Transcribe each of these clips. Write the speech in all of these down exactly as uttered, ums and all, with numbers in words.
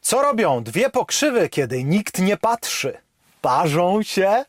Co robią dwie pokrzywy, kiedy nikt nie patrzy? Parzą się?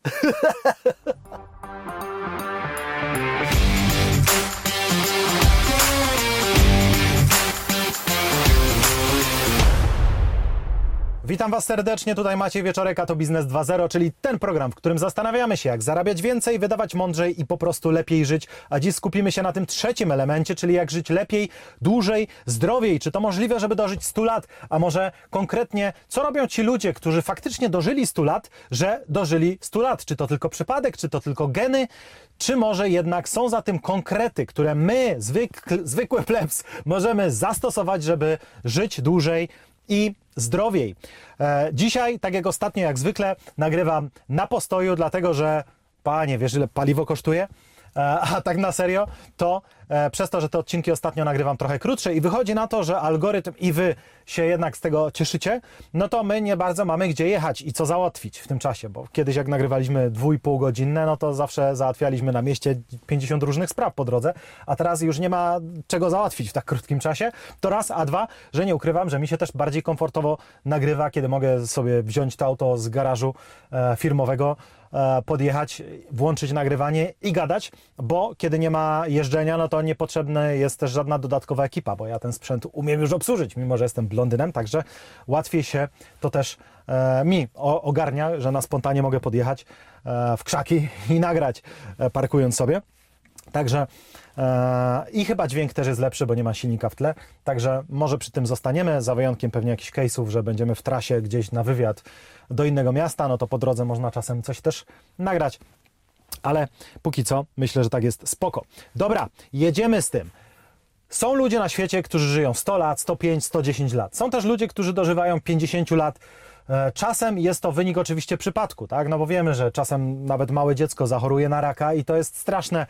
Witam Was serdecznie, tutaj Maciej Wieczorek, a to Biznes dwa zero, czyli ten program, w którym zastanawiamy się, jak zarabiać więcej, wydawać mądrzej i po prostu lepiej żyć. A dziś skupimy się na tym trzecim elemencie, czyli jak żyć lepiej, dłużej, zdrowiej. Czy to możliwe, żeby dożyć stu lat? A może konkretnie, co robią ci ludzie, którzy faktycznie dożyli stu lat, że dożyli stu lat? Czy to tylko przypadek, czy to tylko geny? Czy może jednak są za tym konkrety, które my, zwykły, zwykły plebs, możemy zastosować, żeby żyć dłużej i zdrowiej. E, dzisiaj, tak jak ostatnio, jak zwykle, nagrywam na postoju, dlatego że, panie, wiesz, ile paliwo kosztuje? E, a tak na serio, to e, przez to, że te odcinki ostatnio nagrywam trochę krótsze i wychodzi na to, że algorytm i wy się jednak z tego cieszycie, no to my nie bardzo mamy gdzie jechać i co załatwić w tym czasie, bo kiedyś jak nagrywaliśmy dwu i pół godzinne, no to zawsze załatwialiśmy na mieście pięćdziesiąt różnych spraw po drodze, a teraz już nie ma czego załatwić w tak krótkim czasie. To raz, a dwa, że nie ukrywam, że mi się też bardziej komfortowo nagrywa, kiedy mogę sobie wziąć to auto z garażu e, firmowego, e, podjechać, włączyć nagrywanie i gadać, bo kiedy nie ma jeżdżenia, no to niepotrzebna jest też żadna dodatkowa ekipa, bo ja ten sprzęt umiem już obsłużyć, mimo że jestem blondynem, także łatwiej się to też e, mi o, ogarnia, że na spontanie mogę podjechać e, w krzaki i nagrać, e, parkując sobie. Także e, i chyba dźwięk też jest lepszy, bo nie ma silnika w tle, także może przy tym zostaniemy, za wyjątkiem pewnie jakichś case'ów, że będziemy w trasie gdzieś na wywiad do innego miasta, no to po drodze można czasem coś też nagrać, ale póki co myślę, że tak jest spoko. Dobra, jedziemy z tym. Są ludzie na świecie, którzy żyją sto lat, sto pięć, sto dziesięć lat. Są też ludzie, którzy dożywają pięćdziesiąt lat. Czasem jest to wynik oczywiście przypadku, tak? No bo wiemy, że czasem nawet małe dziecko zachoruje na raka i to jest straszne,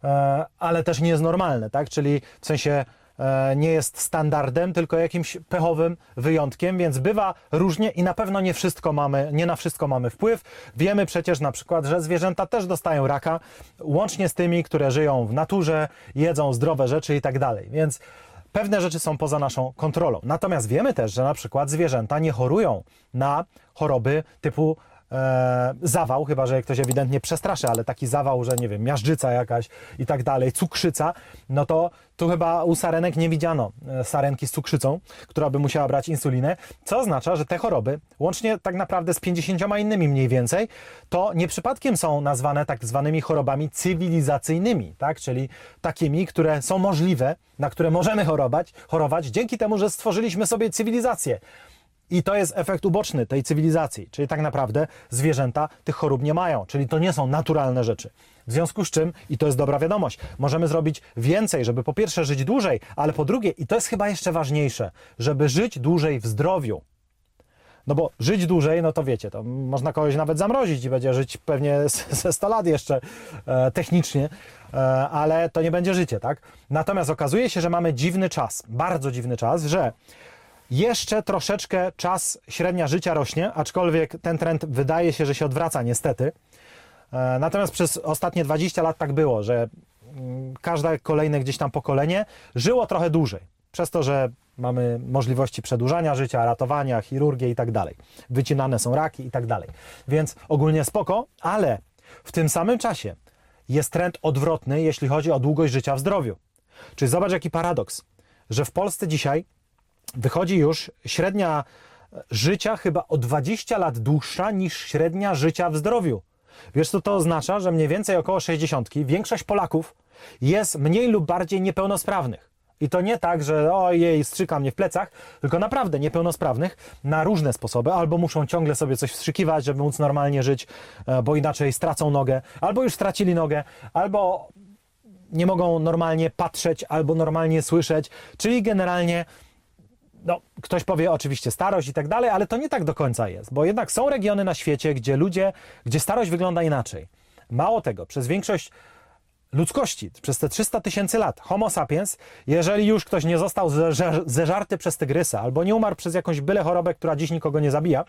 ale też nie jest normalne, tak? Czyli w sensie nie jest standardem, tylko jakimś pechowym wyjątkiem, więc bywa różnie i na pewno nie wszystko mamy, nie na wszystko mamy wpływ. Wiemy przecież na przykład, że zwierzęta też dostają raka, łącznie z tymi, które żyją w naturze, jedzą zdrowe rzeczy i tak dalej, więc pewne rzeczy są poza naszą kontrolą. Natomiast wiemy też, że na przykład zwierzęta nie chorują na choroby typu E, zawał, chyba że ktoś ewidentnie przestraszy, ale taki zawał, że nie wiem, miażdżyca jakaś i tak dalej, cukrzyca, no to tu chyba u sarenek nie widziano e, sarenki z cukrzycą, która by musiała brać insulinę, co oznacza, że te choroby, łącznie tak naprawdę z pięćdziesięcioma innymi mniej więcej, to nie przypadkiem są nazwane tak zwanymi chorobami cywilizacyjnymi, tak? Czyli takimi, które są możliwe, na które możemy chorować, chorować dzięki temu, że stworzyliśmy sobie cywilizację. I to jest efekt uboczny tej cywilizacji, czyli tak naprawdę zwierzęta tych chorób nie mają, czyli to nie są naturalne rzeczy. W związku z czym, i to jest dobra wiadomość, możemy zrobić więcej, żeby po pierwsze żyć dłużej, ale po drugie, i to jest chyba jeszcze ważniejsze, żeby żyć dłużej w zdrowiu. No bo żyć dłużej, no to wiecie, to można kogoś nawet zamrozić i będzie żyć pewnie ze sto lat jeszcze e, technicznie, e, ale to nie będzie życie, tak? Natomiast okazuje się, że mamy dziwny czas, bardzo dziwny czas, że jeszcze troszeczkę czas średnia życia rośnie, aczkolwiek ten trend wydaje się, że się odwraca niestety. Natomiast przez ostatnie dwadzieścia lat tak było, że każde kolejne gdzieś tam pokolenie żyło trochę dłużej. Przez to, że mamy możliwości przedłużania życia, ratowania, chirurgię i tak dalej. Wycinane są raki i tak dalej. Więc ogólnie spoko, ale w tym samym czasie jest trend odwrotny, jeśli chodzi o długość życia w zdrowiu. Czyli zobacz jaki paradoks, że w Polsce dzisiaj wychodzi już średnia życia chyba o dwadzieścia lat dłuższa niż średnia życia w zdrowiu. Wiesz co to oznacza? Że mniej więcej około sześćdziesiątki większość Polaków jest mniej lub bardziej niepełnosprawnych. I to nie tak, że ojej, strzyka mnie w plecach, tylko naprawdę niepełnosprawnych na różne sposoby. Albo muszą ciągle sobie coś wstrzykiwać, żeby móc normalnie żyć, bo inaczej stracą nogę, albo już stracili nogę, albo nie mogą normalnie patrzeć, albo normalnie słyszeć, czyli generalnie no, ktoś powie oczywiście starość i tak dalej, ale to nie tak do końca jest, bo jednak są regiony na świecie, gdzie ludzie, gdzie starość wygląda inaczej. Mało tego, przez większość ludzkości, przez te trzysta tysięcy lat, homo sapiens, jeżeli już ktoś nie został zeżarty przez tygrysa, albo nie umarł przez jakąś byle chorobę, która dziś nikogo nie zabija,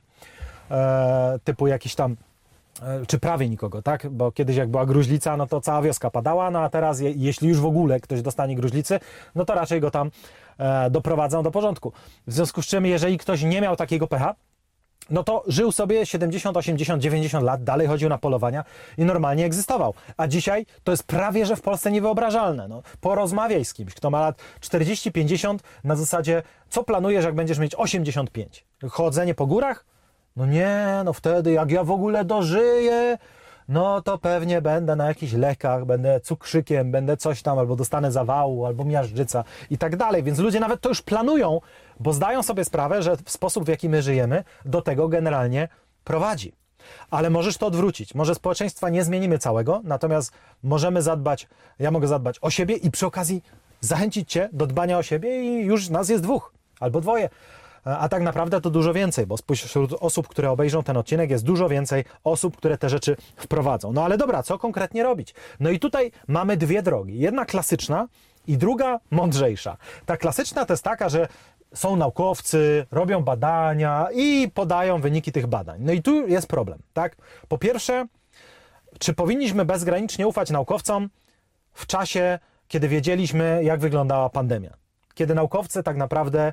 e, typu jakiś tam czy prawie nikogo, tak? Bo kiedyś jak była gruźlica, no to cała wioska padała, no a teraz je, jeśli już w ogóle ktoś dostanie gruźlicy, no to raczej go tam e, doprowadzą do porządku. W związku z czym, jeżeli ktoś nie miał takiego pecha, no to żył sobie siedemdziesiąt, osiemdziesiąt, dziewięćdziesiąt lat, dalej chodził na polowania i normalnie egzystował. A dzisiaj to jest prawie, że w Polsce niewyobrażalne. No, porozmawiaj z kimś, kto ma lat czterdzieści, pięćdziesiąt, na zasadzie, co planujesz, jak będziesz mieć osiemdziesiąt pięć? Chodzenie po górach? No nie, no wtedy jak ja w ogóle dożyję, no to pewnie będę na jakichś lekach, będę cukrzykiem, będę coś tam, albo dostanę zawału, albo miażdżyca i tak dalej. Więc ludzie nawet to już planują, bo zdają sobie sprawę, że sposób, w jaki my żyjemy, do tego generalnie prowadzi. Ale możesz to odwrócić. Może społeczeństwa nie zmienimy całego, natomiast możemy zadbać, ja mogę zadbać o siebie i przy okazji zachęcić Cię do dbania o siebie i już nas jest dwóch albo dwoje. A tak naprawdę to dużo więcej, bo spośród osób, które obejrzą ten odcinek, jest dużo więcej osób, które te rzeczy wprowadzą. No ale dobra, co konkretnie robić? No i tutaj mamy dwie drogi. Jedna klasyczna i druga mądrzejsza. Ta klasyczna to jest taka, że są naukowcy, robią badania i podają wyniki tych badań. No i tu jest problem, tak? Po pierwsze, czy powinniśmy bezgranicznie ufać naukowcom w czasie, kiedy wiedzieliśmy, jak wyglądała pandemia? Kiedy naukowcy tak naprawdę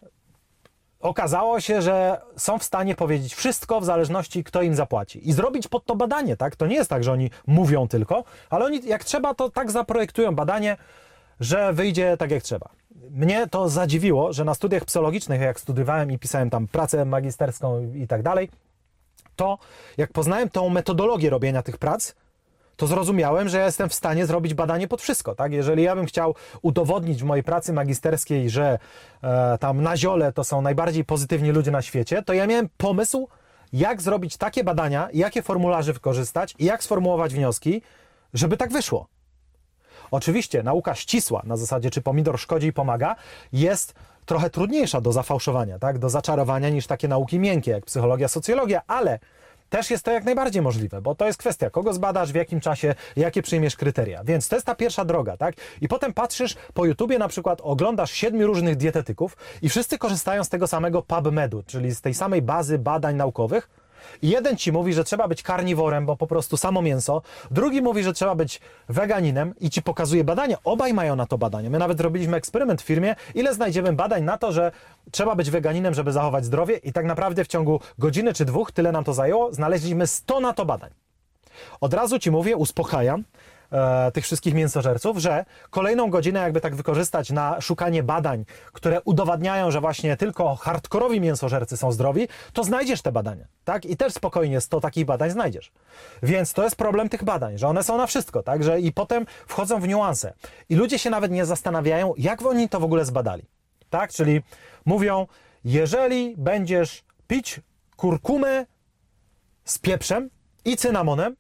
okazało się, że są w stanie powiedzieć wszystko w zależności, kto im zapłaci. I zrobić pod to badanie, tak? To nie jest tak, że oni mówią tylko, ale oni jak trzeba, to tak zaprojektują badanie, że wyjdzie tak jak trzeba. Mnie to zadziwiło, że na studiach psychologicznych, jak studiowałem i pisałem tam pracę magisterską i tak dalej, to jak poznałem tą metodologię robienia tych prac, to zrozumiałem, że ja jestem w stanie zrobić badanie pod wszystko, tak? Jeżeli ja bym chciał udowodnić w mojej pracy magisterskiej, że e, tam na ziole to są najbardziej pozytywni ludzie na świecie, to ja miałem pomysł, jak zrobić takie badania, jakie formularze wykorzystać i jak sformułować wnioski, żeby tak wyszło. Oczywiście nauka ścisła, na zasadzie czy pomidor szkodzi i pomaga, jest trochę trudniejsza do zafałszowania, tak? Do zaczarowania niż takie nauki miękkie, jak psychologia, socjologia, ale też jest to jak najbardziej możliwe, bo to jest kwestia, kogo zbadasz, w jakim czasie, jakie przyjmiesz kryteria. Więc to jest ta pierwsza droga, tak? I potem patrzysz po YouTubie, na przykład oglądasz siedmiu różnych dietetyków i wszyscy korzystają z tego samego PubMedu, czyli z tej samej bazy badań naukowych. I jeden ci mówi, że trzeba być karniworem, bo po prostu samo mięso. Drugi mówi, że trzeba być weganinem i ci pokazuje badania. Obaj mają na to badania. My nawet robiliśmy eksperyment w firmie, ile znajdziemy badań na to, że trzeba być weganinem, żeby zachować zdrowie i tak naprawdę w ciągu godziny czy dwóch, tyle nam to zajęło, znaleźliśmy sto na to badań. Od razu ci mówię, uspokajam e, tych wszystkich mięsożerców, że kolejną godzinę jakby tak wykorzystać na szukanie badań, które udowadniają, że właśnie tylko hardkorowi mięsożercy są zdrowi, to znajdziesz te badania, tak? I też spokojnie sto takich badań znajdziesz. Więc to jest problem tych badań, że one są na wszystko, tak? Że i potem wchodzą w niuanse. I ludzie się nawet nie zastanawiają, jak oni to w ogóle zbadali, tak? Czyli mówią, jeżeli będziesz pić kurkumę z pieprzem i cynamonem,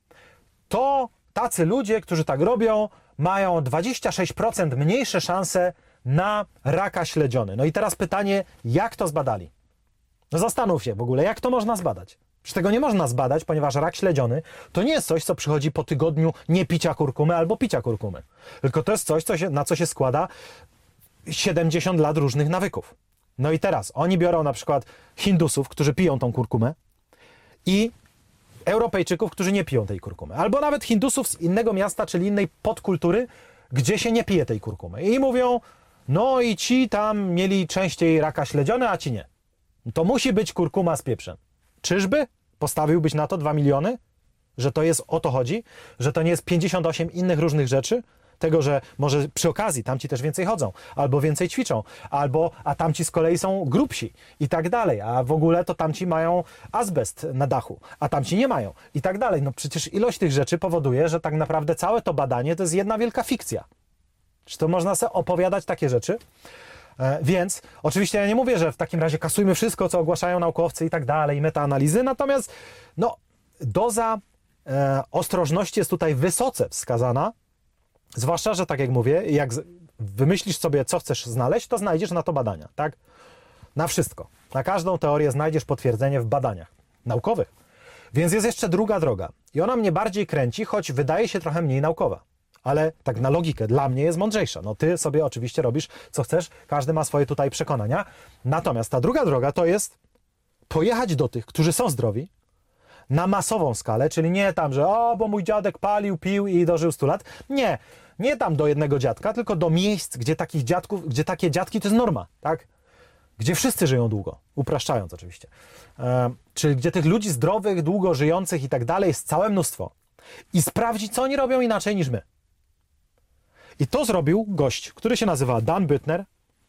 to tacy ludzie, którzy tak robią, mają dwadzieścia sześć procent mniejsze szanse na raka śledziony. No i teraz pytanie, jak to zbadali? No zastanów się w ogóle, jak to można zbadać? Przecież tego nie można zbadać, ponieważ rak śledziony to nie jest coś, co przychodzi po tygodniu niepicia kurkumy albo picia kurkumy. Tylko to jest coś, co się, na co się składa siedemdziesiąt lat różnych nawyków. No i teraz oni biorą na przykład Hindusów, którzy piją tą kurkumę i Europejczyków, którzy nie piją tej kurkumy. Albo nawet Hindusów z innego miasta, czyli innej podkultury, gdzie się nie pije tej kurkumy. I mówią, no i ci tam mieli częściej raka śledziony, a ci nie. To musi być kurkuma z pieprzem. Czyżby? Postawiłbyś na to dwa miliony? Że to jest, o to chodzi? Że to nie jest pięćdziesiąt osiem innych różnych rzeczy? Tego, że może przy okazji tamci też więcej chodzą, albo więcej ćwiczą, albo a tamci z kolei są grubsi i tak dalej, a w ogóle to tamci mają azbest na dachu, a tamci nie mają i tak dalej. No przecież ilość tych rzeczy powoduje, że tak naprawdę całe to badanie to jest jedna wielka fikcja. Czy to można sobie opowiadać takie rzeczy? E, więc oczywiście ja nie mówię, że w takim razie kasujmy wszystko, co ogłaszają naukowcy i tak dalej, metaanalizy, natomiast no, doza e, ostrożności jest tutaj wysoce wskazana. Zwłaszcza, że tak jak mówię, jak wymyślisz sobie, co chcesz znaleźć, to znajdziesz na to badania, tak? Na wszystko. Na każdą teorię znajdziesz potwierdzenie w badaniach naukowych. Więc jest jeszcze druga droga. I ona mnie bardziej kręci, choć wydaje się trochę mniej naukowa. Ale tak na logikę, dla mnie jest mądrzejsza. No ty sobie oczywiście robisz, co chcesz. Każdy ma swoje tutaj przekonania. Natomiast ta druga droga to jest pojechać do tych, którzy są zdrowi, na masową skalę, czyli nie tam, że o, bo mój dziadek palił, pił i dożył stu lat. Nie. Nie tam do jednego dziadka, tylko do miejsc, gdzie takich dziadków, gdzie takie dziadki to jest norma, tak? Gdzie wszyscy żyją długo, upraszczając oczywiście. E, czyli gdzie tych ludzi zdrowych, długo żyjących i tak dalej jest całe mnóstwo. I sprawdzić, co oni robią inaczej niż my. I to zrobił gość, który się nazywa Dan Buettner,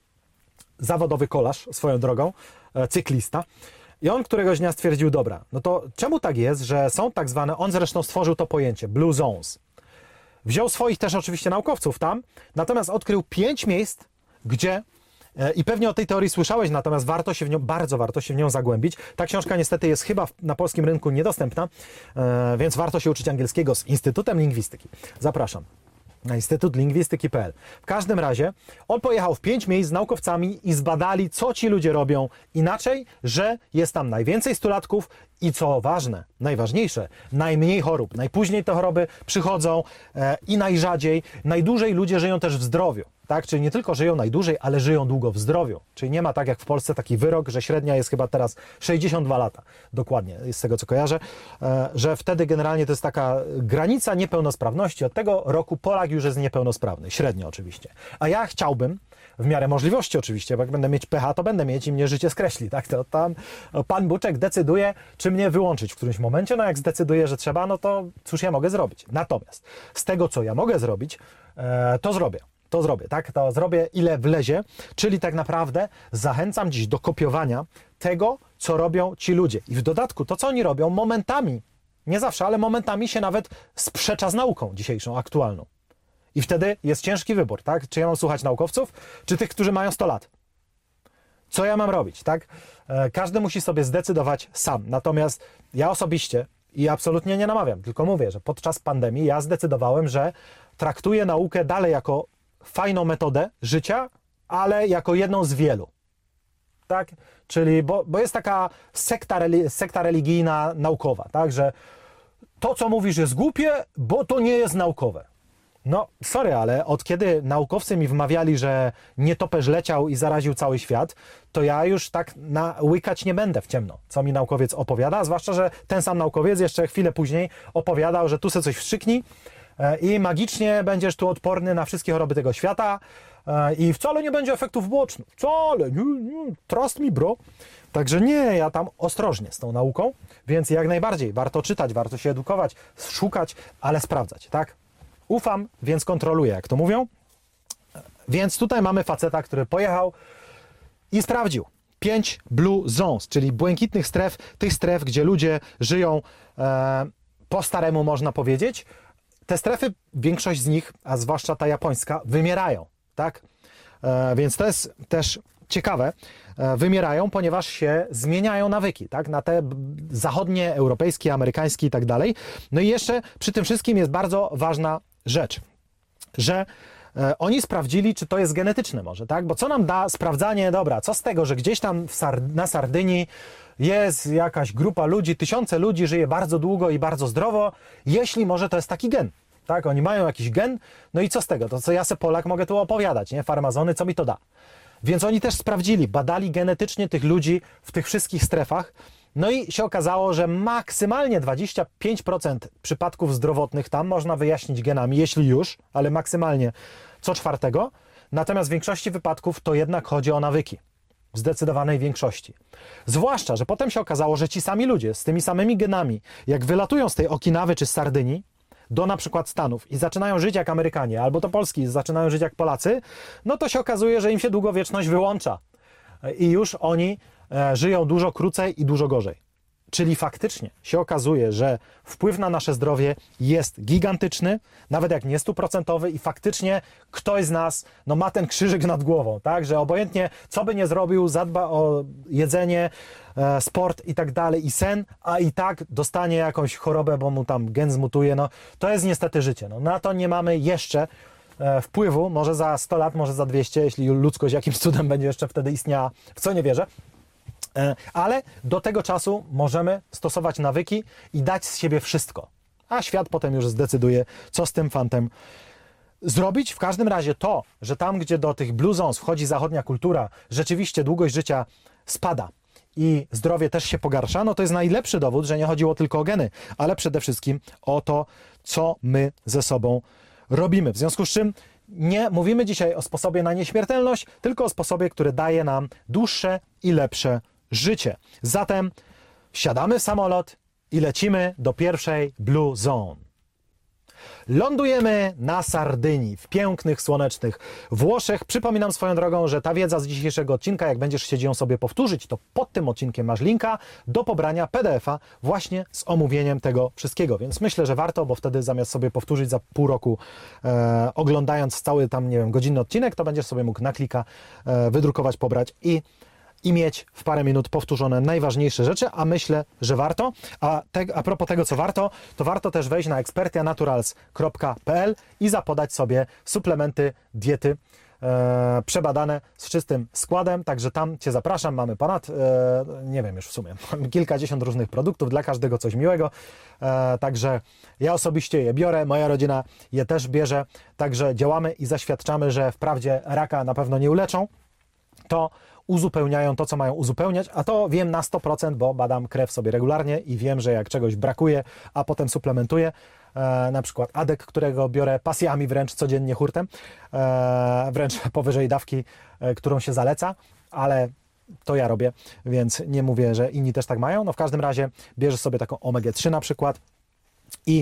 zawodowy kolarz swoją drogą, e, cyklista. I on któregoś dnia stwierdził, dobra, no to czemu tak jest, że są tak zwane, on zresztą stworzył to pojęcie, Blue Zones. Wziął swoich też oczywiście naukowców tam, natomiast odkrył pięć miejsc, gdzie, e, i pewnie o tej teorii słyszałeś, natomiast warto się w nią, bardzo warto się w nią zagłębić. Ta książka niestety jest chyba w, na polskim rynku niedostępna, e, więc warto się uczyć angielskiego z Instytutem Lingwistyki. Zapraszam na instytut lingwistyki kropka p l. W każdym razie on pojechał w pięć miejsc z naukowcami i zbadali, co ci ludzie robią inaczej, że jest tam najwięcej stulatków i co ważne, najważniejsze, najmniej chorób. Najpóźniej te choroby przychodzą e, i najrzadziej. Najdłużej ludzie żyją też w zdrowiu. Tak? Czyli nie tylko żyją najdłużej, ale żyją długo w zdrowiu. Czyli nie ma tak jak w Polsce taki wyrok, że średnia jest chyba teraz sześćdziesiąt dwa lata. Dokładnie, z tego co kojarzę. E, że wtedy generalnie to jest taka granica niepełnosprawności. Od tego roku Polak już jest niepełnosprawny. Średnio oczywiście. A ja chciałbym, w miarę możliwości oczywiście, bo jak będę mieć pecha, to będę mieć i mnie życie skreśli. Tak? To tam Pan Buczek decyduje, czy mnie wyłączyć w którymś momencie. No jak zdecyduje, że trzeba, no to cóż ja mogę zrobić. Natomiast z tego, co ja mogę zrobić, e, to zrobię. To zrobię, tak? To zrobię, ile wlezie, czyli tak naprawdę zachęcam dziś do kopiowania tego, co robią ci ludzie. I w dodatku to, co oni robią, momentami, nie zawsze, ale momentami się nawet sprzecza z nauką dzisiejszą, aktualną. I wtedy jest ciężki wybór, tak? Czy ja mam słuchać naukowców, czy tych, którzy mają sto lat? Co ja mam robić, tak? E, każdy musi sobie zdecydować sam. Natomiast ja osobiście, i absolutnie nie namawiam, tylko mówię, że podczas pandemii ja zdecydowałem, że traktuję naukę dalej jako fajną metodę życia, ale jako jedną z wielu. Tak? Czyli, bo, bo jest taka sekta, sekta religijna naukowa, tak? Że to, co mówisz, jest głupie, bo to nie jest naukowe. No, sorry, ale od kiedy naukowcy mi wmawiali, że nietoperz leciał i zaraził cały świat, to ja już tak na łykać nie będę w ciemno, co mi naukowiec opowiada, zwłaszcza, że ten sam naukowiec jeszcze chwilę później opowiadał, że tu se coś wstrzyknij i magicznie będziesz tu odporny na wszystkie choroby tego świata i wcale nie będzie efektów bocznych. Wcale, nie, nie, trust me bro. Także nie, ja tam ostrożnie z tą nauką, więc jak najbardziej warto czytać, warto się edukować, szukać, ale sprawdzać, tak? Ufam, więc kontroluję, jak to mówią. Więc tutaj mamy faceta, który pojechał i sprawdził pięć Blue Zones, czyli błękitnych stref, tych stref, gdzie ludzie żyją e, po staremu, można powiedzieć. Te strefy, większość z nich, a zwłaszcza ta japońska, wymierają, tak? E, więc to jest też ciekawe, e, wymierają, ponieważ się zmieniają nawyki, tak? Na te zachodnie, europejskie, amerykańskie i tak dalej. No i jeszcze przy tym wszystkim jest bardzo ważna rzecz, że e, oni sprawdzili, czy to jest genetyczne może, tak? Bo co nam da sprawdzanie, dobra, co z tego, że gdzieś tam w Sard- na Sardynii jest jakaś grupa ludzi, tysiące ludzi żyje bardzo długo i bardzo zdrowo, jeśli może to jest taki gen, tak? Oni mają jakiś gen, no i co z tego? To co ja se Polak mogę tu opowiadać, nie? Farmazony, co mi to da? Więc oni też sprawdzili, badali genetycznie tych ludzi w tych wszystkich strefach, no i się okazało, że maksymalnie dwadzieścia pięć procent przypadków zdrowotnych tam można wyjaśnić genami, jeśli już, ale maksymalnie co czwartego, natomiast w większości wypadków to jednak chodzi o nawyki. W zdecydowanej większości. Zwłaszcza, że potem się okazało, że ci sami ludzie z tymi samymi genami, jak wylatują z tej Okinawy czy z Sardynii do na przykład Stanów i zaczynają żyć jak Amerykanie, albo to Polski zaczynają żyć jak Polacy, no to się okazuje, że im się długowieczność wyłącza i już oni e, żyją dużo krócej i dużo gorzej. Czyli faktycznie się okazuje, że wpływ na nasze zdrowie jest gigantyczny, nawet jak nie stuprocentowy i faktycznie ktoś z nas no, ma ten krzyżyk nad głową, tak? Że obojętnie co by nie zrobił, zadba o jedzenie, e, sport i tak dalej i sen, a i tak dostanie jakąś chorobę, bo mu tam gen zmutuje, no to jest niestety życie. No, na to nie mamy jeszcze e, wpływu, może za sto lat, może za dwieście, jeśli ludzkość jakimś cudem będzie jeszcze wtedy istniała, w co nie wierzę. Ale do tego czasu możemy stosować nawyki i dać z siebie wszystko. A świat potem już zdecyduje, co z tym fantem zrobić. W każdym razie to, że tam, gdzie do tych Blue Zones wchodzi zachodnia kultura, rzeczywiście długość życia spada i zdrowie też się pogarsza, no to jest najlepszy dowód, że nie chodziło tylko o geny, ale przede wszystkim o to, co my ze sobą robimy. W związku z czym nie mówimy dzisiaj o sposobie na nieśmiertelność, tylko o sposobie, który daje nam dłuższe i lepsze życie. Zatem wsiadamy w samolot i lecimy do pierwszej Blue Zone. Lądujemy na Sardynii, w pięknych, słonecznych Włoszech. Przypominam swoją drogą, że ta wiedza z dzisiejszego odcinka, jak będziesz chcieć ją sobie powtórzyć, to pod tym odcinkiem masz linka do pobrania P D F a właśnie z omówieniem tego wszystkiego. Więc myślę, że warto, bo wtedy zamiast sobie powtórzyć za pół roku, e, oglądając cały tam, nie wiem, godzinny odcinek, to będziesz sobie mógł na klika e, wydrukować, pobrać i i mieć w parę minut powtórzone najważniejsze rzeczy, a myślę, że warto. A, te, a propos tego, co warto, to warto też wejść na expertianaturals kropka p l i zapodać sobie suplementy diety e, przebadane z czystym składem, także tam Cię zapraszam. Mamy ponad, e, nie wiem już w sumie, kilkadziesiąt różnych produktów, dla każdego coś miłego, e, także ja osobiście je biorę, moja rodzina je też bierze, także działamy i zaświadczamy, że wprawdzie raka na pewno nie uleczą, to uzupełniają to, co mają uzupełniać, a to wiem na sto procent, bo badam krew sobie regularnie i wiem, że jak czegoś brakuje, a potem suplementuję, e, na przykład Adek, którego biorę pasjami wręcz codziennie hurtem, e, wręcz powyżej dawki, e, którą się zaleca, ale to ja robię, więc nie mówię, że inni też tak mają. No w każdym razie bierzesz sobie taką omega trzy na przykład i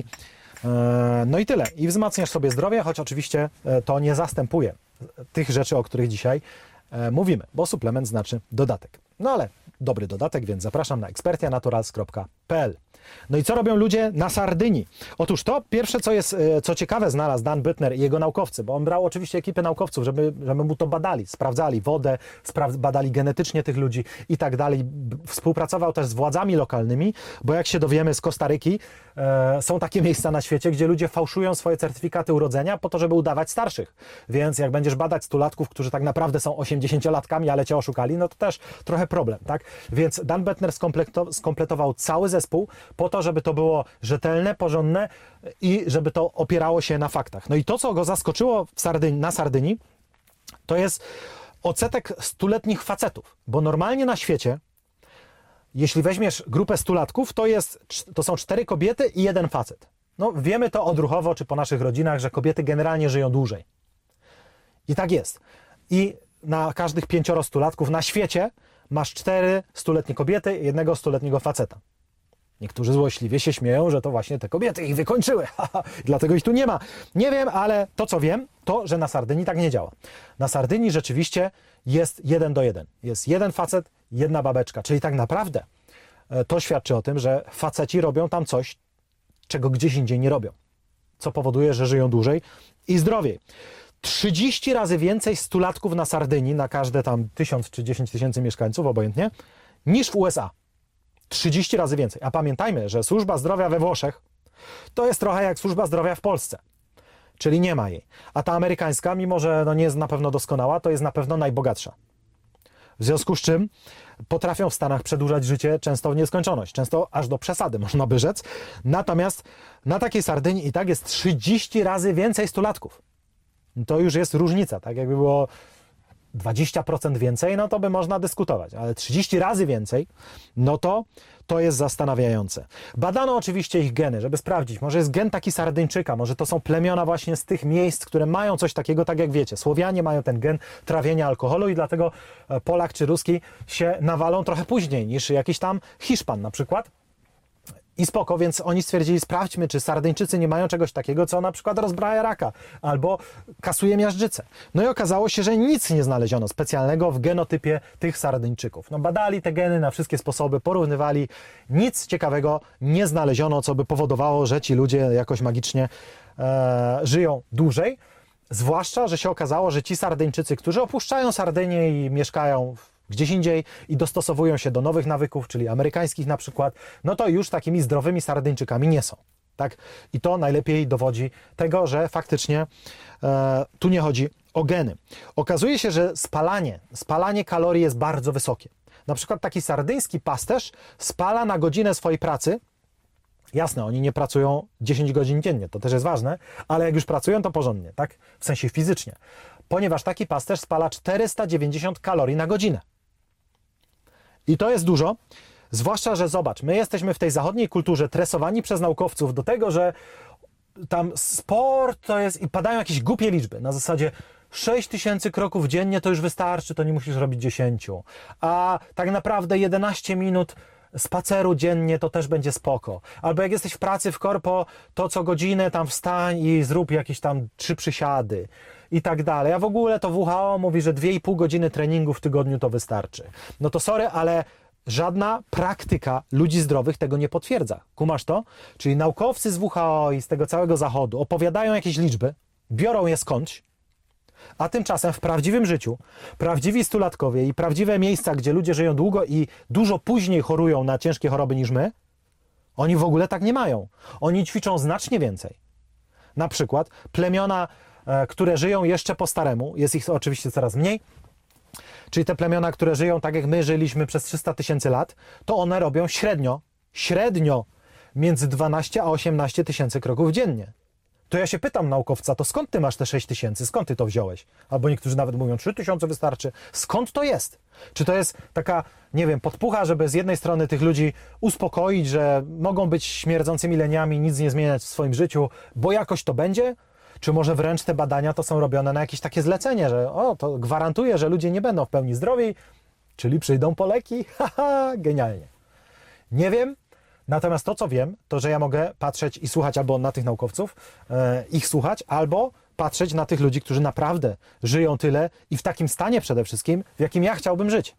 e, no i tyle. I wzmacniasz sobie zdrowie, choć oczywiście e, to nie zastępuje tych rzeczy, o których dzisiaj mówimy, bo suplement znaczy dodatek. No ale dobry dodatek, więc zapraszam na expertianaturals kropka p l. No i co robią ludzie na Sardynii? Otóż to pierwsze, co jest, co ciekawe, znalazł Dan Buettner i jego naukowcy, bo on brał oczywiście ekipę naukowców, żeby, żeby mu to badali, sprawdzali wodę, spra- badali genetycznie tych ludzi i tak dalej. Współpracował też z władzami lokalnymi, bo jak się dowiemy z Kostaryki, e, są takie miejsca na świecie, gdzie ludzie fałszują swoje certyfikaty urodzenia po to, żeby udawać starszych. Więc jak będziesz badać stulatków, którzy tak naprawdę są osiemdziesięciolatkami, ale cię oszukali, no to też trochę problem, tak? Więc Dan Buettner skompleto- skompletował cały zespół po to, żeby to było rzetelne, porządne i żeby to opierało się na faktach. No i to, co go zaskoczyło w Sardynii, na Sardynii, to jest odsetek stuletnich facetów, bo normalnie na świecie, jeśli weźmiesz grupę stulatków, to, jest, to są cztery kobiety i jeden facet. No wiemy to odruchowo, czy po naszych rodzinach, że kobiety generalnie żyją dłużej. I tak jest. I na każdych pięcioro stulatków na świecie masz cztery stuletnie kobiety i jednego stuletniego faceta. Niektórzy złośliwie się śmieją, że to właśnie te kobiety ich wykończyły, dlatego ich tu nie ma. Nie wiem, ale to, co wiem, to, że na Sardynii tak nie działa. Na Sardynii rzeczywiście jest jeden do jeden. Jest jeden facet, jedna babeczka, czyli tak naprawdę to świadczy o tym, że faceci robią tam coś, czego gdzieś indziej nie robią, co powoduje, że żyją dłużej i zdrowiej. trzydzieści razy więcej stulatków na Sardynii, na każde tam tysiąc czy dziesięć tysięcy mieszkańców, obojętnie, niż w U S A. trzydzieści razy więcej. A pamiętajmy, że służba zdrowia we Włoszech to jest trochę jak służba zdrowia w Polsce. Czyli nie ma jej. A ta amerykańska, mimo że no nie jest na pewno doskonała, to jest na pewno najbogatsza. W związku z czym potrafią w Stanach przedłużać życie często w nieskończoność. Często aż do przesady, można by rzec. Natomiast na takiej Sardynii i tak jest trzydzieści razy więcej stulatków. To już jest różnica. Tak jakby było dwadzieścia procent więcej, no to by można dyskutować, ale trzydzieści razy więcej, no to to jest zastanawiające. Badano oczywiście ich geny, żeby sprawdzić, może jest gen taki Sardyńczyka, może to są plemiona właśnie z tych miejsc, które mają coś takiego, tak jak wiecie, Słowianie mają ten gen trawienia alkoholu i dlatego Polak czy Ruski się nawalą trochę później niż jakiś tam Hiszpan na przykład. I spoko, więc oni stwierdzili, sprawdźmy, czy Sardyńczycy nie mają czegoś takiego, co na przykład rozbraja raka albo kasuje miażdżycę. No i okazało się, że nic nie znaleziono specjalnego w genotypie tych Sardyńczyków. No badali te geny na wszystkie sposoby, porównywali, nic ciekawego nie znaleziono, co by powodowało, że ci ludzie jakoś magicznie e, żyją dłużej. Zwłaszcza, że się okazało, że ci Sardyńczycy, którzy opuszczają Sardynię i mieszkają w gdzieś indziej i dostosowują się do nowych nawyków, czyli amerykańskich na przykład, no to już takimi zdrowymi Sardyńczykami nie są. Tak? I to najlepiej dowodzi tego, że faktycznie e, tu nie chodzi o geny. Okazuje się, że spalanie, spalanie kalorii jest bardzo wysokie. Na przykład taki sardyński pasterz spala na godzinę swojej pracy, jasne, oni nie pracują dziesięć godzin dziennie, to też jest ważne, ale jak już pracują, to porządnie, tak? W sensie fizycznie. Ponieważ taki pasterz spala czterysta dziewięćdziesiąt kalorii na godzinę. I to jest dużo, zwłaszcza, że zobacz, my jesteśmy w tej zachodniej kulturze tresowani przez naukowców do tego, że tam sport to jest i padają jakieś głupie liczby na zasadzie sześć tysięcy kroków dziennie to już wystarczy, to nie musisz robić dziesięć. A tak naprawdę jedenaście minut spaceru dziennie to też będzie spoko. Albo jak jesteś w pracy w korpo, to co godzinę tam wstań i zrób jakieś tam trzy przysiady i tak dalej. A w ogóle to W H O mówi, że dwie i pół godziny treningu w tygodniu to wystarczy. No to sorry, ale żadna praktyka ludzi zdrowych tego nie potwierdza. Kumasz to? Czyli naukowcy z W H O i z tego całego zachodu opowiadają jakieś liczby, biorą je skądś, a tymczasem w prawdziwym życiu prawdziwi stulatkowie i prawdziwe miejsca, gdzie ludzie żyją długo i dużo później chorują na ciężkie choroby niż my, oni w ogóle tak nie mają. Oni ćwiczą znacznie więcej. Na przykład plemiona, e, które żyją jeszcze po staremu, jest ich oczywiście coraz mniej, czyli te plemiona, które żyją tak jak my żyliśmy przez trzysta tysięcy lat, to one robią średnio, średnio między dwanaście a osiemnaście tysięcy kroków dziennie. To ja się pytam naukowca, to skąd ty masz te sześć tysięcy? Skąd ty to wziąłeś? Albo niektórzy nawet mówią, trzy tysiące wystarczy. Skąd to jest? Czy to jest taka, nie wiem, podpucha, żeby z jednej strony tych ludzi uspokoić, że mogą być śmierdzącymi leniami, nic nie zmieniać w swoim życiu, bo jakoś to będzie? Czy może wręcz te badania to są robione na jakieś takie zlecenie, że o, to gwarantuje, że ludzie nie będą w pełni zdrowi, czyli przyjdą po leki? Haha, genialnie. Nie wiem. Natomiast to, co wiem, to, że ja mogę patrzeć i słuchać albo na tych naukowców, e, ich słuchać, albo patrzeć na tych ludzi, którzy naprawdę żyją tyle i w takim stanie przede wszystkim, w jakim ja chciałbym żyć.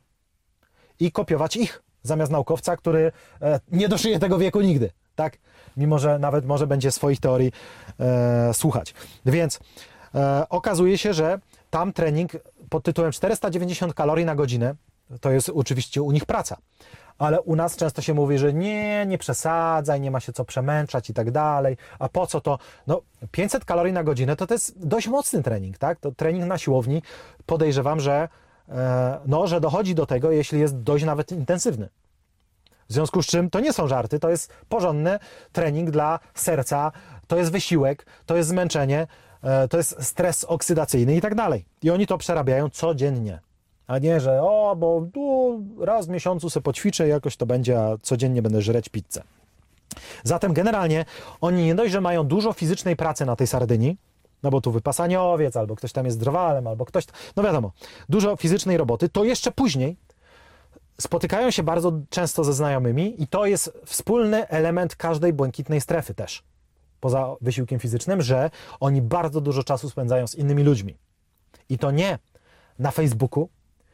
I kopiować ich, zamiast naukowca, który e, nie dożyje tego wieku nigdy, tak? Mimo że nawet może będzie swoich teorii e, słuchać. Więc e, okazuje się, że tam trening pod tytułem czterysta dziewięćdziesiąt kalorii na godzinę, to jest oczywiście u nich praca. Ale u nas często się mówi, że nie, nie przesadzaj, nie ma się co przemęczać i tak dalej. A po co to? No pięćset kalorii na godzinę to, to jest dość mocny trening, tak? To trening na siłowni, podejrzewam, że, e, no, że dochodzi do tego, jeśli jest dość nawet intensywny. W związku z czym to nie są żarty, to jest porządny trening dla serca, to jest wysiłek, to jest zmęczenie, e, to jest stres oksydacyjny i tak dalej. I oni to przerabiają codziennie. A nie, że o, bo tu raz w miesiącu sobie poćwiczę i jakoś to będzie, a codziennie będę żreć pizzę. Zatem generalnie oni nie dość, że mają dużo fizycznej pracy na tej Sardynii, no bo tu wypasanie owiec, albo ktoś tam jest drwalem, albo ktoś, no wiadomo, dużo fizycznej roboty, to jeszcze później spotykają się bardzo często ze znajomymi i to jest wspólny element każdej błękitnej strefy też, poza wysiłkiem fizycznym, że oni bardzo dużo czasu spędzają z innymi ludźmi. I to nie na Facebooku,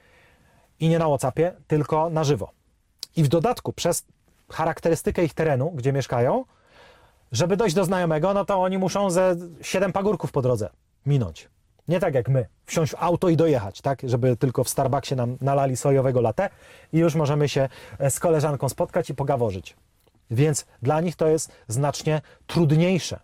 i nie na WhatsAppie, tylko na żywo. I w dodatku przez charakterystykę ich terenu, gdzie mieszkają, żeby dojść do znajomego, no to oni muszą ze siedem pagórków po drodze minąć. Nie tak jak my, wsiąść w auto i dojechać, tak? Żeby tylko w Starbucksie nam nalali sojowego latte i już możemy się z koleżanką spotkać i pogaworzyć. Więc dla nich to jest znacznie trudniejsze.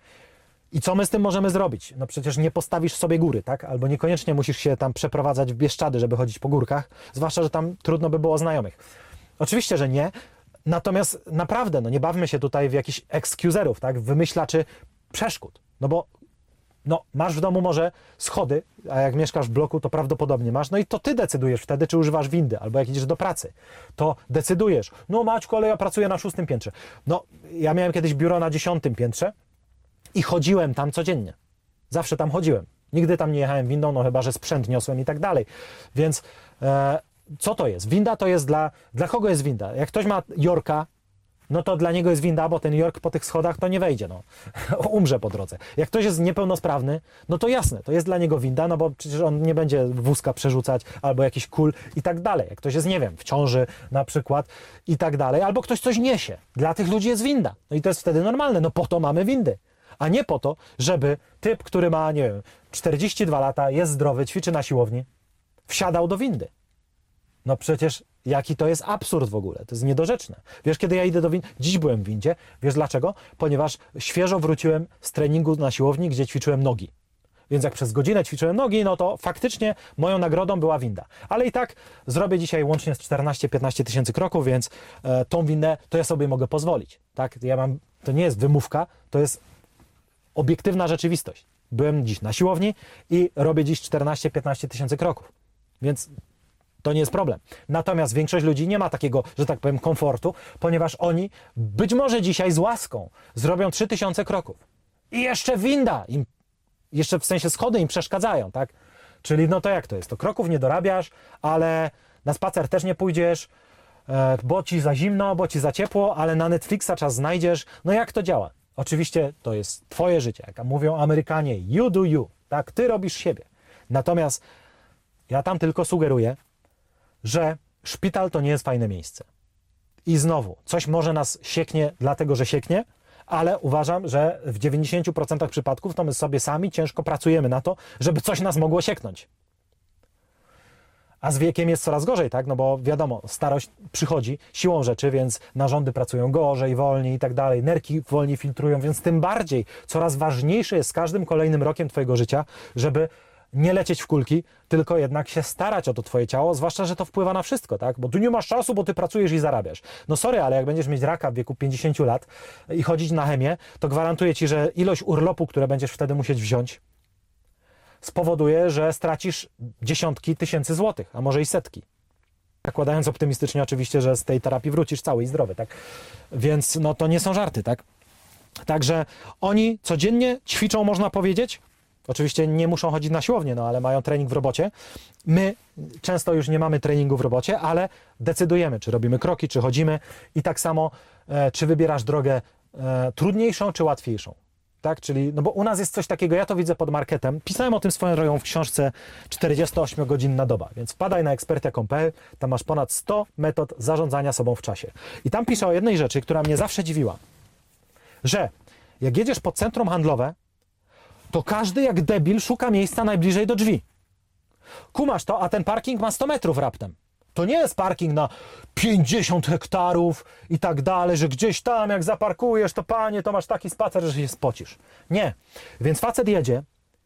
I co my z tym możemy zrobić? No przecież nie postawisz sobie góry, tak? Albo niekoniecznie musisz się tam przeprowadzać w Bieszczady, żeby chodzić po górkach, zwłaszcza, że tam trudno by było znajomych. Oczywiście, że nie, natomiast naprawdę, no nie bawmy się tutaj w jakichś excuserów, tak? Wymyślaczy przeszkód, no bo no, masz w domu może schody, a jak mieszkasz w bloku, to prawdopodobnie masz, no i to ty decydujesz wtedy, czy używasz windy, albo jak idziesz do pracy, to decydujesz, no Maćku, ale ja pracuję na szóstym piętrze. No, ja miałem kiedyś biuro na dziesiątym piętrze, i chodziłem tam codziennie. Zawsze tam chodziłem. Nigdy tam nie jechałem windą, no chyba że sprzęt niosłem i tak dalej. Więc e, co to jest? Winda to jest dla... Dla kogo jest winda? Jak ktoś ma Yorka, no to dla niego jest winda, bo ten York po tych schodach to nie wejdzie, no. Umrze po drodze. Jak ktoś jest niepełnosprawny, no to jasne, to jest dla niego winda, no bo przecież on nie będzie wózka przerzucać, albo jakiś kul i tak dalej. Jak ktoś jest, nie wiem, w ciąży na przykład i tak dalej, albo ktoś coś niesie. Dla tych ludzi jest winda. No i to jest wtedy normalne, no po to mamy windy. A nie po to, żeby typ, który ma, nie wiem, czterdzieści dwa lata, jest zdrowy, ćwiczy na siłowni, wsiadał do windy. No przecież jaki to jest absurd w ogóle, to jest niedorzeczne. Wiesz, kiedy ja idę do windy, dziś byłem w windzie, wiesz dlaczego? Ponieważ świeżo wróciłem z treningu na siłowni, gdzie ćwiczyłem nogi. Więc jak przez godzinę ćwiczyłem nogi, no to faktycznie moją nagrodą była winda. Ale i tak zrobię dzisiaj łącznie z czternaście piętnaście tysięcy kroków, więc e, tą windę to ja sobie mogę pozwolić. Tak? Ja mam, to nie jest wymówka, to jest obiektywna rzeczywistość. Byłem dziś na siłowni i robię dziś czternaście piętnaście tysięcy kroków. Więc to nie jest problem. Natomiast większość ludzi nie ma takiego, że tak powiem, komfortu, ponieważ oni być może dzisiaj z łaską zrobią trzy tysiące kroków. I jeszcze winda im, jeszcze w sensie schody im przeszkadzają, tak? Czyli no to jak to jest? To kroków nie dorabiasz, ale na spacer też nie pójdziesz, e, bo ci za zimno, bo ci za ciepło, ale na Netflixa czas znajdziesz. No jak to działa? Oczywiście to jest twoje życie, jak mówią Amerykanie, you do you, tak? Ty robisz siebie. Natomiast ja tam tylko sugeruję, że szpital to nie jest fajne miejsce. I znowu, coś może nas sieknie dlatego, że sieknie, ale uważam, że w dziewięćdziesięciu procentach przypadków to my sobie sami ciężko pracujemy na to, żeby coś nas mogło sieknąć. A z wiekiem jest coraz gorzej, tak? No bo wiadomo, starość przychodzi siłą rzeczy, więc narządy pracują gorzej, wolniej i tak dalej, nerki wolniej filtrują, więc tym bardziej coraz ważniejsze jest z każdym kolejnym rokiem twojego życia, żeby nie lecieć w kulki, tylko jednak się starać o to twoje ciało, zwłaszcza, że to wpływa na wszystko, tak? Bo tu nie masz czasu, bo ty pracujesz i zarabiasz. No sorry, ale jak będziesz mieć raka w wieku pięćdziesięciu lat i chodzić na chemię, to gwarantuję ci, że ilość urlopu, które będziesz wtedy musieć wziąć, spowoduje, że stracisz dziesiątki tysięcy złotych, a może i setki. Zakładając optymistycznie oczywiście, że z tej terapii wrócisz cały i zdrowy, tak? Więc no to nie są żarty, tak? Także oni codziennie ćwiczą, można powiedzieć. Oczywiście nie muszą chodzić na siłownię, no ale mają trening w robocie. My często już nie mamy treningu w robocie, ale decydujemy, czy robimy kroki, czy chodzimy i tak samo, e, czy wybierasz drogę e, trudniejszą, czy łatwiejszą. Tak? Czyli, no bo u nas jest coś takiego, ja to widzę pod marketem. Pisałem o tym swoją drogą w książce czterdziestoośmiogodzinna doba, więc wpadaj na ekspertia kropka com kropka pe el, tam masz ponad sto metod zarządzania sobą w czasie. I tam piszę o jednej rzeczy, która mnie zawsze dziwiła, że jak jedziesz pod centrum handlowe, to każdy jak debil szuka miejsca najbliżej do drzwi. Kumasz to, a ten parking ma sto metrów raptem. To nie jest parking na pięćdziesiąt hektarów i tak dalej, że gdzieś tam jak zaparkujesz, to panie, to masz taki spacer, że się spocisz. Nie. Więc facet jedzie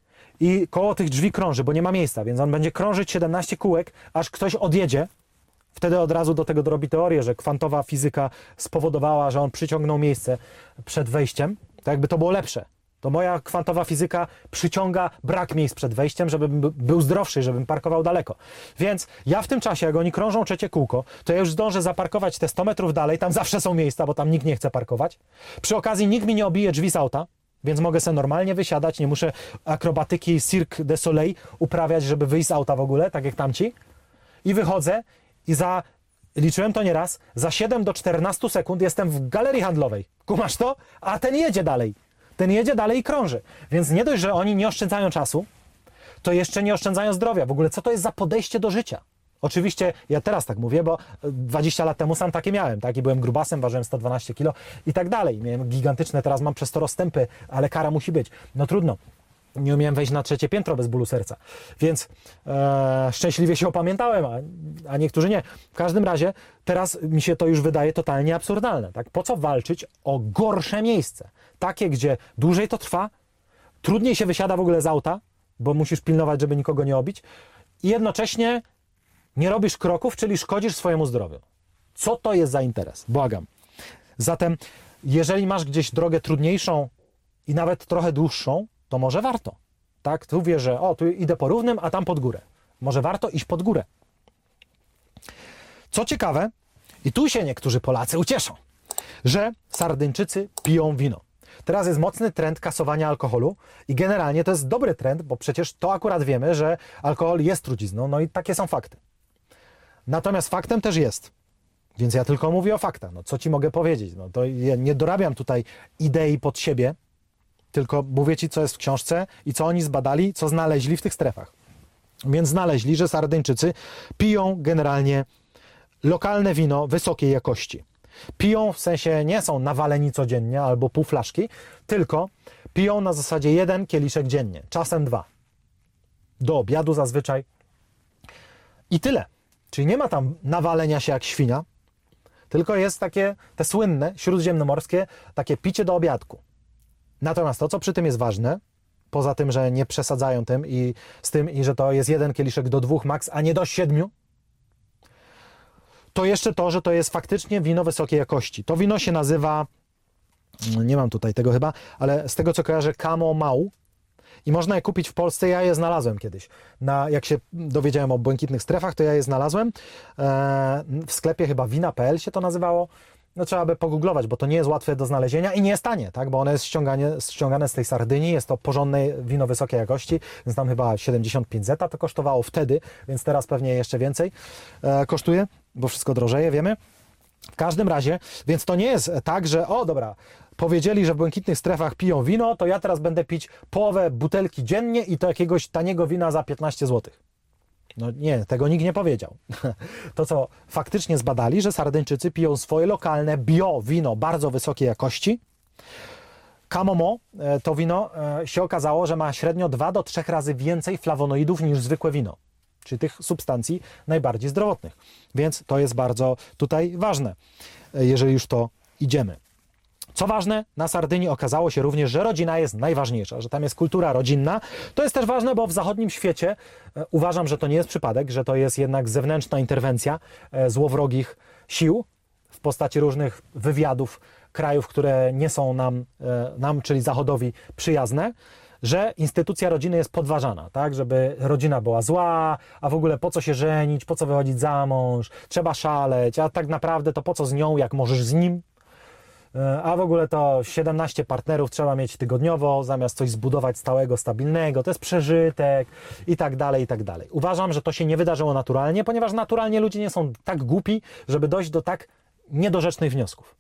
i koło tych drzwi krąży, bo nie ma miejsca, więc on będzie krążyć siedemnaście kółek, aż ktoś odjedzie. Wtedy od razu do tego dorobi teorię, że kwantowa fizyka spowodowała, że on przyciągnął miejsce przed wejściem. To jakby to było lepsze. To moja kwantowa fizyka przyciąga brak miejsc przed wejściem, żebym był zdrowszy, żebym parkował daleko. Więc ja w tym czasie, jak oni krążą trzecie kółko, to ja już zdążę zaparkować te sto metrów dalej, tam zawsze są miejsca, bo tam nikt nie chce parkować. Przy okazji nikt mi nie obije drzwi z auta, więc mogę sobie normalnie wysiadać, nie muszę akrobatyki Cirque du Soleil uprawiać, żeby wyjść z auta w ogóle, tak jak tamci. I wychodzę i za, liczyłem to nieraz, za siedem do czternastu sekund jestem w galerii handlowej. Kumasz to? A ten jedzie dalej. Ten jedzie dalej i krąży. Więc nie dość, że oni nie oszczędzają czasu, to jeszcze nie oszczędzają zdrowia. W ogóle co to jest za podejście do życia? Oczywiście ja teraz tak mówię, bo dwadzieścia lat temu sam takie miałem, tak? I byłem grubasem, ważyłem sto dwanaście kilo i tak dalej. Miałem gigantyczne, teraz mam przez to rozstępy, ale kara musi być. No trudno. Nie umiałem wejść na trzecie piętro bez bólu serca. Więc e, szczęśliwie się opamiętałem, a, a niektórzy nie. W każdym razie teraz mi się to już wydaje totalnie absurdalne. Tak? Po co walczyć o gorsze miejsce? Takie, gdzie dłużej to trwa, trudniej się wysiada w ogóle z auta, bo musisz pilnować, żeby nikogo nie obić i jednocześnie nie robisz kroków, czyli szkodzisz swojemu zdrowiu. Co to jest za interes? Błagam. Zatem, jeżeli masz gdzieś drogę trudniejszą i nawet trochę dłuższą, to może warto. Tak? Tu wiesz, że o, tu idę po równym, a tam pod górę. Może warto iść pod górę. Co ciekawe, i tu się niektórzy Polacy ucieszą, że Sardyńczycy piją wino. Teraz jest mocny trend kasowania alkoholu i generalnie to jest dobry trend, bo przecież to akurat wiemy, że alkohol jest trucizną, no i takie są fakty. Natomiast faktem też jest, więc ja tylko mówię o faktach. No co ci mogę powiedzieć? No to ja nie dorabiam tutaj idei pod siebie, tylko mówię ci, co jest w książce i co oni zbadali, co znaleźli w tych strefach. Więc znaleźli, że Sardyńczycy piją generalnie lokalne wino wysokiej jakości. Piją, w sensie nie są nawaleni codziennie albo pół flaszki, tylko piją na zasadzie jeden kieliszek dziennie, czasem dwa. Do obiadu zazwyczaj. I tyle. Czyli nie ma tam nawalenia się jak świnia, tylko jest takie, te słynne, śródziemnomorskie, takie picie do obiadku. Natomiast to, co przy tym jest ważne, poza tym, że nie przesadzają tym i z tym, i że to jest jeden kieliszek do dwóch max, a nie do siedmiu, to jeszcze to, że to jest faktycznie wino wysokiej jakości. To wino się nazywa, nie mam tutaj tego chyba, ale z tego, co kojarzę, Camo Mał. I można je kupić w Polsce, ja je znalazłem kiedyś. Na, jak się dowiedziałem o błękitnych strefach, to ja je znalazłem. E, w sklepie chyba wina kropka pe el się to nazywało. no trzeba by pogooglować, bo to nie jest łatwe do znalezienia i nie jest tanie, tak? Bo one jest ściągane, ściągane z tej Sardynii, jest to porządne wino wysokiej jakości, więc tam chyba siedemdziesiąt pięć zeta to kosztowało wtedy, więc teraz pewnie jeszcze więcej e, kosztuje, bo wszystko drożeje, wiemy. W każdym razie, więc to nie jest tak, że o dobra, powiedzieli, że w błękitnych strefach piją wino, to ja teraz będę pić połowę butelki dziennie i to jakiegoś taniego wina za piętnaście złotych. No nie, tego nikt nie powiedział. To, co faktycznie zbadali, że Sardyńczycy piją swoje lokalne bio wino bardzo wysokiej jakości. Kamomo, to wino się okazało, że ma średnio dwa do trzech razy więcej flawonoidów niż zwykłe wino, czyli tych substancji najbardziej zdrowotnych. Więc to jest bardzo tutaj ważne, jeżeli już to idziemy. Co ważne, na Sardynii okazało się również, że rodzina jest najważniejsza, że tam jest kultura rodzinna. To jest też ważne, bo w zachodnim świecie e, uważam, że to nie jest przypadek, że to jest jednak zewnętrzna interwencja e, złowrogich sił w postaci różnych wywiadów krajów, które nie są nam, e, nam, czyli Zachodowi, przyjazne, że instytucja rodziny jest podważana, tak, żeby rodzina była zła, a w ogóle po co się żenić, po co wychodzić za mąż, trzeba szaleć, a tak naprawdę to po co z nią, jak możesz z nim. A w ogóle to siedemnaście partnerów trzeba mieć tygodniowo, zamiast coś zbudować stałego, stabilnego, to jest przeżytek i tak dalej, i tak dalej. Uważam, że to się nie wydarzyło naturalnie, ponieważ naturalnie ludzie nie są tak głupi, żeby dojść do tak niedorzecznych wniosków.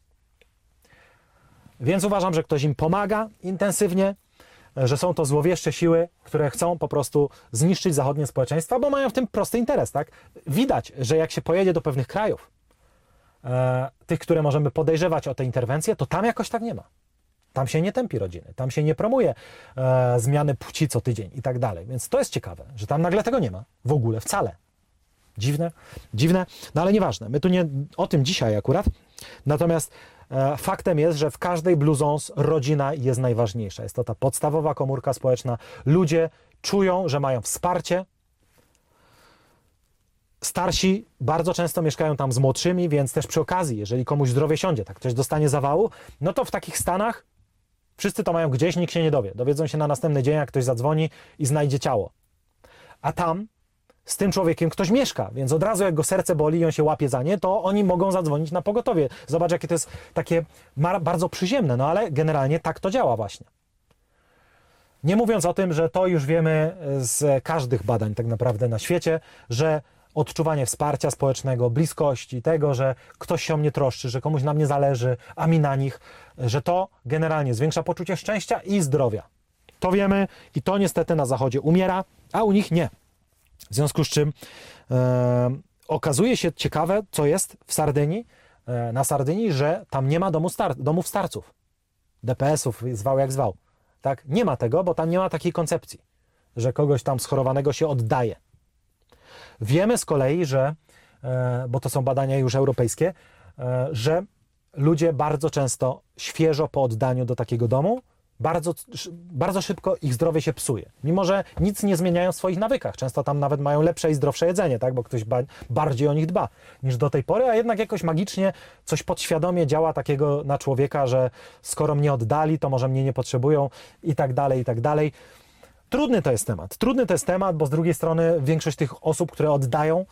Więc uważam, że ktoś im pomaga intensywnie, że są to złowieszcze siły, które chcą po prostu zniszczyć zachodnie społeczeństwa, bo mają w tym prosty interes, tak? Widać, że jak się pojedzie do pewnych krajów, E, tych, które możemy podejrzewać o te interwencje, to tam jakoś tak nie ma. Tam się nie tępi rodziny, tam się nie promuje e, zmiany płci co tydzień i tak dalej. Więc to jest ciekawe, że tam nagle tego nie ma. W ogóle, wcale. Dziwne, dziwne, no ale nieważne. My tu nie o tym dzisiaj akurat. Natomiast e, faktem jest, że w każdej blusons rodzina jest najważniejsza. Jest to ta podstawowa komórka społeczna. Ludzie czują, że mają wsparcie. Starsi bardzo często mieszkają tam z młodszymi, więc też przy okazji, jeżeli komuś zdrowie siądzie, tak ktoś dostanie zawału, no to w takich stanach wszyscy to mają gdzieś, nikt się nie dowie. Dowiedzą się na następny dzień, jak ktoś zadzwoni i znajdzie ciało. A tam z tym człowiekiem ktoś mieszka, więc od razu jak go serce boli i on się łapie za nie, to oni mogą zadzwonić na pogotowie. Zobacz, jakie to jest takie bardzo przyziemne, no ale generalnie tak to działa właśnie. Nie mówiąc o tym, że to już wiemy z każdych badań tak naprawdę na świecie, że odczuwanie wsparcia społecznego, bliskości, tego, że ktoś się o mnie troszczy, że komuś na mnie zależy, a mi na nich, że to generalnie zwiększa poczucie szczęścia i zdrowia. To wiemy i to niestety na Zachodzie umiera, a u nich nie. W związku z czym e, okazuje się ciekawe, co jest w Sardynii, e, na Sardynii, że tam nie ma domu star domów starców, D P S-ów, zwał jak zwał. Tak? Nie ma tego, bo tam nie ma takiej koncepcji, że kogoś tam schorowanego się oddaje. Wiemy z kolei, że, bo to są badania już europejskie, że ludzie bardzo często świeżo po oddaniu do takiego domu, bardzo, bardzo szybko ich zdrowie się psuje. Mimo że nic nie zmieniają w swoich nawykach. Często tam nawet mają lepsze i zdrowsze jedzenie, tak? Bo ktoś ba bardziej o nich dba niż do tej pory, a jednak jakoś magicznie coś podświadomie działa takiego na człowieka, że skoro mnie oddali, to może mnie nie potrzebują i tak dalej, i tak dalej. Trudny to jest temat. Trudny to jest temat, bo z drugiej strony większość tych osób, które oddają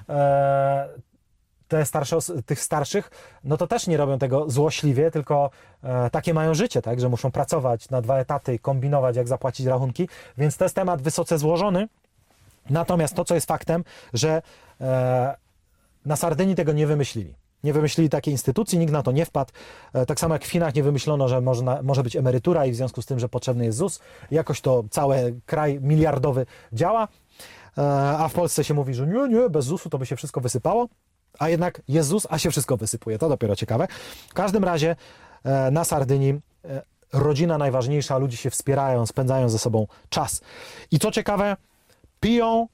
e, te starsze, tych starszych, no to też nie robią tego złośliwie, tylko e, takie mają życie, tak, że muszą pracować na dwa etaty, kombinować, jak zapłacić rachunki, więc to jest temat wysoce złożony. Natomiast to, co jest faktem, że e, na Sardynii tego nie wymyślili. Nie wymyślili takiej instytucji, nikt na to nie wpadł. Tak samo jak w Chinach nie wymyślono, że można, może być emerytura i w związku z tym, że potrzebny jest ZUS. Jakoś to cały kraj miliardowy działa, a w Polsce się mówi, że nie, nie, bez zusu to by się wszystko wysypało, a jednak jest ZUS, a się wszystko wysypuje. To dopiero ciekawe. W każdym razie na Sardynii rodzina najważniejsza, ludzie się wspierają, spędzają ze sobą czas. I co ciekawe, piją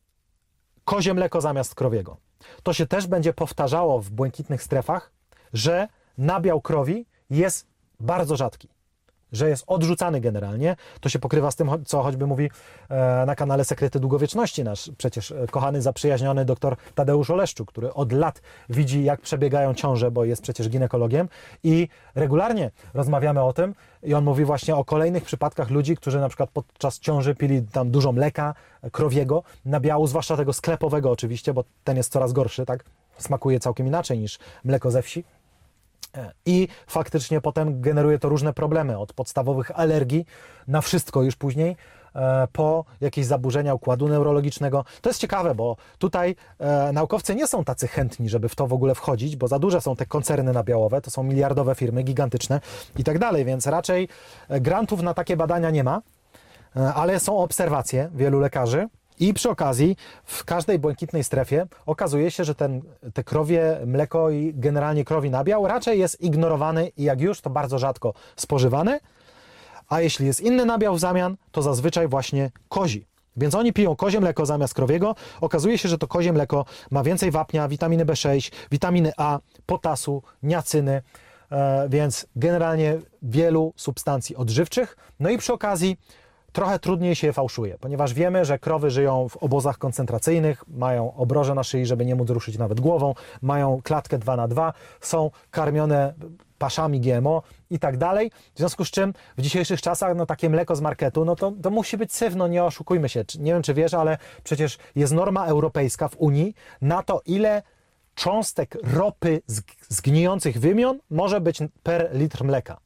kozie mleko zamiast krowiego. To się też będzie powtarzało w błękitnych strefach, że nabiał krowi jest bardzo rzadki, że jest odrzucany generalnie. To się pokrywa z tym, co choćby mówi na kanale Sekrety Długowieczności nasz przecież kochany, zaprzyjaźniony doktor Tadeusz Oleszczuk, który od lat widzi, jak przebiegają ciąże, bo jest przecież ginekologiem i regularnie rozmawiamy o tym i on mówi właśnie o kolejnych przypadkach ludzi, którzy na przykład podczas ciąży pili tam dużo mleka krowiego, nabiału, zwłaszcza tego sklepowego oczywiście, bo ten jest coraz gorszy, tak? Smakuje całkiem inaczej niż mleko ze wsi. I faktycznie potem generuje to różne problemy, od podstawowych alergii na wszystko już później, po jakieś zaburzenia układu neurologicznego. To jest ciekawe, bo tutaj e, naukowcy nie są tacy chętni, żeby w to w ogóle wchodzić, bo za duże są te koncerny nabiałowe, to są miliardowe firmy, gigantyczne i tak dalej, więc raczej grantów na takie badania nie ma, e, ale są obserwacje wielu lekarzy i przy okazji w każdej błękitnej strefie okazuje się, że ten, te krowie mleko i generalnie krowi nabiał raczej jest ignorowany i jak już, to bardzo rzadko spożywany. A jeśli jest inny nabiał w zamian, to zazwyczaj właśnie kozi. Więc oni piją kozie mleko zamiast krowiego. Okazuje się, że to kozie mleko ma więcej wapnia, witaminy B sześć, witaminy A, potasu, niacyny, e, więc generalnie wielu substancji odżywczych. No i przy okazji trochę trudniej się je fałszuje, ponieważ wiemy, że krowy żyją w obozach koncentracyjnych, mają obroże na szyi, żeby nie móc ruszyć nawet głową, mają klatkę dwa na dwa, są karmione paszami G M O i tak dalej. W związku z czym w dzisiejszych czasach no, takie mleko z marketu, no to, to musi być syf, no nie oszukujmy się. Nie wiem, czy wiesz, ale przecież jest norma europejska w Unii na to, ile cząstek ropy z, z gnijących wymion może być per litr mleka.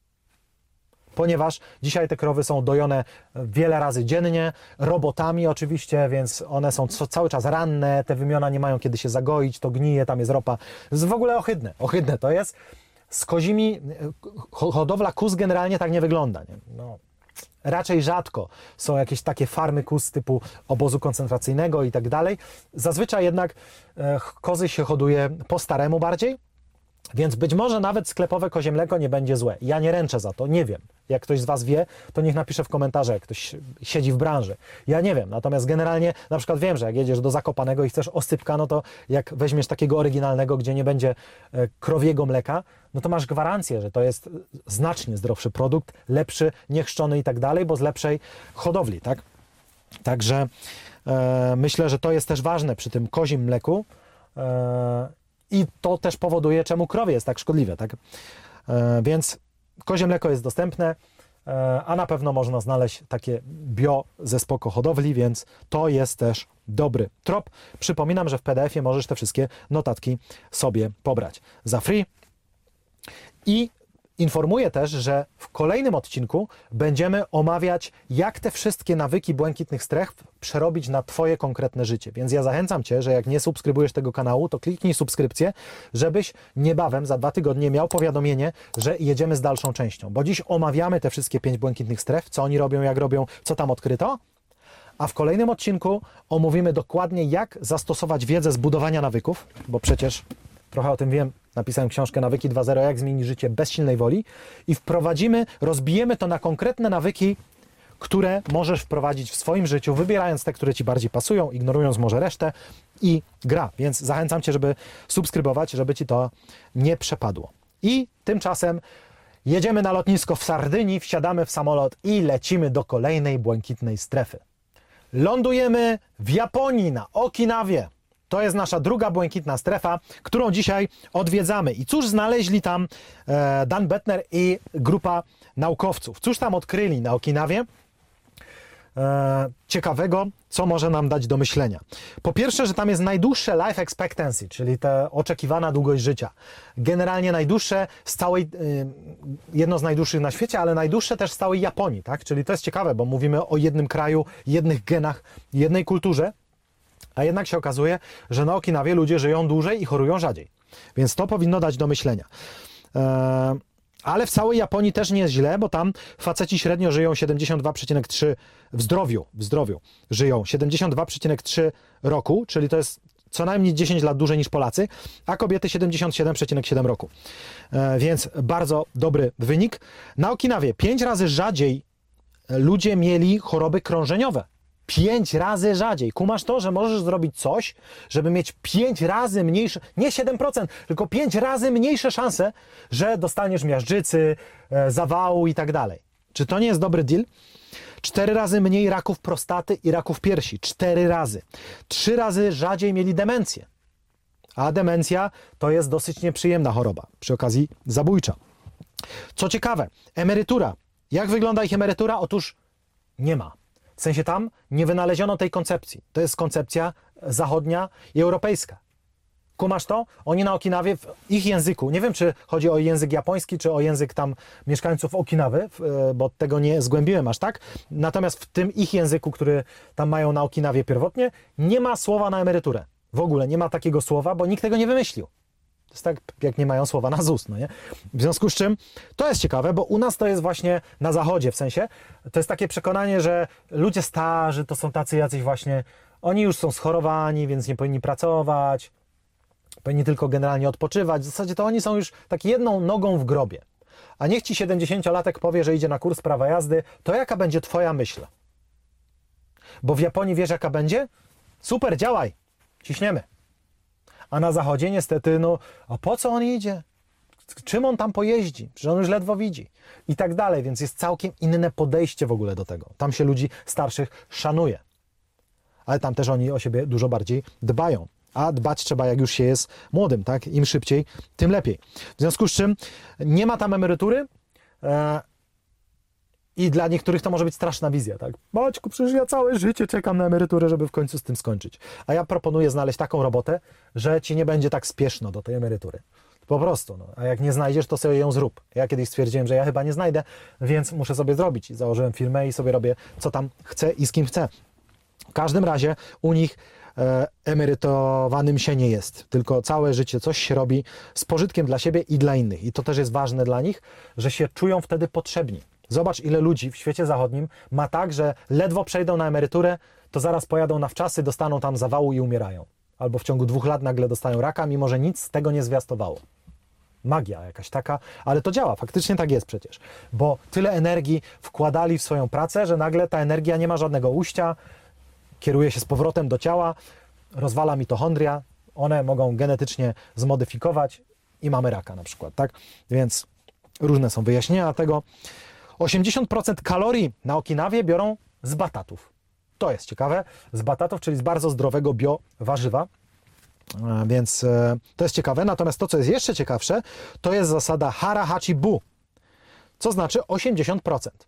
Ponieważ dzisiaj te krowy są dojone wiele razy dziennie, robotami oczywiście, więc one są co, cały czas ranne, te wymiona nie mają kiedy się zagoić, to gnije, tam jest ropa. To jest w ogóle ohydne, ohydne to jest. Z kozimi, hodowla kóz generalnie tak nie wygląda. Nie? No, raczej rzadko są jakieś takie farmy kóz typu obozu koncentracyjnego i tak dalej. Zazwyczaj jednak e, kozy się hoduje po staremu bardziej, więc być może nawet sklepowe kozie mleko nie będzie złe. Ja nie ręczę za to, nie wiem. Jak ktoś z Was wie, to niech napisze w komentarze, jak ktoś siedzi w branży. Ja nie wiem, natomiast generalnie na przykład wiem, że jak jedziesz do Zakopanego i chcesz osypka, no to jak weźmiesz takiego oryginalnego, gdzie nie będzie krowiego mleka, no to masz gwarancję, że to jest znacznie zdrowszy produkt, lepszy, niechrzczony i tak dalej, bo z lepszej hodowli, tak? Także e, myślę, że to jest też ważne przy tym kozim mleku, e, i to też powoduje, czemu krowie jest tak szkodliwe, tak? E, więc kozie mleko jest dostępne, e, a na pewno można znaleźć takie bio ze spoko hodowli, więc to jest też dobry trop. Przypominam, że w P D F ie możesz te wszystkie notatki sobie pobrać za free. I informuję też, że w kolejnym odcinku będziemy omawiać, jak te wszystkie nawyki błękitnych stref przerobić na Twoje konkretne życie. Więc ja zachęcam Cię, że jak nie subskrybujesz tego kanału, to kliknij subskrypcję, żebyś niebawem, za dwa tygodnie miał powiadomienie, że jedziemy z dalszą częścią. Bo dziś omawiamy te wszystkie pięć błękitnych stref, co oni robią, jak robią, co tam odkryto. A w kolejnym odcinku omówimy dokładnie, jak zastosować wiedzę z budowania nawyków, bo przecież trochę o tym wiem, napisałem książkę Nawyki dwa zero, jak zmienić życie bez silnej woli i wprowadzimy, rozbijemy to na konkretne nawyki, które możesz wprowadzić w swoim życiu, wybierając te, które Ci bardziej pasują, ignorując może resztę i gra. Więc zachęcam Cię, żeby subskrybować, żeby Ci to nie przepadło. I tymczasem jedziemy na lotnisko w Sardynii, wsiadamy w samolot i lecimy do kolejnej błękitnej strefy. Lądujemy w Japonii, na Okinawie. To jest nasza druga błękitna strefa, którą dzisiaj odwiedzamy. I cóż znaleźli tam e, Dan Bettner i grupa naukowców? Cóż tam odkryli na Okinawie? E, ciekawego, co może nam dać do myślenia. Po pierwsze, że tam jest najdłuższe life expectancy, czyli ta oczekiwana długość życia. Generalnie najdłuższe z całej, e, jedno z najdłuższych na świecie, ale najdłuższe też z całej Japonii, tak? Czyli to jest ciekawe, bo mówimy o jednym kraju, jednych genach, jednej kulturze. A jednak się okazuje, że na Okinawie ludzie żyją dłużej i chorują rzadziej. Więc to powinno dać do myślenia. Eee, ale w całej Japonii też nie jest źle, bo tam faceci średnio żyją siedemdziesiąt dwa przecinek trzy w zdrowiu, w zdrowiu żyją siedemdziesiąt dwa przecinek trzy roku, czyli to jest co najmniej dziesięć lat dłużej niż Polacy, a kobiety siedemdziesiąt siedem przecinek siedem roku. Eee, więc bardzo dobry wynik. Na Okinawie pięć razy rzadziej ludzie mieli choroby krążeniowe. Pięć razy rzadziej. Kumasz to, że możesz zrobić coś, żeby mieć pięć razy mniejsze, nie siedem procent, tylko pięć razy mniejsze szanse, że dostaniesz miażdżycy, e, zawału i tak dalej. Czy to nie jest dobry deal? Cztery razy mniej raków prostaty i raków piersi. Cztery razy. Trzy razy rzadziej mieli demencję. A demencja to jest dosyć nieprzyjemna choroba. Przy okazji zabójcza. Co ciekawe, emerytura. Jak wygląda ich emerytura? Otóż nie ma. W sensie tam nie wynaleziono tej koncepcji. To jest koncepcja zachodnia i europejska. Kumasz to? Oni na Okinawie, w ich języku, nie wiem, czy chodzi o język japoński, czy o język tam mieszkańców Okinawy, bo tego nie zgłębiłem aż tak. Natomiast w tym ich języku, który tam mają na Okinawie pierwotnie, nie ma słowa na emeryturę. W ogóle nie ma takiego słowa, bo nikt tego nie wymyślił. To jest tak, jak nie mają słowa na Z U S, no nie? W związku z czym to jest ciekawe, bo u nas to jest właśnie na zachodzie, w sensie, to jest takie przekonanie, że ludzie starzy to są tacy jacyś właśnie, oni już są schorowani, więc nie powinni pracować, powinni tylko generalnie odpoczywać. W zasadzie to oni są już tak jedną nogą w grobie. A niech ci siedemdziesięciolatek powie, że idzie na kurs prawa jazdy, to jaka będzie twoja myśl? Bo w Japonii wiesz, jaka będzie? Super, działaj, ciśniemy. A na zachodzie niestety, no, a po co on idzie? Czym on tam pojeździ? Przecież on już ledwo widzi. I tak dalej, więc jest całkiem inne podejście w ogóle do tego. Tam się ludzi starszych szanuje. Ale tam też oni o siebie dużo bardziej dbają. A dbać trzeba, jak już się jest młodym, tak? Im szybciej, tym lepiej. W związku z czym nie ma tam emerytury e, i dla niektórych to może być straszna wizja, tak? Maćku, przecież ja całe życie czekam na emeryturę, żeby w końcu z tym skończyć. A ja proponuję znaleźć taką robotę, że ci nie będzie tak spieszno do tej emerytury. Po prostu, no. A jak nie znajdziesz, to sobie ją zrób. Ja kiedyś stwierdziłem, że ja chyba nie znajdę, więc muszę sobie zrobić. I założyłem firmę i sobie robię, co tam chcę i z kim chcę. W każdym razie u nich e, emerytowanym się nie jest, tylko całe życie coś się robi z pożytkiem dla siebie i dla innych. I to też jest ważne dla nich, że się czują wtedy potrzebni. Zobacz, ile ludzi w świecie zachodnim ma tak, że ledwo przejdą na emeryturę, to zaraz pojadą na wczasy, dostaną tam zawału i umierają. Albo w ciągu dwóch lat nagle dostają raka, mimo że nic z tego nie zwiastowało. Magia jakaś taka, ale to działa, faktycznie tak jest przecież. Bo tyle energii wkładali w swoją pracę, że nagle ta energia nie ma żadnego ujścia, kieruje się z powrotem do ciała, rozwala mitochondria, one mogą genetycznie zmodyfikować i mamy raka na przykład, tak? Więc różne są wyjaśnienia tego. osiemdziesiąt procent kalorii na Okinawie biorą z batatów. To jest ciekawe, z batatów, czyli z bardzo zdrowego biowarzywa, więc to jest ciekawe. Natomiast to, co jest jeszcze ciekawsze, to jest zasada hara hachi bu, co znaczy osiemdziesiąt procent.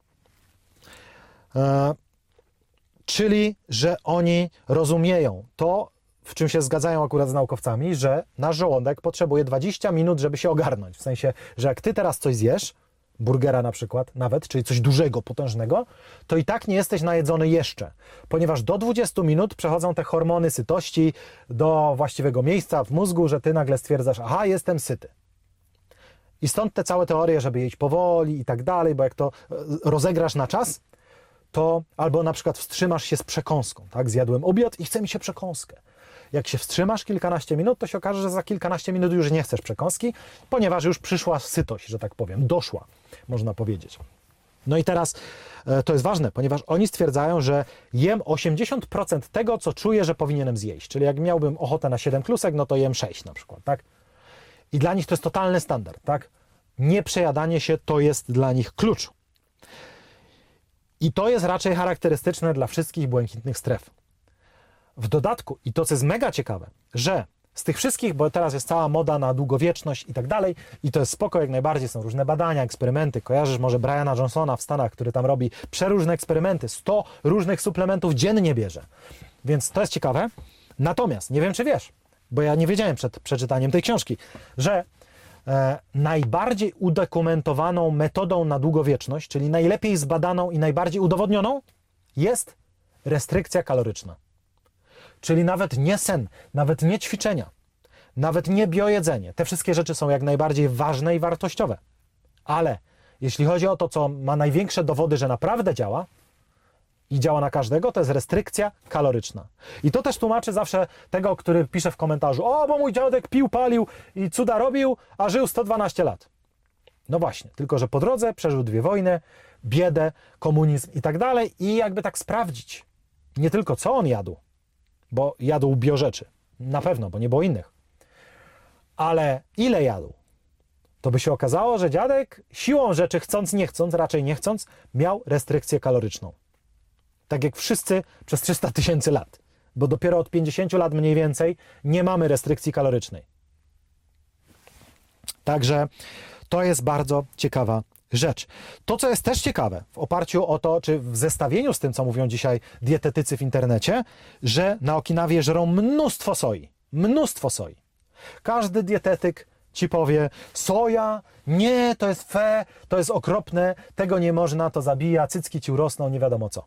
Czyli, że oni rozumieją to, w czym się zgadzają akurat z naukowcami, że nasz żołądek potrzebuje dwadzieścia minut, żeby się ogarnąć. W sensie, że jak ty teraz coś zjesz, burgera na przykład nawet, czyli coś dużego, potężnego, to i tak nie jesteś najedzony jeszcze, ponieważ do dwudziestu minut przechodzą te hormony sytości do właściwego miejsca w mózgu, że ty nagle stwierdzasz, aha, jestem syty. I stąd te całe teorie, żeby jeść powoli i tak dalej, bo jak to rozegrasz na czas, to albo na przykład wstrzymasz się z przekąską, tak, zjadłem obiad i chce mi się przekąskę. Jak się wstrzymasz kilkanaście minut, to się okaże, że za kilkanaście minut już nie chcesz przekąski, ponieważ już przyszła sytość, że tak powiem, doszła, można powiedzieć. No i teraz e, to jest ważne, ponieważ oni stwierdzają, że jem osiemdziesiąt procent tego, co czuję, że powinienem zjeść. Czyli jak miałbym ochotę na siedem klusek, no to jem sześć na przykład, tak? I dla nich to jest totalny standard, tak? Nieprzejadanie się to jest dla nich klucz. I to jest raczej charakterystyczne dla wszystkich błękitnych stref. W dodatku, i to co jest mega ciekawe, że z tych wszystkich, bo teraz jest cała moda na długowieczność i tak dalej, i to jest spoko, jak najbardziej, są różne badania, eksperymenty, kojarzysz może Briana Johnsona w Stanach, który tam robi przeróżne eksperymenty, sto różnych suplementów dziennie bierze, więc to jest ciekawe. Natomiast, nie wiem czy wiesz, bo ja nie wiedziałem przed przeczytaniem tej książki, że e, najbardziej udokumentowaną metodą na długowieczność, czyli najlepiej zbadaną i najbardziej udowodnioną, jest restrykcja kaloryczna. Czyli nawet nie sen, nawet nie ćwiczenia, nawet nie biojedzenie. Te wszystkie rzeczy są jak najbardziej ważne i wartościowe. Ale jeśli chodzi o to, co ma największe dowody, że naprawdę działa i działa na każdego, to jest restrykcja kaloryczna. I to też tłumaczy zawsze tego, który pisze w komentarzu: o, bo mój dziadek pił, palił i cuda robił, a żył sto dwanaście lat. No właśnie, tylko że po drodze przeżył dwie wojny, biedę, komunizm i tak dalej. I jakby tak sprawdzić, nie tylko co on jadł, bo jadł biorzeczy, na pewno, bo nie było innych. Ale ile jadł? To by się okazało, że dziadek siłą rzeczy, chcąc, nie chcąc, raczej nie chcąc, miał restrykcję kaloryczną. Tak jak wszyscy przez trzysta tysięcy lat. Bo dopiero od pięćdziesięciu lat mniej więcej nie mamy restrykcji kalorycznej. Także to jest bardzo ciekawa rzecz. To, co jest też ciekawe, w oparciu o to, czy w zestawieniu z tym, co mówią dzisiaj dietetycy w internecie, że na Okinawie żerą mnóstwo soi. Mnóstwo soi. Każdy dietetyk ci powie, soja, nie, to jest fe, to jest okropne, tego nie można, to zabija, cycki ci urosną, nie wiadomo co.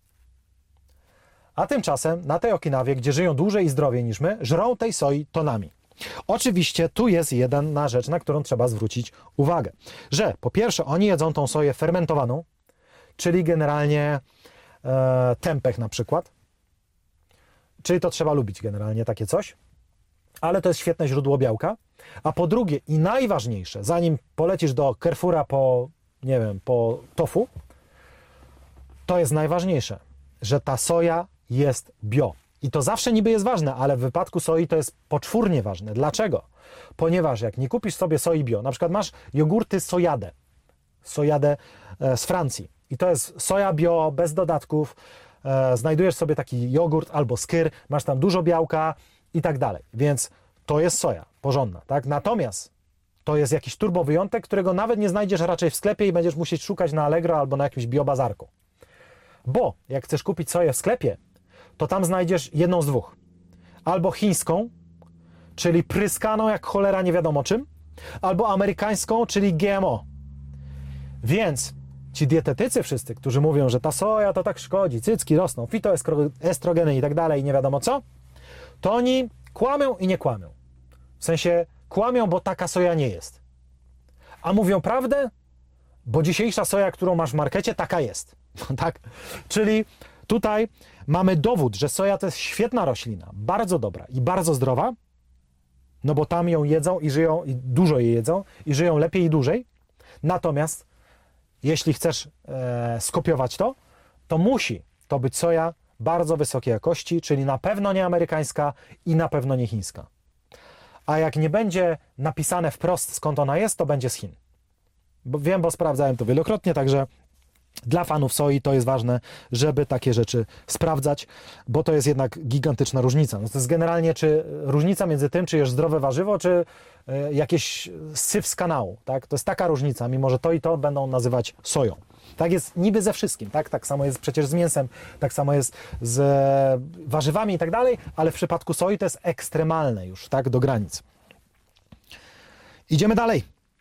A tymczasem na tej Okinawie, gdzie żyją dłużej i zdrowiej niż my, żrą tej soi tonami. Oczywiście tu jest jedna rzecz, na którą trzeba zwrócić uwagę, że po pierwsze oni jedzą tą soję fermentowaną, czyli generalnie e, tempeh na przykład, czyli to trzeba lubić generalnie takie coś, ale to jest świetne źródło białka, a po drugie i najważniejsze, zanim polecisz do Carrefoura po, nie wiem, po tofu, to jest najważniejsze, że ta soja jest bio. I to zawsze niby jest ważne, ale w wypadku soi to jest poczwórnie ważne. Dlaczego? Ponieważ jak nie kupisz sobie soi bio, na przykład masz jogurty sojadę, sojadę z Francji i to jest soja bio, bez dodatków, e, znajdujesz sobie taki jogurt albo skyr, masz tam dużo białka i tak dalej, więc to jest soja porządna, tak? Natomiast to jest jakiś turbo wyjątek, którego nawet nie znajdziesz raczej w sklepie i będziesz musieć szukać na Allegro albo na jakimś biobazarku. Bo jak chcesz kupić soję w sklepie, to tam znajdziesz jedną z dwóch. Albo chińską, czyli pryskaną jak cholera nie wiadomo czym, albo amerykańską, czyli G M O. Więc ci dietetycy wszyscy, którzy mówią, że ta soja to tak szkodzi, cycki rosną, fitoestrogeny i tak dalej, nie wiadomo co, to oni kłamią i nie kłamią. W sensie kłamią, bo taka soja nie jest. A mówią prawdę, bo dzisiejsza soja, którą masz w markecie, taka jest. Tak? Czyli tutaj mamy dowód, że soja to jest świetna roślina, bardzo dobra i bardzo zdrowa, no bo tam ją jedzą i żyją, i dużo jej jedzą, i żyją lepiej i dłużej. Natomiast jeśli chcesz e, skopiować to, to musi to być soja bardzo wysokiej jakości, czyli na pewno nie amerykańska i na pewno nie chińska. A jak nie będzie napisane wprost, skąd ona jest, to będzie z Chin. Bo wiem, bo sprawdzałem to wielokrotnie, także dla fanów soi to jest ważne, żeby takie rzeczy sprawdzać, bo to jest jednak gigantyczna różnica. No to jest generalnie czy różnica między tym, czy jesz zdrowe warzywo, czy y, jakieś syf z kanału. Tak? To jest taka różnica, mimo że to i to będą nazywać soją. Tak jest niby ze wszystkim, tak? Tak samo jest przecież z mięsem, tak samo jest z warzywami i tak dalej, ale w przypadku soi to jest ekstremalne już, tak? Do granic. Idziemy dalej.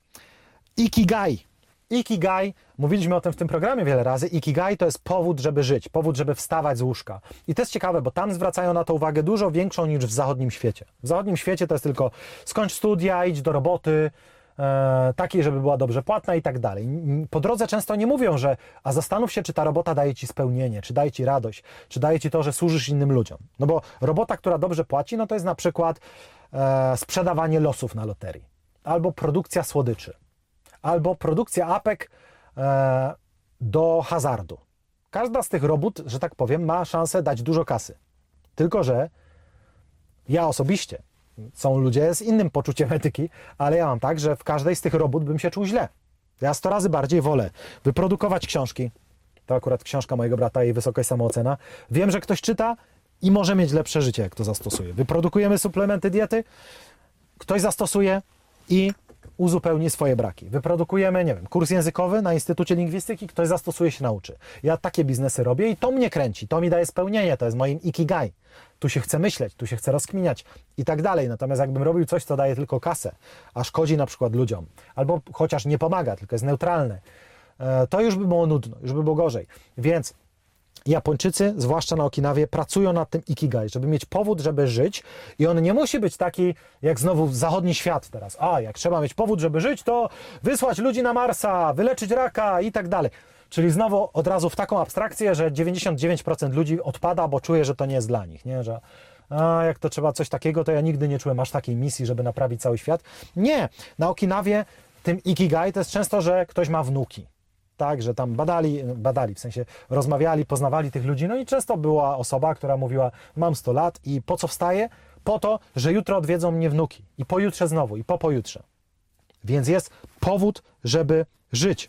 Ikigai. Ikigai, mówiliśmy o tym w tym programie wiele razy, Ikigai to jest powód, żeby żyć, powód, żeby wstawać z łóżka. I to jest ciekawe, bo tam zwracają na to uwagę dużo większą niż w zachodnim świecie. W zachodnim świecie to jest tylko skończ studia, idź do roboty, e, takiej, żeby była dobrze płatna i tak dalej. Po drodze często nie mówią, że a zastanów się, czy ta robota daje ci spełnienie, czy daje ci radość, czy daje ci to, że służysz innym ludziom. No bo robota, która dobrze płaci, no to jest na przykład e, sprzedawanie losów na loterii, albo produkcja słodyczy, albo produkcja apek e, do hazardu. Każda z tych robót, że tak powiem, ma szansę dać dużo kasy. Tylko że ja osobiście, są ludzie z innym poczuciem etyki, ale ja mam tak, że w każdej z tych robót bym się czuł źle. Ja sto razy bardziej wolę wyprodukować książki. To akurat książka mojego brata, jej wysoka samoocena. Wiem, że ktoś czyta i może mieć lepsze życie, jak to zastosuje. Wyprodukujemy suplementy diety, ktoś zastosuje i uzupełni swoje braki. Wyprodukujemy, nie wiem, kurs językowy na Instytucie Lingwistyki, ktoś zastosuje się, nauczy. Ja takie biznesy robię i to mnie kręci, to mi daje spełnienie, to jest moim ikigai. Tu się chce myśleć, tu się chce rozkminiać i tak dalej. Natomiast jakbym robił coś, co daje tylko kasę, a szkodzi na przykład ludziom, albo chociaż nie pomaga, tylko jest neutralne, to już by było nudno, już by było gorzej. Więc Japończycy, zwłaszcza na Okinawie, pracują nad tym ikigai, żeby mieć powód, żeby żyć i on nie musi być taki jak znowu zachodni świat teraz. A, jak trzeba mieć powód, żeby żyć, to wysłać ludzi na Marsa, wyleczyć raka i tak dalej. Czyli znowu od razu w taką abstrakcję, że dziewięćdziesiąt dziewięć procent ludzi odpada, bo czuje, że to nie jest dla nich, nie? Że a, jak to trzeba coś takiego, to ja nigdy nie czułem aż takiej misji, żeby naprawić cały świat. Nie, na Okinawie tym ikigai to jest często, że ktoś ma wnuki. Tak, że tam badali, badali, w sensie rozmawiali, poznawali tych ludzi, no i często była osoba, która mówiła, mam sto lat i po co wstaję? Po to, że jutro odwiedzą mnie wnuki i pojutrze znowu i po pojutrze. Więc jest powód, żeby żyć.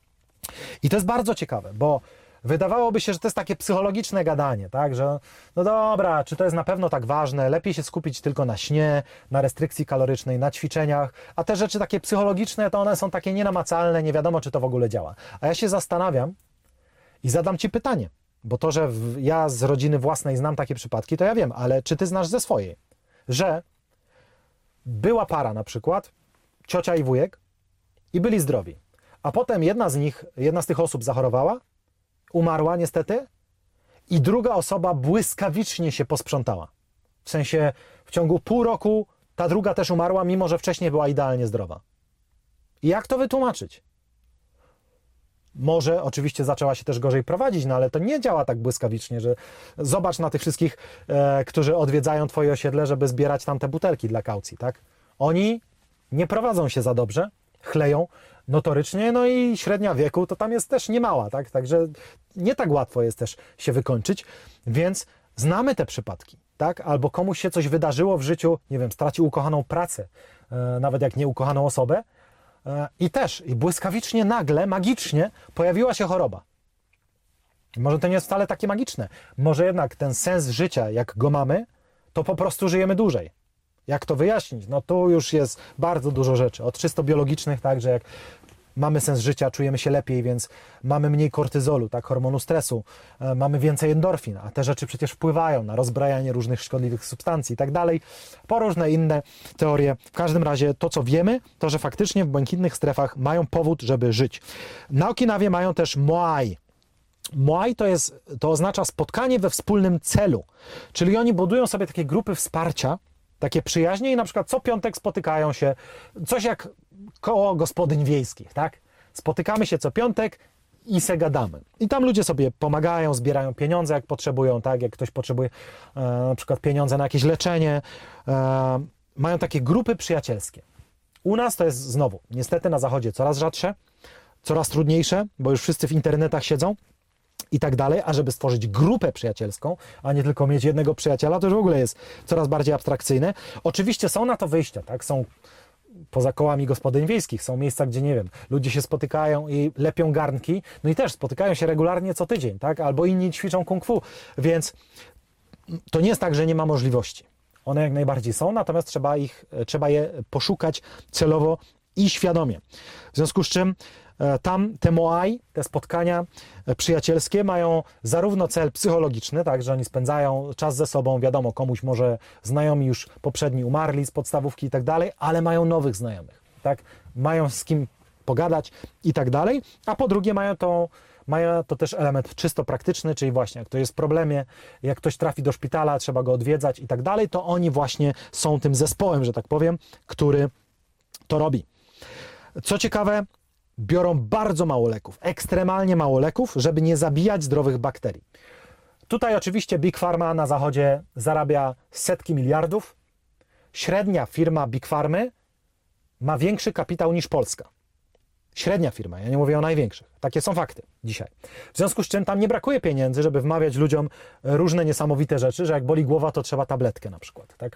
I to jest bardzo ciekawe, bo wydawałoby się, że to jest takie psychologiczne gadanie, tak, że no dobra, czy to jest na pewno tak ważne, lepiej się skupić tylko na śnie, na restrykcji kalorycznej, na ćwiczeniach, a te rzeczy takie psychologiczne, to one są takie nienamacalne, nie wiadomo, czy to w ogóle działa. A ja się zastanawiam i zadam Ci pytanie, bo to, że w, ja z rodziny własnej znam takie przypadki, to ja wiem, ale czy Ty znasz ze swojej, że była para na przykład, ciocia i wujek, i byli zdrowi. A potem jedna z nich, jedna z tych osób zachorowała, umarła niestety, i druga osoba błyskawicznie się posprzątała. W sensie w ciągu pół roku ta druga też umarła, mimo że wcześniej była idealnie zdrowa. I jak to wytłumaczyć? Może oczywiście zaczęła się też gorzej prowadzić, no ale to nie działa tak błyskawicznie, że zobacz na tych wszystkich, e, którzy odwiedzają twoje osiedle, żeby zbierać tam te butelki dla kaucji, tak? Oni nie prowadzą się za dobrze, chleją notorycznie, no i średnia wieku to tam jest też niemała, tak? Także nie tak łatwo jest też się wykończyć, więc znamy te przypadki, tak? Albo komuś się coś wydarzyło w życiu, nie wiem, stracił ukochaną pracę, e, nawet jak nie ukochaną osobę, e, i też, i błyskawicznie, nagle, magicznie pojawiła się choroba. Może to nie jest wcale takie magiczne. Może jednak ten sens życia, jak go mamy, to po prostu żyjemy dłużej. Jak to wyjaśnić? No tu już jest bardzo dużo rzeczy. Od czysto biologicznych, tak, że jak mamy sens życia, czujemy się lepiej, więc mamy mniej kortyzolu, tak, hormonu stresu, e, mamy więcej endorfin, a te rzeczy przecież wpływają na rozbrajanie różnych szkodliwych substancji i tak dalej, po różne inne teorie. W każdym razie to, co wiemy, to, że faktycznie w błękitnych strefach mają powód, żeby żyć. Na Okinawie mają też Moai. Moai to jest, to oznacza spotkanie we wspólnym celu, czyli oni budują sobie takie grupy wsparcia, takie przyjaźnie i na przykład co piątek spotykają się, coś jak koło gospodyń wiejskich, tak? Spotykamy się co piątek i se gadamy. I tam ludzie sobie pomagają, zbierają pieniądze, jak potrzebują, tak? Jak ktoś potrzebuje e, na przykład pieniądze na jakieś leczenie. E, mają takie grupy przyjacielskie. U nas to jest znowu, niestety na zachodzie coraz rzadsze, coraz trudniejsze, bo już wszyscy w internetach siedzą i tak dalej, a żeby stworzyć grupę przyjacielską, a nie tylko mieć jednego przyjaciela, to już w ogóle jest coraz bardziej abstrakcyjne. Oczywiście są na to wyjścia, tak? Są poza kołami gospodyń wiejskich, są miejsca, gdzie, nie wiem, ludzie się spotykają i lepią garnki, no i też spotykają się regularnie co tydzień, tak? Albo inni ćwiczą kung fu, więc to nie jest tak, że nie ma możliwości. One jak najbardziej są, natomiast trzeba ich, trzeba je poszukać celowo i świadomie. W związku z czym tam te Moai, te spotkania przyjacielskie mają zarówno cel psychologiczny, tak, że oni spędzają czas ze sobą, wiadomo, komuś może znajomi już poprzedni umarli z podstawówki i tak dalej, ale mają nowych znajomych, tak, mają z kim pogadać i tak dalej, a po drugie mają to, mają to też element czysto praktyczny, czyli właśnie jak ktoś jest w problemie, jak ktoś trafi do szpitala, trzeba go odwiedzać i tak dalej, to oni właśnie są tym zespołem, że tak powiem, który to robi. Co ciekawe, biorą bardzo mało leków, ekstremalnie mało leków, żeby nie zabijać zdrowych bakterii. Tutaj oczywiście Big Pharma na zachodzie zarabia setki miliardów. Średnia firma Big Pharmy ma większy kapitał niż Polska. Średnia firma, ja nie mówię o największych. Takie są fakty dzisiaj. W związku z czym tam nie brakuje pieniędzy, żeby wmawiać ludziom różne niesamowite rzeczy, że jak boli głowa, to trzeba tabletkę na przykład, tak?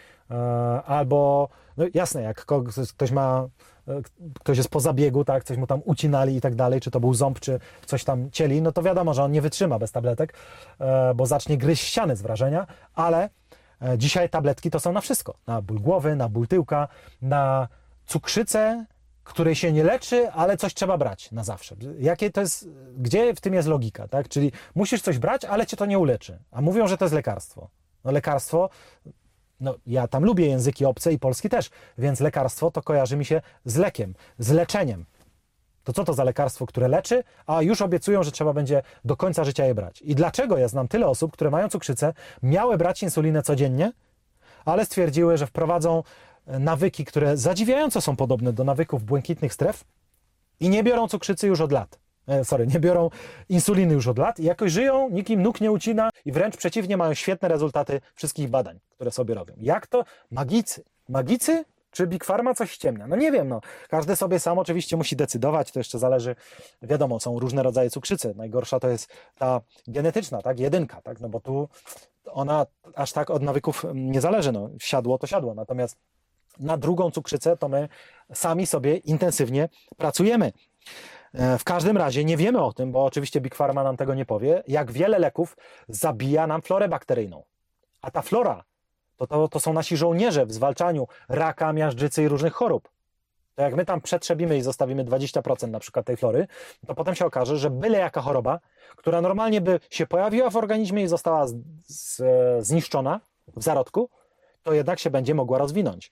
Albo, no jasne, jak ktoś ma, ktoś jest po zabiegu, tak, coś mu tam ucinali i tak dalej, czy to był ząb, czy coś tam cieli, no to wiadomo, że on nie wytrzyma bez tabletek, bo zacznie gryźć ściany z wrażenia, ale dzisiaj tabletki to są na wszystko. Na ból głowy, na ból tyłka, na cukrzycę, której się nie leczy, ale coś trzeba brać na zawsze. Jakie to jest, gdzie w tym jest logika, tak? Czyli musisz coś brać, ale cię to nie uleczy. A mówią, że to jest lekarstwo. No lekarstwo, no ja tam lubię języki obce i polski też, więc lekarstwo to kojarzy mi się z lekiem, z leczeniem. To co to za lekarstwo, które leczy, a już obiecują, że trzeba będzie do końca życia je brać. I dlaczego ja znam tyle osób, które mają cukrzycę, miały brać insulinę codziennie, ale stwierdziły, że wprowadzą nawyki, które zadziwiająco są podobne do nawyków błękitnych stref i nie biorą cukrzycy już od lat. E, sorry, nie biorą insuliny już od lat i jakoś żyją, nikt im nóg nie ucina i wręcz przeciwnie, mają świetne rezultaty wszystkich badań, które sobie robią. Jak to? Magicy. Magicy? Czy Big Pharma coś ściemnia? No nie wiem, no. Każdy sobie sam oczywiście musi decydować, to jeszcze zależy, wiadomo, są różne rodzaje cukrzycy. Najgorsza to jest ta genetyczna, tak, jedynka, tak, no bo tu ona aż tak od nawyków nie zależy, no. Siadło to siadło, natomiast na drugą cukrzycę to my sami sobie intensywnie pracujemy. W każdym razie nie wiemy o tym, bo oczywiście Big Pharma nam tego nie powie, jak wiele leków zabija nam florę bakteryjną. A ta flora to, to, to są nasi żołnierze w zwalczaniu raka, miażdżycy i różnych chorób. To jak my tam przetrzebimy i zostawimy dwadzieścia procent na przykład tej flory, to potem się okaże, że byle jaka choroba, która normalnie by się pojawiła w organizmie i została z, z, zniszczona w zarodku, to jednak się będzie mogła rozwinąć.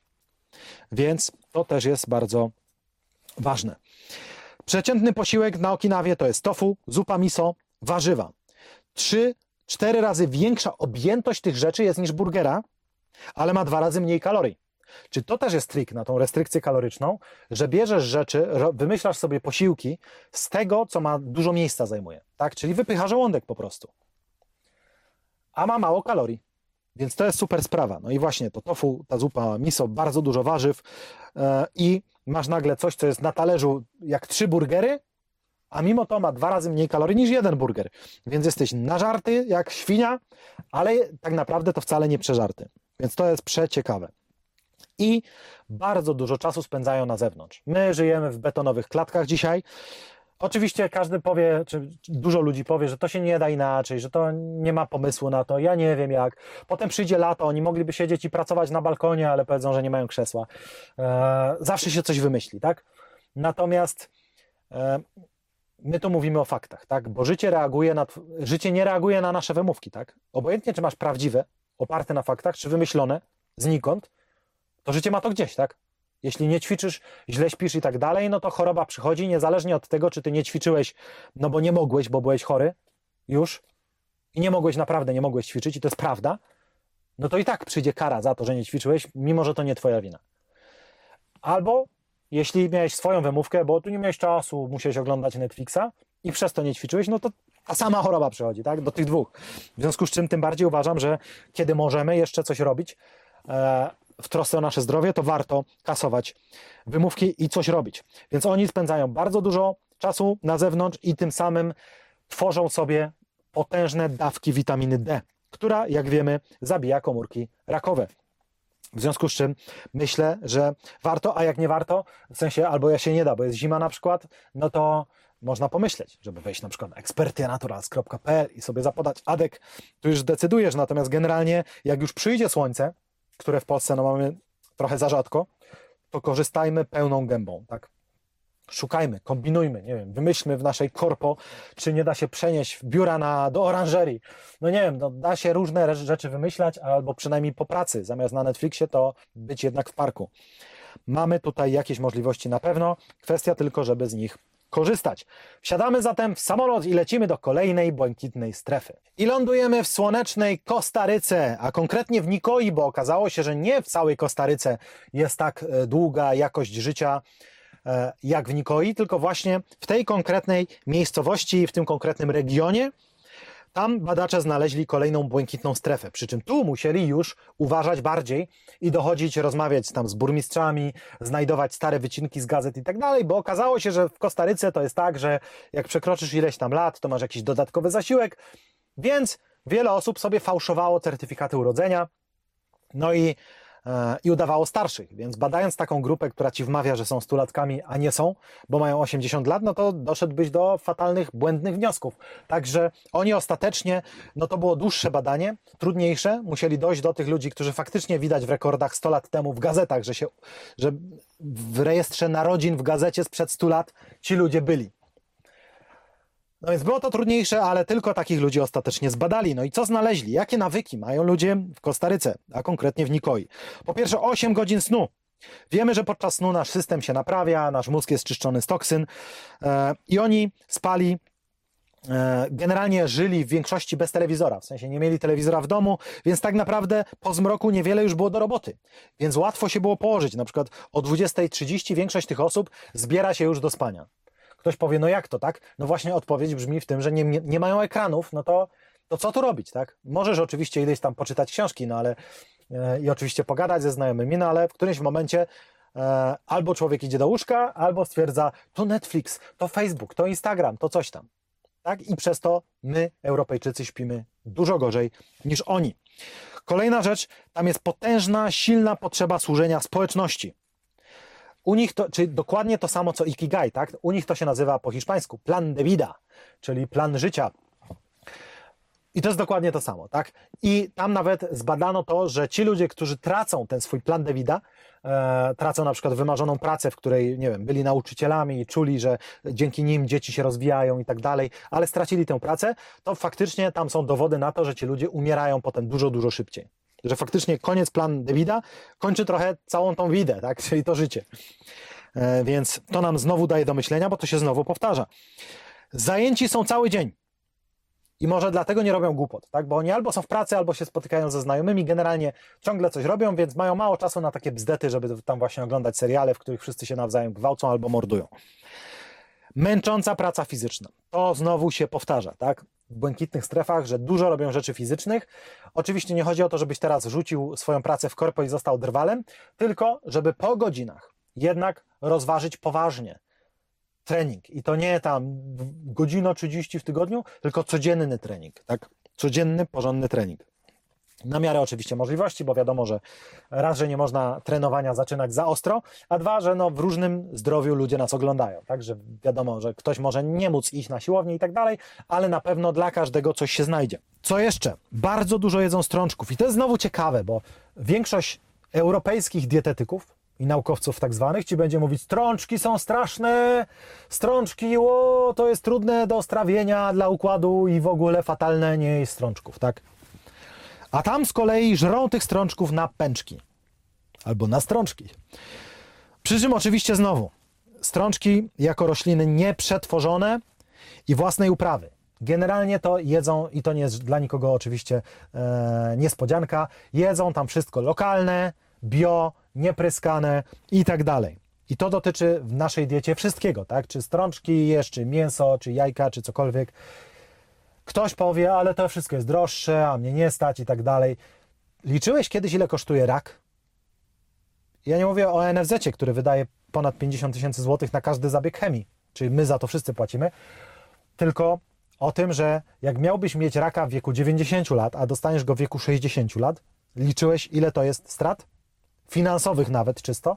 Więc to też jest bardzo ważne. Przeciętny posiłek na Okinawie to jest tofu, zupa miso, warzywa. trzy cztery razy większa objętość tych rzeczy jest niż burgera, ale ma dwa razy mniej kalorii. Czy to też jest trik na tą restrykcję kaloryczną, że bierzesz rzeczy, wymyślasz sobie posiłki z tego, co ma dużo miejsca zajmuje, tak? Czyli wypycha żołądek po prostu. A ma mało kalorii. Więc to jest super sprawa. No i właśnie to tofu, ta zupa miso, bardzo dużo warzyw yy, i masz nagle coś, co jest na talerzu jak trzy burgery, a mimo to ma dwa razy mniej kalorii niż jeden burger. Więc jesteś nażarty jak świnia, ale tak naprawdę to wcale nie przeżarty. Więc to jest przeciekawe. I bardzo dużo czasu spędzają na zewnątrz. My żyjemy w betonowych klatkach dzisiaj. Oczywiście każdy powie, czy dużo ludzi powie, że to się nie da inaczej, że to nie ma pomysłu na to, ja nie wiem jak. Potem przyjdzie lato, oni mogliby siedzieć i pracować na balkonie, ale powiedzą, że nie mają krzesła. Eee, zawsze się coś wymyśli, tak? Natomiast e, my tu mówimy o faktach, tak? Bo życie reaguje na, życie nie reaguje na nasze wymówki, tak? Obojętnie, czy masz prawdziwe, oparte na faktach, czy wymyślone, znikąd, to życie ma to gdzieś, tak? Jeśli nie ćwiczysz, źle śpisz i tak dalej, no to choroba przychodzi niezależnie od tego, czy ty nie ćwiczyłeś, no bo nie mogłeś, bo byłeś chory już i nie mogłeś, naprawdę nie mogłeś ćwiczyć i to jest prawda, no to i tak przyjdzie kara za to, że nie ćwiczyłeś, mimo że to nie twoja wina. Albo jeśli miałeś swoją wymówkę, bo tu nie miałeś czasu, musiałeś oglądać Netflixa i przez to nie ćwiczyłeś, no to ta sama choroba przychodzi, tak? Do tych dwóch. W związku z czym tym bardziej uważam, że kiedy możemy jeszcze coś robić, e, w trosce o nasze zdrowie, to warto kasować wymówki i coś robić. Więc oni spędzają bardzo dużo czasu na zewnątrz i tym samym tworzą sobie potężne dawki witaminy D, która, jak wiemy, zabija komórki rakowe. W związku z czym myślę, że warto, a jak nie warto, w sensie albo ja się nie da, bo jest zima na przykład, no to można pomyśleć, żeby wejść na przykład na ekspertianaturals kropka p l i sobie zapodać adek, tu już decydujesz, natomiast generalnie jak już przyjdzie słońce, które w Polsce no, mamy trochę za rzadko, to korzystajmy pełną gębą, tak? Szukajmy, kombinujmy, nie wiem, wymyślmy w naszej korpo, czy nie da się przenieść biura na, do oranżerii. No nie wiem, no, da się różne rzeczy wymyślać, albo przynajmniej po pracy, zamiast na Netflixie, to być jednak w parku. Mamy tutaj jakieś możliwości na pewno, kwestia tylko, żeby z nich korzystać. Wsiadamy zatem w samolot i lecimy do kolejnej błękitnej strefy. I lądujemy w słonecznej Kostaryce, a konkretnie w Nikoi, bo okazało się, że nie w całej Kostaryce jest tak długa jakość życia jak w Nikoi, tylko właśnie w tej konkretnej miejscowości, w tym konkretnym regionie. Tam badacze znaleźli kolejną błękitną strefę, przy czym tu musieli już uważać bardziej i dochodzić, rozmawiać tam z burmistrzami, znajdować stare wycinki z gazet i tak dalej, bo okazało się, że w Kostaryce to jest tak, że jak przekroczysz ileś tam lat, to masz jakiś dodatkowy zasiłek, więc wiele osób sobie fałszowało certyfikaty urodzenia, no i i udawało starszych, więc badając taką grupę, która ci wmawia, że są stulatkami, a nie są, bo mają osiemdziesiąt lat, no to doszedłbyś do fatalnych, błędnych wniosków. Także oni ostatecznie, no to było dłuższe badanie, trudniejsze, musieli dojść do tych ludzi, którzy faktycznie widać w rekordach sto lat temu w gazetach, że się, że w rejestrze narodzin w gazecie sprzed stu lat ci ludzie byli. No więc było to trudniejsze, ale tylko takich ludzi ostatecznie zbadali. No i co znaleźli? Jakie nawyki mają ludzie w Kostaryce, a konkretnie w Nikoi? Po pierwsze osiem godzin snu. Wiemy, że podczas snu nasz system się naprawia, nasz mózg jest czyszczony z toksyn e, i oni spali, e, generalnie żyli w większości bez telewizora, w sensie nie mieli telewizora w domu, więc tak naprawdę po zmroku niewiele już było do roboty. Więc łatwo się było położyć. Na przykład o dwudziestej trzydzieści większość tych osób zbiera się już do spania. Ktoś powie, no jak to, tak? No właśnie odpowiedź brzmi w tym, że nie, nie, nie mają ekranów, no to, to co tu robić, tak? Możesz oczywiście ileś tam poczytać książki, no ale e, i oczywiście pogadać ze znajomymi, no ale w którymś momencie e, albo człowiek idzie do łóżka, albo stwierdza, to Netflix, to Facebook, to Instagram, to coś tam, tak? I przez to my, Europejczycy, śpimy dużo gorzej niż oni. Kolejna rzecz, tam jest potężna, silna potrzeba służenia społeczności. U nich to, czyli dokładnie to samo co Ikigai, tak? U nich to się nazywa po hiszpańsku plan de vida, czyli plan życia. I to jest dokładnie to samo, tak? I tam nawet zbadano to, że ci ludzie, którzy tracą ten swój plan de vida, e, tracą na przykład wymarzoną pracę, w której, nie wiem, byli nauczycielami i czuli, że dzięki nim dzieci się rozwijają i tak dalej, ale stracili tę pracę, to faktycznie tam są dowody na to, że ci ludzie umierają potem dużo, dużo szybciej. że faktycznie koniec plan Davida kończy trochę całą tą widę, tak? Czyli to życie. E, więc to nam znowu daje do myślenia, bo to się znowu powtarza. Zajęci są cały dzień. I może dlatego nie robią głupot, tak? Bo oni albo są w pracy, albo się spotykają ze znajomymi, generalnie ciągle coś robią, więc mają mało czasu na takie bzdety, żeby tam właśnie oglądać seriale, w których wszyscy się nawzajem gwałcą albo mordują. Męcząca praca fizyczna. To znowu się powtarza, tak? W błękitnych strefach, że dużo robią rzeczy fizycznych. Oczywiście nie chodzi o to, żebyś teraz rzucił swoją pracę w korpo i został drwalem, tylko żeby po godzinach jednak rozważyć poważnie trening. I to nie tam godzina trzydzieści w tygodniu, tylko codzienny trening, tak? Codzienny, porządny trening. Na miarę oczywiście możliwości, bo wiadomo, że raz, że nie można trenowania zaczynać za ostro, a dwa, że no w różnym zdrowiu ludzie nas oglądają, tak? Że wiadomo, że ktoś może nie móc iść na siłownię i tak dalej, ale na pewno dla każdego coś się znajdzie. Co jeszcze? Bardzo dużo jedzą strączków i to jest znowu ciekawe, bo większość europejskich dietetyków i naukowców tak zwanych ci będzie mówić, strączki są straszne, strączki, o, to jest trudne do strawienia dla układu i w ogóle fatalne, nie jest strączków, tak? A tam z kolei żrą tych strączków na pęczki albo na strączki. Przy czym oczywiście znowu strączki jako rośliny nieprzetworzone i własnej uprawy. Generalnie to jedzą, i to nie jest dla nikogo oczywiście e, niespodzianka, jedzą tam wszystko lokalne, bio, niepryskane i tak dalej. I to dotyczy w naszej diecie wszystkiego, tak? Czy strączki jesz, czy mięso, czy jajka, czy cokolwiek. Ktoś powie, ale to wszystko jest droższe, a mnie nie stać i tak dalej. Liczyłeś kiedyś, ile kosztuje rak? Ja nie mówię o N F Z-cie, który wydaje ponad pięćdziesiąt tysięcy złotych na każdy zabieg chemii, czyli my za to wszyscy płacimy, tylko o tym, że jak miałbyś mieć raka w wieku dziewięćdziesięciu lat, a dostaniesz go w wieku sześćdziesięciu lat, liczyłeś, ile to jest strat? Finansowych nawet czysto.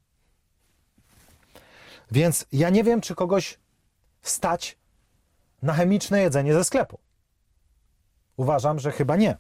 Więc ja nie wiem, czy kogoś stać na chemiczne jedzenie ze sklepu. Uważam, że chyba nie.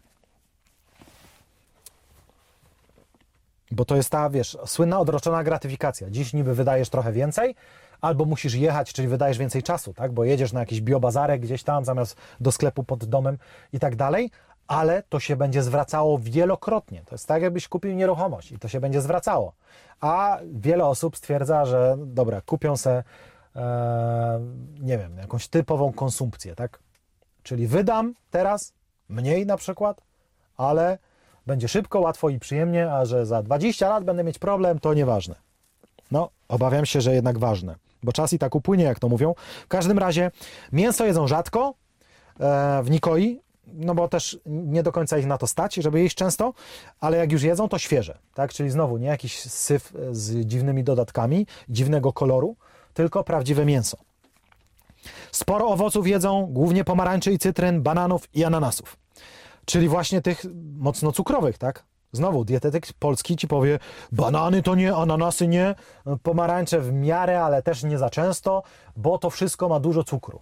Bo to jest ta, wiesz, słynna odroczona gratyfikacja. Dziś niby wydajesz trochę więcej, albo musisz jechać, czyli wydajesz więcej czasu, tak? Bo jedziesz na jakiś biobazarek gdzieś tam, zamiast do sklepu pod domem i tak dalej, ale to się będzie zwracało wielokrotnie. To jest tak, jakbyś kupił nieruchomość i to się będzie zwracało. A wiele osób stwierdza, że dobra, kupią se e, nie wiem, jakąś typową konsumpcję, tak? Czyli wydam teraz mniej na przykład, ale będzie szybko, łatwo i przyjemnie, a że za dwadzieścia lat będę mieć problem, to nieważne. No, obawiam się, że jednak ważne, bo czas i tak upłynie, jak to mówią. W każdym razie mięso jedzą rzadko e, w Nikoi, no bo też nie do końca ich na to stać, żeby jeść często, ale jak już jedzą, to świeże, tak? Czyli znowu nie jakiś syf z dziwnymi dodatkami, dziwnego koloru, tylko prawdziwe mięso. Sporo owoców jedzą, głównie pomarańczy i cytryn, bananów i ananasów. Czyli właśnie tych mocno cukrowych, tak? Znowu, dietetyk polski ci powie, banany to nie, ananasy nie, pomarańcze w miarę, ale też nie za często, bo to wszystko ma dużo cukru.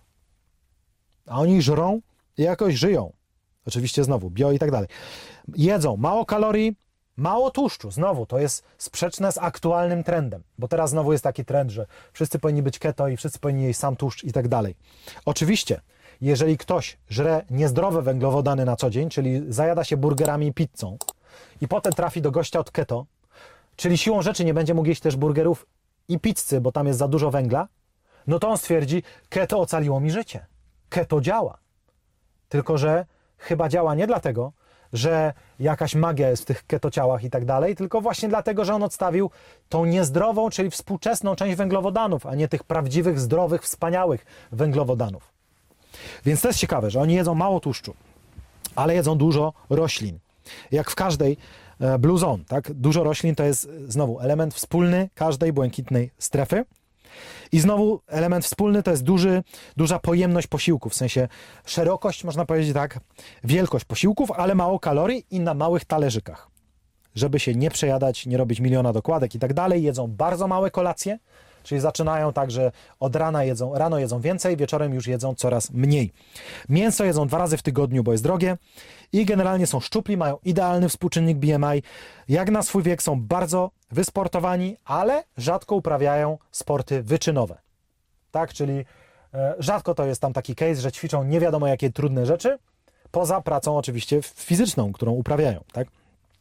A oni żrą i jakoś żyją. Oczywiście znowu, bio i tak dalej. Jedzą mało kalorii, mało tłuszczu. Znowu, to jest sprzeczne z aktualnym trendem, bo teraz znowu jest taki trend, że wszyscy powinni być keto i wszyscy powinni jeść sam tłuszcz i tak dalej. Oczywiście, jeżeli ktoś żre niezdrowe węglowodany na co dzień, czyli zajada się burgerami i pizzą i potem trafi do gościa od keto, czyli siłą rzeczy nie będzie mógł jeść też burgerów i pizzy, bo tam jest za dużo węgla, no to on stwierdzi, keto ocaliło mi życie. Keto działa. Tylko że chyba działa nie dlatego, że jakaś magia jest w tych ketociałach i tak dalej, tylko właśnie dlatego, że on odstawił tą niezdrową, czyli współczesną część węglowodanów, a nie tych prawdziwych, zdrowych, wspaniałych węglowodanów. Więc to jest ciekawe, że oni jedzą mało tłuszczu, ale jedzą dużo roślin. Jak w każdej Blue Zone, tak? Dużo roślin to jest znowu element wspólny każdej błękitnej strefy. I znowu element wspólny to jest duży, duża pojemność posiłków, w sensie szerokość, można powiedzieć tak, wielkość posiłków, ale mało kalorii i na małych talerzykach. Żeby się nie przejadać, nie robić miliona dokładek i tak dalej, jedzą bardzo małe kolacje, czyli zaczynają tak, że od rana jedzą, rano jedzą więcej, wieczorem już jedzą coraz mniej. Mięso jedzą dwa razy w tygodniu, bo jest drogie i generalnie są szczupli, mają idealny współczynnik B M I. Jak na swój wiek są bardzo wysportowani, ale rzadko uprawiają sporty wyczynowe. Tak, czyli e, rzadko to jest tam taki case, że ćwiczą nie wiadomo jakie trudne rzeczy, poza pracą oczywiście fizyczną, którą uprawiają, tak?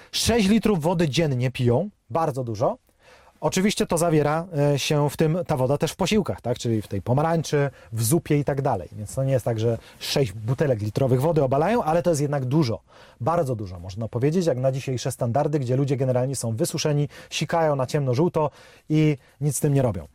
sześć litrów wody dziennie piją, bardzo dużo. Oczywiście to zawiera się w tym, ta woda też w posiłkach, tak? Czyli w tej pomarańczy, w zupie i tak dalej. Więc to nie jest tak, że sześć butelek litrowych wody obalają, ale to jest jednak dużo, bardzo dużo, można powiedzieć, jak na dzisiejsze standardy, gdzie ludzie generalnie są wysuszeni, sikają na ciemno-żółto i nic z tym nie robią.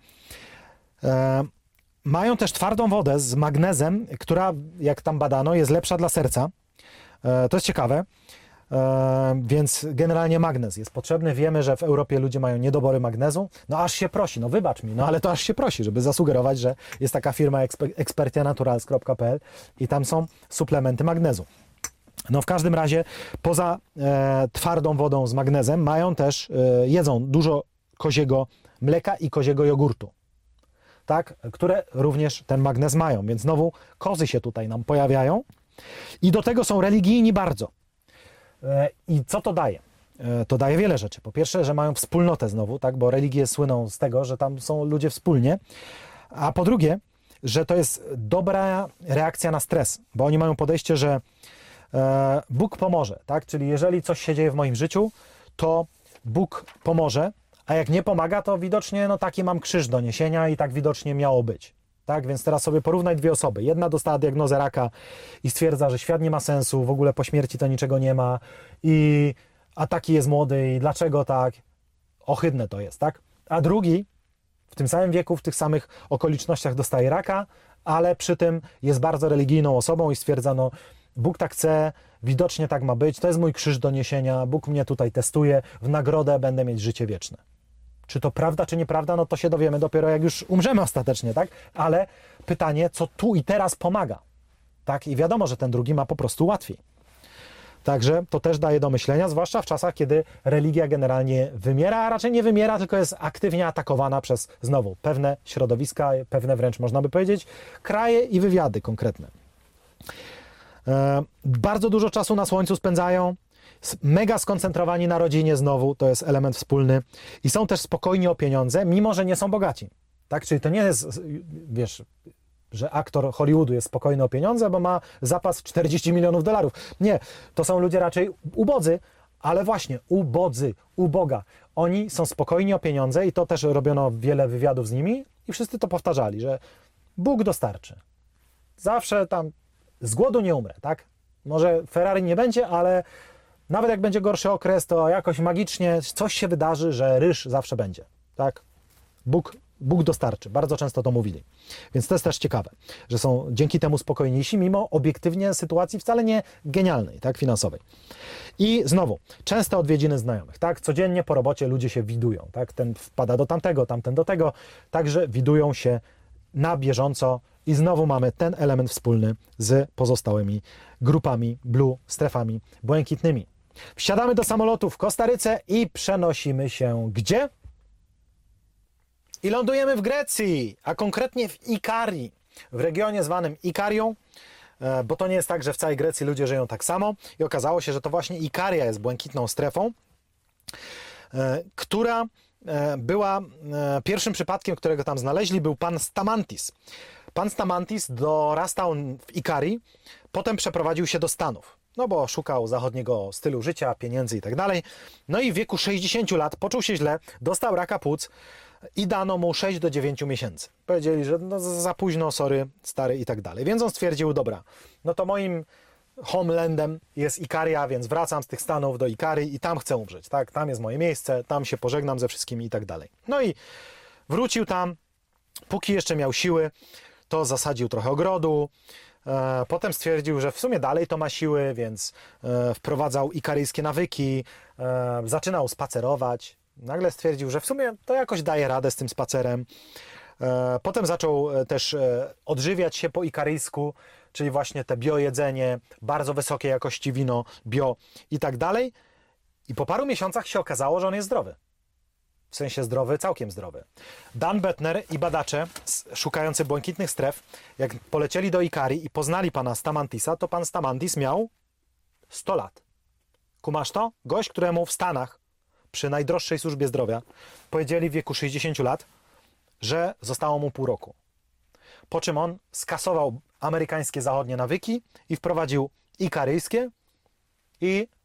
E, mają też twardą wodę z magnezem, która, jak tam badano, jest lepsza dla serca. E, to jest ciekawe. E, więc generalnie magnez jest potrzebny. Wiemy, że w Europie ludzie mają niedobory magnezu. No aż się prosi, no wybacz mi, no ale to aż się prosi, żeby zasugerować, że jest taka firma expertianaturals kropka p l i tam są suplementy magnezu. No w każdym razie poza e, twardą wodą z magnezem mają też, e, jedzą dużo koziego mleka i koziego jogurtu, tak, które również ten magnez mają, więc znowu kozy się tutaj nam pojawiają i do tego są religijni bardzo. I co to daje? To daje wiele rzeczy. Po pierwsze, że mają wspólnotę znowu, tak, bo religie słyną z tego, że tam są ludzie wspólnie, a po drugie, że to jest dobra reakcja na stres, bo oni mają podejście, że e, Bóg pomoże, tak, czyli jeżeli coś się dzieje w moim życiu, to Bóg pomoże, a jak nie pomaga, to widocznie no taki mam krzyż do niesienia i tak widocznie miało być. Tak, więc teraz sobie porównaj dwie osoby. Jedna dostała diagnozę raka i stwierdza, że świat nie ma sensu, w ogóle po śmierci to niczego nie ma i a taki jest młody i dlaczego tak? Ohydne to jest, tak? A drugi w tym samym wieku, w tych samych okolicznościach dostaje raka, ale przy tym jest bardzo religijną osobą i stwierdza, no Bóg tak chce, widocznie tak ma być, to jest mój krzyż do niesienia, Bóg mnie tutaj testuje, w nagrodę będę mieć życie wieczne. Czy to prawda, czy nieprawda, no to się dowiemy dopiero jak już umrzemy ostatecznie, tak? Ale pytanie, co tu i teraz pomaga, tak? I wiadomo, że ten drugi ma po prostu łatwiej. Także to też daje do myślenia, zwłaszcza w czasach, kiedy religia generalnie wymiera, a raczej nie wymiera, tylko jest aktywnie atakowana przez, znowu, pewne środowiska, pewne wręcz, można by powiedzieć, kraje i wywiady konkretne. E, bardzo dużo czasu na słońcu spędzają, mega skoncentrowani na rodzinie znowu, to jest element wspólny i są też spokojni o pieniądze, mimo że nie są bogaci, tak? Czyli to nie jest, wiesz, że aktor Hollywoodu jest spokojny o pieniądze, bo ma zapas czterdzieści milionów dolarów. Nie, to są ludzie raczej ubodzy, ale właśnie ubodzy, uboga. Oni są spokojni o pieniądze i to też robiono wiele wywiadów z nimi i wszyscy to powtarzali, że Bóg dostarczy. Zawsze tam z głodu nie umrę, tak? Może Ferrari nie będzie, ale nawet jak będzie gorszy okres, to jakoś magicznie coś się wydarzy, że ryż zawsze będzie, tak? Bóg, Bóg dostarczy. Bardzo często to mówili. Więc to jest też ciekawe, że są dzięki temu spokojniejsi, mimo obiektywnie sytuacji wcale nie genialnej, tak? Finansowej. I znowu, częste odwiedziny znajomych, tak? Codziennie po robocie ludzie się widują, tak? Ten wpada do tamtego, tamten do tego, także widują się na bieżąco i znowu mamy ten element wspólny z pozostałymi grupami blue, strefami błękitnymi. Wsiadamy do samolotu w Kostaryce i przenosimy się gdzie? I lądujemy w Grecji, a konkretnie w Ikarii, w regionie zwanym Ikarią, bo to nie jest tak, że w całej Grecji ludzie żyją tak samo i okazało się, że to właśnie Ikaria jest błękitną strefą, która była pierwszym przypadkiem, którego tam znaleźli, był pan Stamantis. Pan Stamantis dorastał w Ikarii, potem przeprowadził się do Stanów. No bo szukał zachodniego stylu życia, pieniędzy i tak dalej. No i w wieku sześćdziesięciu lat poczuł się źle, dostał raka płuc i dano mu sześć do dziewięciu miesięcy. Powiedzieli, że no za późno, sorry, stary i tak dalej. Więc on stwierdził, dobra, no to moim homelandem jest Ikaria, więc wracam z tych Stanów do Ikarii i tam chcę umrzeć, tak? Tam jest moje miejsce, tam się pożegnam ze wszystkimi i tak dalej. No i wrócił tam, póki jeszcze miał siły, to zasadził trochę ogrodu. E, potem stwierdził, że w sumie dalej to ma siły, więc e, wprowadzał ikaryjskie nawyki, e, zaczynał spacerować. Nagle stwierdził, że w sumie to jakoś daje radę z tym spacerem. E, potem zaczął też e, odżywiać się po ikaryjsku, czyli właśnie te biojedzenie, bardzo wysokiej jakości wino, bio i tak dalej. I po paru miesiącach się okazało, że on jest zdrowy. W sensie zdrowy, całkiem zdrowy. Dan Bettner i badacze szukający błękitnych stref, jak polecieli do Ikarii i poznali pana Stamantisa, to pan Stamantis miał sto lat. Kumasz to? Gość, któremu w Stanach przy najdroższej służbie zdrowia powiedzieli w wieku sześćdziesięciu lat, że zostało mu pół roku. Po czym on skasował amerykańskie zachodnie nawyki i wprowadził ikaryjskie i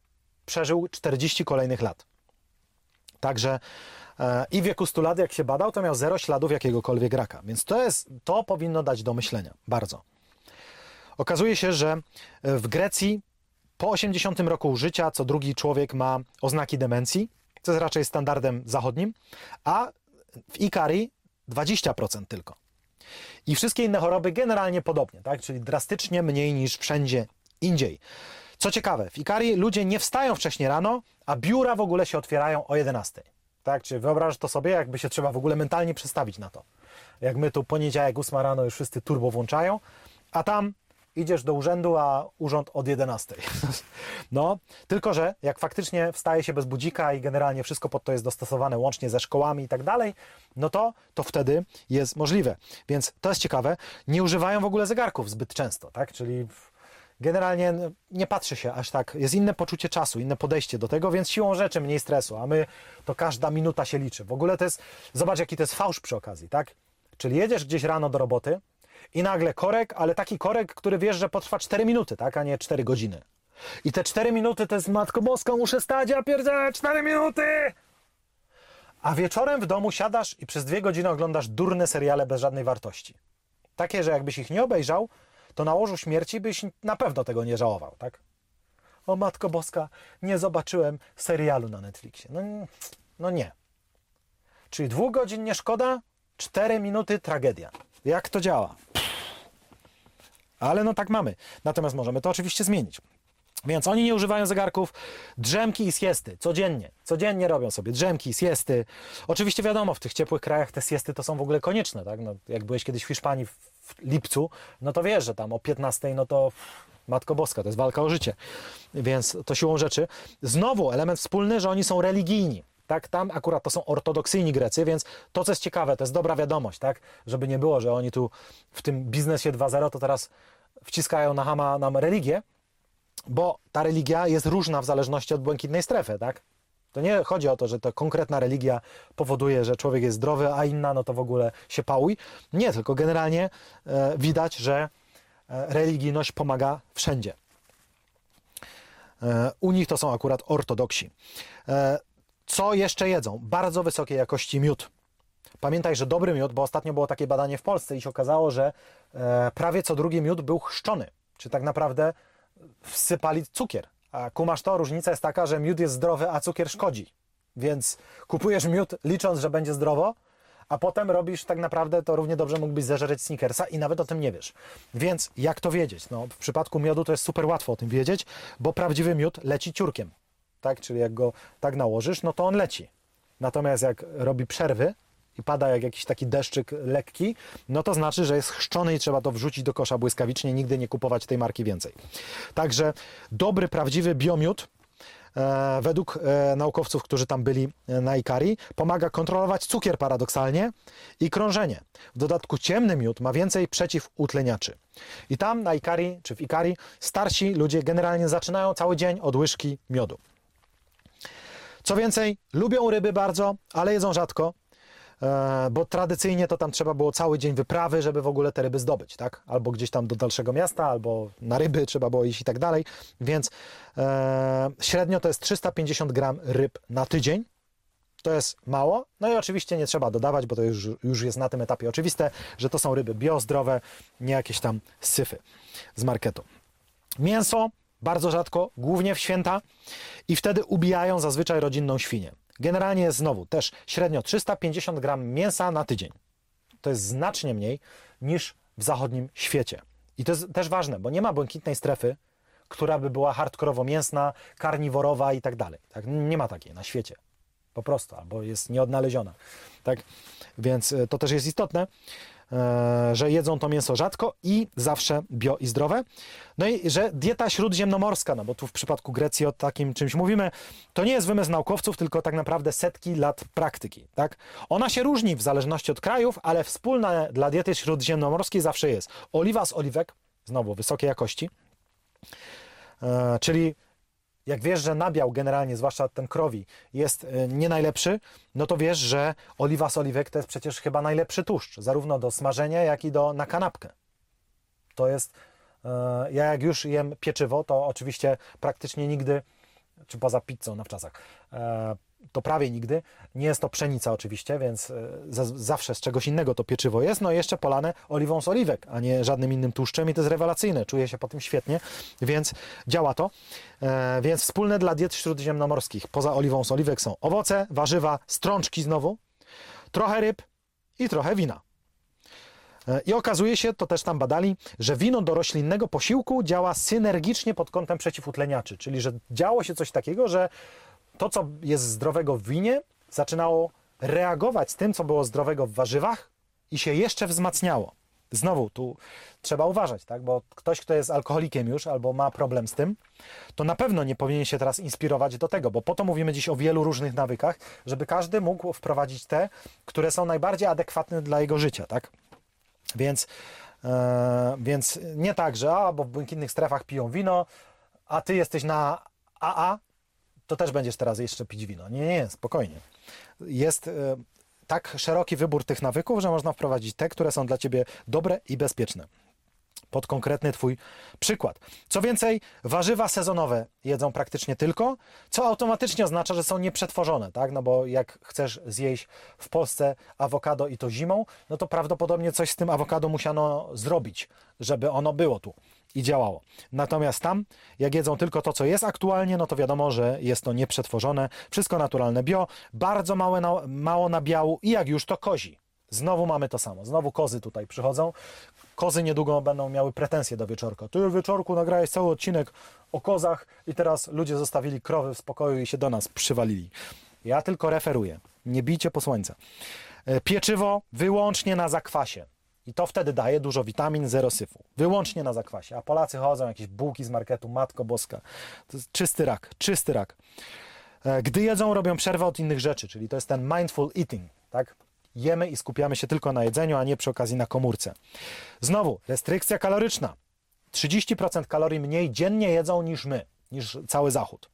przeżył czterdzieści kolejnych lat. Także e, i w wieku stu lat, jak się badał, to miał zero śladów jakiegokolwiek raka. Więc to jest, to powinno dać do myślenia. Bardzo. Okazuje się, że w Grecji po osiemdziesiątym roku życia co drugi człowiek ma oznaki demencji, co jest raczej standardem zachodnim, a w Ikarii dwadzieścia procent tylko. I wszystkie inne choroby generalnie podobnie, tak? Czyli drastycznie mniej niż wszędzie indziej. Co ciekawe, w Ikarii ludzie nie wstają wcześniej rano, a biura w ogóle się otwierają o jedenastej. Tak? Czy wyobrażasz to sobie, jakby się trzeba w ogóle mentalnie przestawić na to. Jak my tu poniedziałek, ósma rano już wszyscy turbo włączają, a tam idziesz do urzędu, a urząd od jedenastej. No, tylko że jak faktycznie wstaje się bez budzika i generalnie wszystko pod to jest dostosowane łącznie ze szkołami i tak dalej, no to, to wtedy jest możliwe. Więc to jest ciekawe. Nie używają w ogóle zegarków zbyt często, tak? Czyli generalnie nie patrzy się aż tak. Jest inne poczucie czasu, inne podejście do tego, więc siłą rzeczy mniej stresu, a my to każda minuta się liczy. W ogóle to jest, zobacz jaki to jest fałsz przy okazji, tak? Czyli jedziesz gdzieś rano do roboty, i nagle korek, ale taki korek, który wiesz, że potrwa cztery minuty, tak, a nie cztery godziny. I te cztery minuty to jest Matko Boska, muszę stać, ja pierdzielę, cztery minuty! A wieczorem w domu siadasz i przez dwie godziny oglądasz durne seriale bez żadnej wartości. Takie, że jakbyś ich nie obejrzał, to na łożu śmierci byś na pewno tego nie żałował, tak? O Matko Boska, nie zobaczyłem serialu na Netflixie. No, no nie. Czyli dwóch godzin nie szkoda, cztery minuty tragedia. Jak to działa? Ale no tak mamy. Natomiast możemy to oczywiście zmienić. Więc oni nie używają zegarków, drzemki i siesty, codziennie. Codziennie robią sobie drzemki i siesty. Oczywiście wiadomo, w tych ciepłych krajach te siesty to są w ogóle konieczne, tak? No, jak byłeś kiedyś w Hiszpanii w, w lipcu, no to wiesz, że tam o piętnastej, no to Matko Boska, to jest walka o życie. Więc to siłą rzeczy. Znowu element wspólny, że oni są religijni. Tak, tam akurat to są ortodoksyjni Grecy, więc to, co jest ciekawe, to jest dobra wiadomość, tak? Żeby nie było, że oni tu w tym biznesie dwa zero to teraz wciskają na chama nam religię, bo ta religia jest różna w zależności od błękitnej strefy, tak? To nie chodzi o to, że to konkretna religia powoduje, że człowiek jest zdrowy, a inna no to w ogóle się pałuj. Nie, tylko generalnie e, widać, że e, religijność pomaga wszędzie. E, u nich to są akurat ortodoksi. E, Co jeszcze jedzą? Bardzo wysokiej jakości miód. Pamiętaj, że dobry miód, bo ostatnio było takie badanie w Polsce i się okazało, że e, prawie co drugi miód był chrzczony. Czy tak naprawdę wsypali cukier. A kumasz to? Różnica jest taka, że miód jest zdrowy, a cukier szkodzi. Więc kupujesz miód licząc, że będzie zdrowo, a potem robisz tak naprawdę, to równie dobrze mógłbyś zeżreć Snickersa i nawet o tym nie wiesz. Więc jak to wiedzieć? No, w przypadku miodu to jest super łatwo o tym wiedzieć, bo prawdziwy miód leci ciurkiem. Tak, czyli jak go tak nałożysz, no to on leci. Natomiast jak robi przerwy i pada jak jakiś taki deszczyk lekki, no to znaczy, że jest chrzczony i trzeba to wrzucić do kosza błyskawicznie, nigdy nie kupować tej marki więcej. Także dobry, prawdziwy biomiód e, według e, naukowców, którzy tam byli na Ikarii, pomaga kontrolować cukier paradoksalnie i krążenie. W dodatku ciemny miód ma więcej przeciwutleniaczy. I tam na Ikarii, czy w Ikarii, starsi ludzie generalnie zaczynają cały dzień od łyżki miodu. Co więcej, lubią ryby bardzo, ale jedzą rzadko, bo tradycyjnie to tam trzeba było cały dzień wyprawy, żeby w ogóle te ryby zdobyć, tak? Albo gdzieś tam do dalszego miasta, albo na ryby trzeba było iść i tak dalej, więc e, średnio to jest trzysta pięćdziesiąt gram ryb na tydzień. To jest mało, no i oczywiście nie trzeba dodawać, bo to już, już jest na tym etapie oczywiste, że to są ryby biozdrowe, nie jakieś tam syfy z marketu. Mięso bardzo rzadko, głównie w święta i wtedy ubijają zazwyczaj rodzinną świnię. Generalnie jest znowu też średnio trzysta pięćdziesiąt gram mięsa na tydzień. To jest znacznie mniej niż w zachodnim świecie. I to jest też ważne, bo nie ma błękitnej strefy, która by była hardkorowo mięsna, karniworowa i tak dalej. Tak? Nie ma takiej na świecie. Po prostu, albo jest nieodnaleziona. Tak? Więc to też jest istotne, że jedzą to mięso rzadko i zawsze bio i zdrowe. No i że dieta śródziemnomorska, no bo tu w przypadku Grecji o takim czymś mówimy, to nie jest wymysł naukowców, tylko tak naprawdę setki lat praktyki. Tak? Ona się różni w zależności od krajów, ale wspólna dla diety śródziemnomorskiej zawsze jest oliwa z oliwek, znowu wysokiej jakości, czyli jak wiesz, że nabiał generalnie, zwłaszcza ten krowi, jest nie najlepszy, no to wiesz, że oliwa z oliwek to jest przecież chyba najlepszy tłuszcz, zarówno do smażenia, jak i do, na kanapkę. To jest, ja jak już jem pieczywo, to oczywiście praktycznie nigdy czy poza pizzą na wczasach. E, to prawie nigdy. Nie jest to pszenica oczywiście, więc e, zawsze z czegoś innego to pieczywo jest. No i jeszcze polane oliwą z oliwek, a nie żadnym innym tłuszczem i to jest rewelacyjne. Czuję się po tym świetnie, więc działa to. E, więc wspólne dla diet śródziemnomorskich poza oliwą z oliwek są owoce, warzywa, strączki znowu, trochę ryb i trochę wina. I okazuje się, to też tam badali, że wino do roślinnego posiłku działa synergicznie pod kątem przeciwutleniaczy, czyli że działo się coś takiego, że to, co jest zdrowego w winie, zaczynało reagować z tym, co było zdrowego w warzywach i się jeszcze wzmacniało. Znowu, tu trzeba uważać, tak? Bo ktoś, kto jest alkoholikiem już albo ma problem z tym, to na pewno nie powinien się teraz inspirować do tego, bo po to mówimy dziś o wielu różnych nawykach, żeby każdy mógł wprowadzić te, które są najbardziej adekwatne dla jego życia, tak? Więc, e, więc nie tak, że a, bo w błękitnych strefach piją wino, a ty jesteś na A A, to też będziesz teraz jeszcze pić wino. Nie, nie, spokojnie. Jest e, tak szeroki wybór tych nawyków, że można wprowadzić te, które są dla ciebie dobre i bezpieczne. Pod konkretny twój przykład. Co więcej, warzywa sezonowe jedzą praktycznie tylko, co automatycznie oznacza, że są nieprzetworzone, tak? No bo jak chcesz zjeść w Polsce awokado i to zimą, no to prawdopodobnie coś z tym awokado musiano zrobić, żeby ono było tu i działało. Natomiast tam, jak jedzą tylko to, co jest aktualnie, no to wiadomo, że jest to nieprzetworzone, wszystko naturalne bio, bardzo małe na, mało nabiału i jak już to kozi. Znowu mamy to samo. Znowu kozy tutaj przychodzą. Kozy niedługo będą miały pretensje do Wieczorka. Ty, Wieczorku, nagrałeś cały odcinek o kozach i teraz ludzie zostawili krowy w spokoju i się do nas przywalili. Ja tylko referuję. Nie bijcie po słońce. Pieczywo wyłącznie na zakwasie. I to wtedy daje dużo witamin, zero syfu. Wyłącznie na zakwasie. A Polacy chodzą, jakieś bułki z marketu, Matko Boska. To jest czysty rak, czysty rak. Gdy jedzą, robią przerwę od innych rzeczy, czyli to jest ten mindful eating, tak? Jemy i skupiamy się tylko na jedzeniu, a nie przy okazji na komórce. Znowu, restrykcja kaloryczna. trzydzieści procent kalorii mniej dziennie jedzą niż my, niż cały Zachód.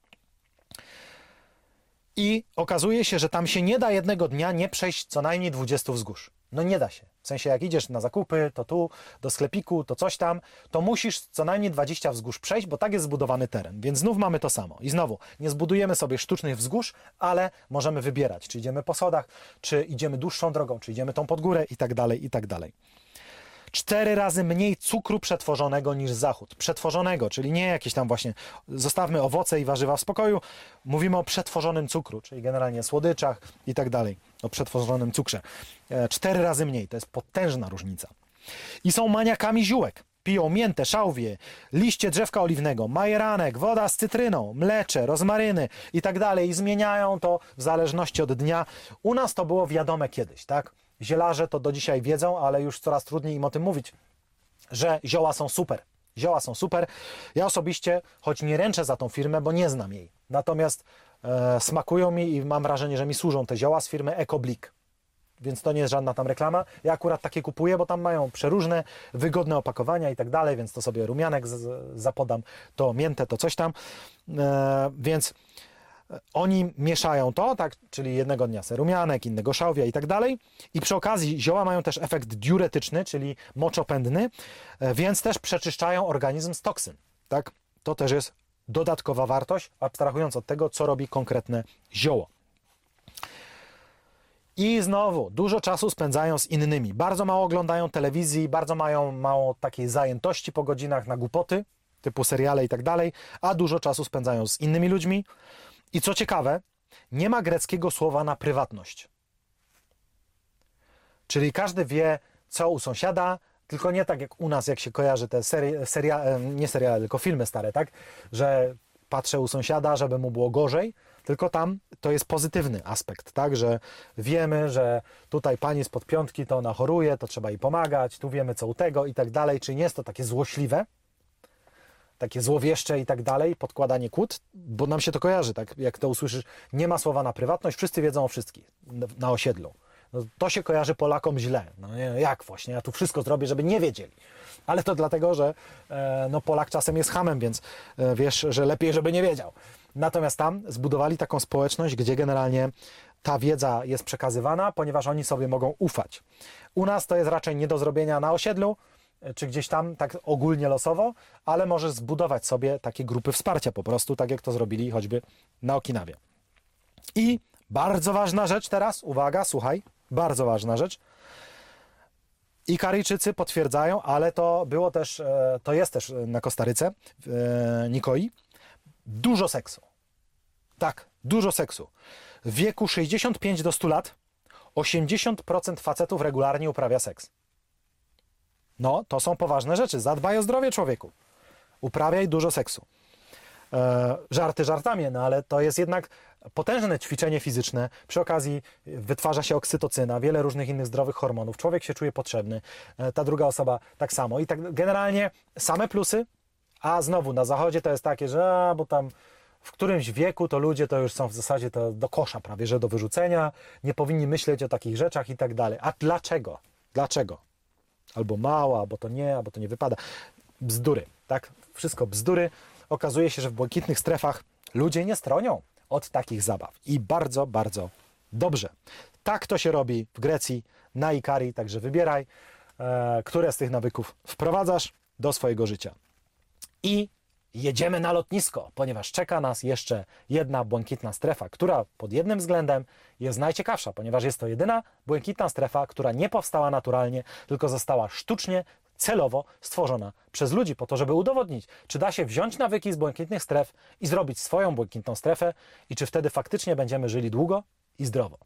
I okazuje się, że tam się nie da jednego dnia nie przejść co najmniej dwudziestu wzgórz. No nie da się. W sensie jak idziesz na zakupy, to tu, do sklepiku, to coś tam, to musisz co najmniej dwadzieścia wzgórz przejść, bo tak jest zbudowany teren. Więc znów mamy to samo. I znowu, nie zbudujemy sobie sztucznych wzgórz, ale możemy wybierać, czy idziemy po schodach, czy idziemy dłuższą drogą, czy idziemy tą pod górę i tak dalej, i tak dalej. Cztery razy mniej cukru przetworzonego niż Zachód. Przetworzonego, czyli nie jakieś tam właśnie, zostawmy owoce i warzywa w spokoju, mówimy o przetworzonym cukru, czyli generalnie słodyczach i tak dalej, o przetworzonym cukrze. Cztery razy mniej, to jest potężna różnica. I są maniakami ziółek. Piją miętę, szałwię, liście drzewka oliwnego, majeranek, woda z cytryną, mlecze, rozmaryny i tak dalej. I zmieniają to w zależności od dnia. U nas to było wiadome kiedyś, tak? Zielarze to do dzisiaj wiedzą, ale już coraz trudniej im o tym mówić, że zioła są super. Zioła są super. Ja osobiście, choć nie ręczę za tą firmę, bo nie znam jej. Natomiast e, smakują mi i mam wrażenie, że mi służą te zioła z firmy EcoBlik. Więc to nie jest żadna tam reklama. Ja akurat takie kupuję, bo tam mają przeróżne, wygodne opakowania i tak dalej, więc to sobie rumianek z, z, zapodam, to miętę, to coś tam. E, więc oni mieszają to, tak, czyli jednego dnia serumianek, innego szałwia i tak dalej. I przy okazji zioła mają też efekt diuretyczny, czyli moczopędny, więc też przeczyszczają organizm z toksyn. Tak? To też jest dodatkowa wartość, abstrahując od tego, co robi konkretne zioło. I znowu, dużo czasu spędzają z innymi. Bardzo mało oglądają telewizji, bardzo mają mało takiej zajętości po godzinach na głupoty, typu seriale i tak dalej, a dużo czasu spędzają z innymi ludźmi. I co ciekawe, nie ma greckiego słowa na prywatność. Czyli każdy wie, co u sąsiada, tylko nie tak jak u nas, jak się kojarzy te serie, seria, nie seriale, tylko filmy stare, tak? Że patrzę u sąsiada, żeby mu było gorzej, tylko tam to jest pozytywny aspekt, tak? Że wiemy, że tutaj pani spod piątki to ona choruje, to trzeba jej pomagać, tu wiemy co u tego i tak dalej. Czyli nie jest to takie złośliwe, takie złowieszcze i tak dalej, podkładanie kłód, bo nam się to kojarzy, tak? Jak to usłyszysz, nie ma słowa na prywatność, wszyscy wiedzą o wszystkich na osiedlu. No, to się kojarzy Polakom źle. No nie, jak właśnie, ja tu wszystko zrobię, żeby nie wiedzieli. Ale to dlatego, że e, no Polak czasem jest chamem, więc e, wiesz, że lepiej, żeby nie wiedział. Natomiast tam zbudowali taką społeczność, gdzie generalnie ta wiedza jest przekazywana, ponieważ oni sobie mogą ufać. U nas to jest raczej nie do zrobienia na osiedlu, czy gdzieś tam tak ogólnie losowo, ale możesz zbudować sobie takie grupy wsparcia po prostu, tak jak to zrobili choćby na Okinawie. I bardzo ważna rzecz teraz, uwaga, słuchaj, bardzo ważna rzecz. Ikaryjczycy potwierdzają, ale to było też, to jest też na Kostaryce, w Nikoi, dużo seksu. Tak, dużo seksu. W wieku sześćdziesiąt pięć do stu lat osiemdziesiąt procent facetów regularnie uprawia seks. No, to są poważne rzeczy. Zadbaj o zdrowie, człowieku. Uprawiaj dużo seksu. E, żarty żartami, no ale to jest jednak potężne ćwiczenie fizyczne. Przy okazji wytwarza się oksytocyna, wiele różnych innych zdrowych hormonów. Człowiek się czuje potrzebny, e, ta druga osoba tak samo. I tak generalnie same plusy, a znowu na zachodzie to jest takie, że a, bo tam w którymś wieku to ludzie to już są w zasadzie to do kosza prawie, że do wyrzucenia, nie powinni myśleć o takich rzeczach i tak dalej. A dlaczego? Dlaczego? Albo mało, albo to nie, albo to nie wypada. Bzdury, tak? Wszystko bzdury. Okazuje się, że w błękitnych strefach ludzie nie stronią od takich zabaw. I bardzo, bardzo dobrze. Tak to się robi w Grecji, na Ikarii, także wybieraj, e, które z tych nawyków wprowadzasz do swojego życia. I jedziemy na lotnisko, ponieważ czeka nas jeszcze jedna błękitna strefa, która pod jednym względem jest najciekawsza, ponieważ jest to jedyna błękitna strefa, która nie powstała naturalnie, tylko została sztucznie, celowo stworzona przez ludzi po to, żeby udowodnić, czy da się wziąć nawyki z błękitnych stref i zrobić swoją błękitną strefę i czy wtedy faktycznie będziemy żyli długo i zdrowo.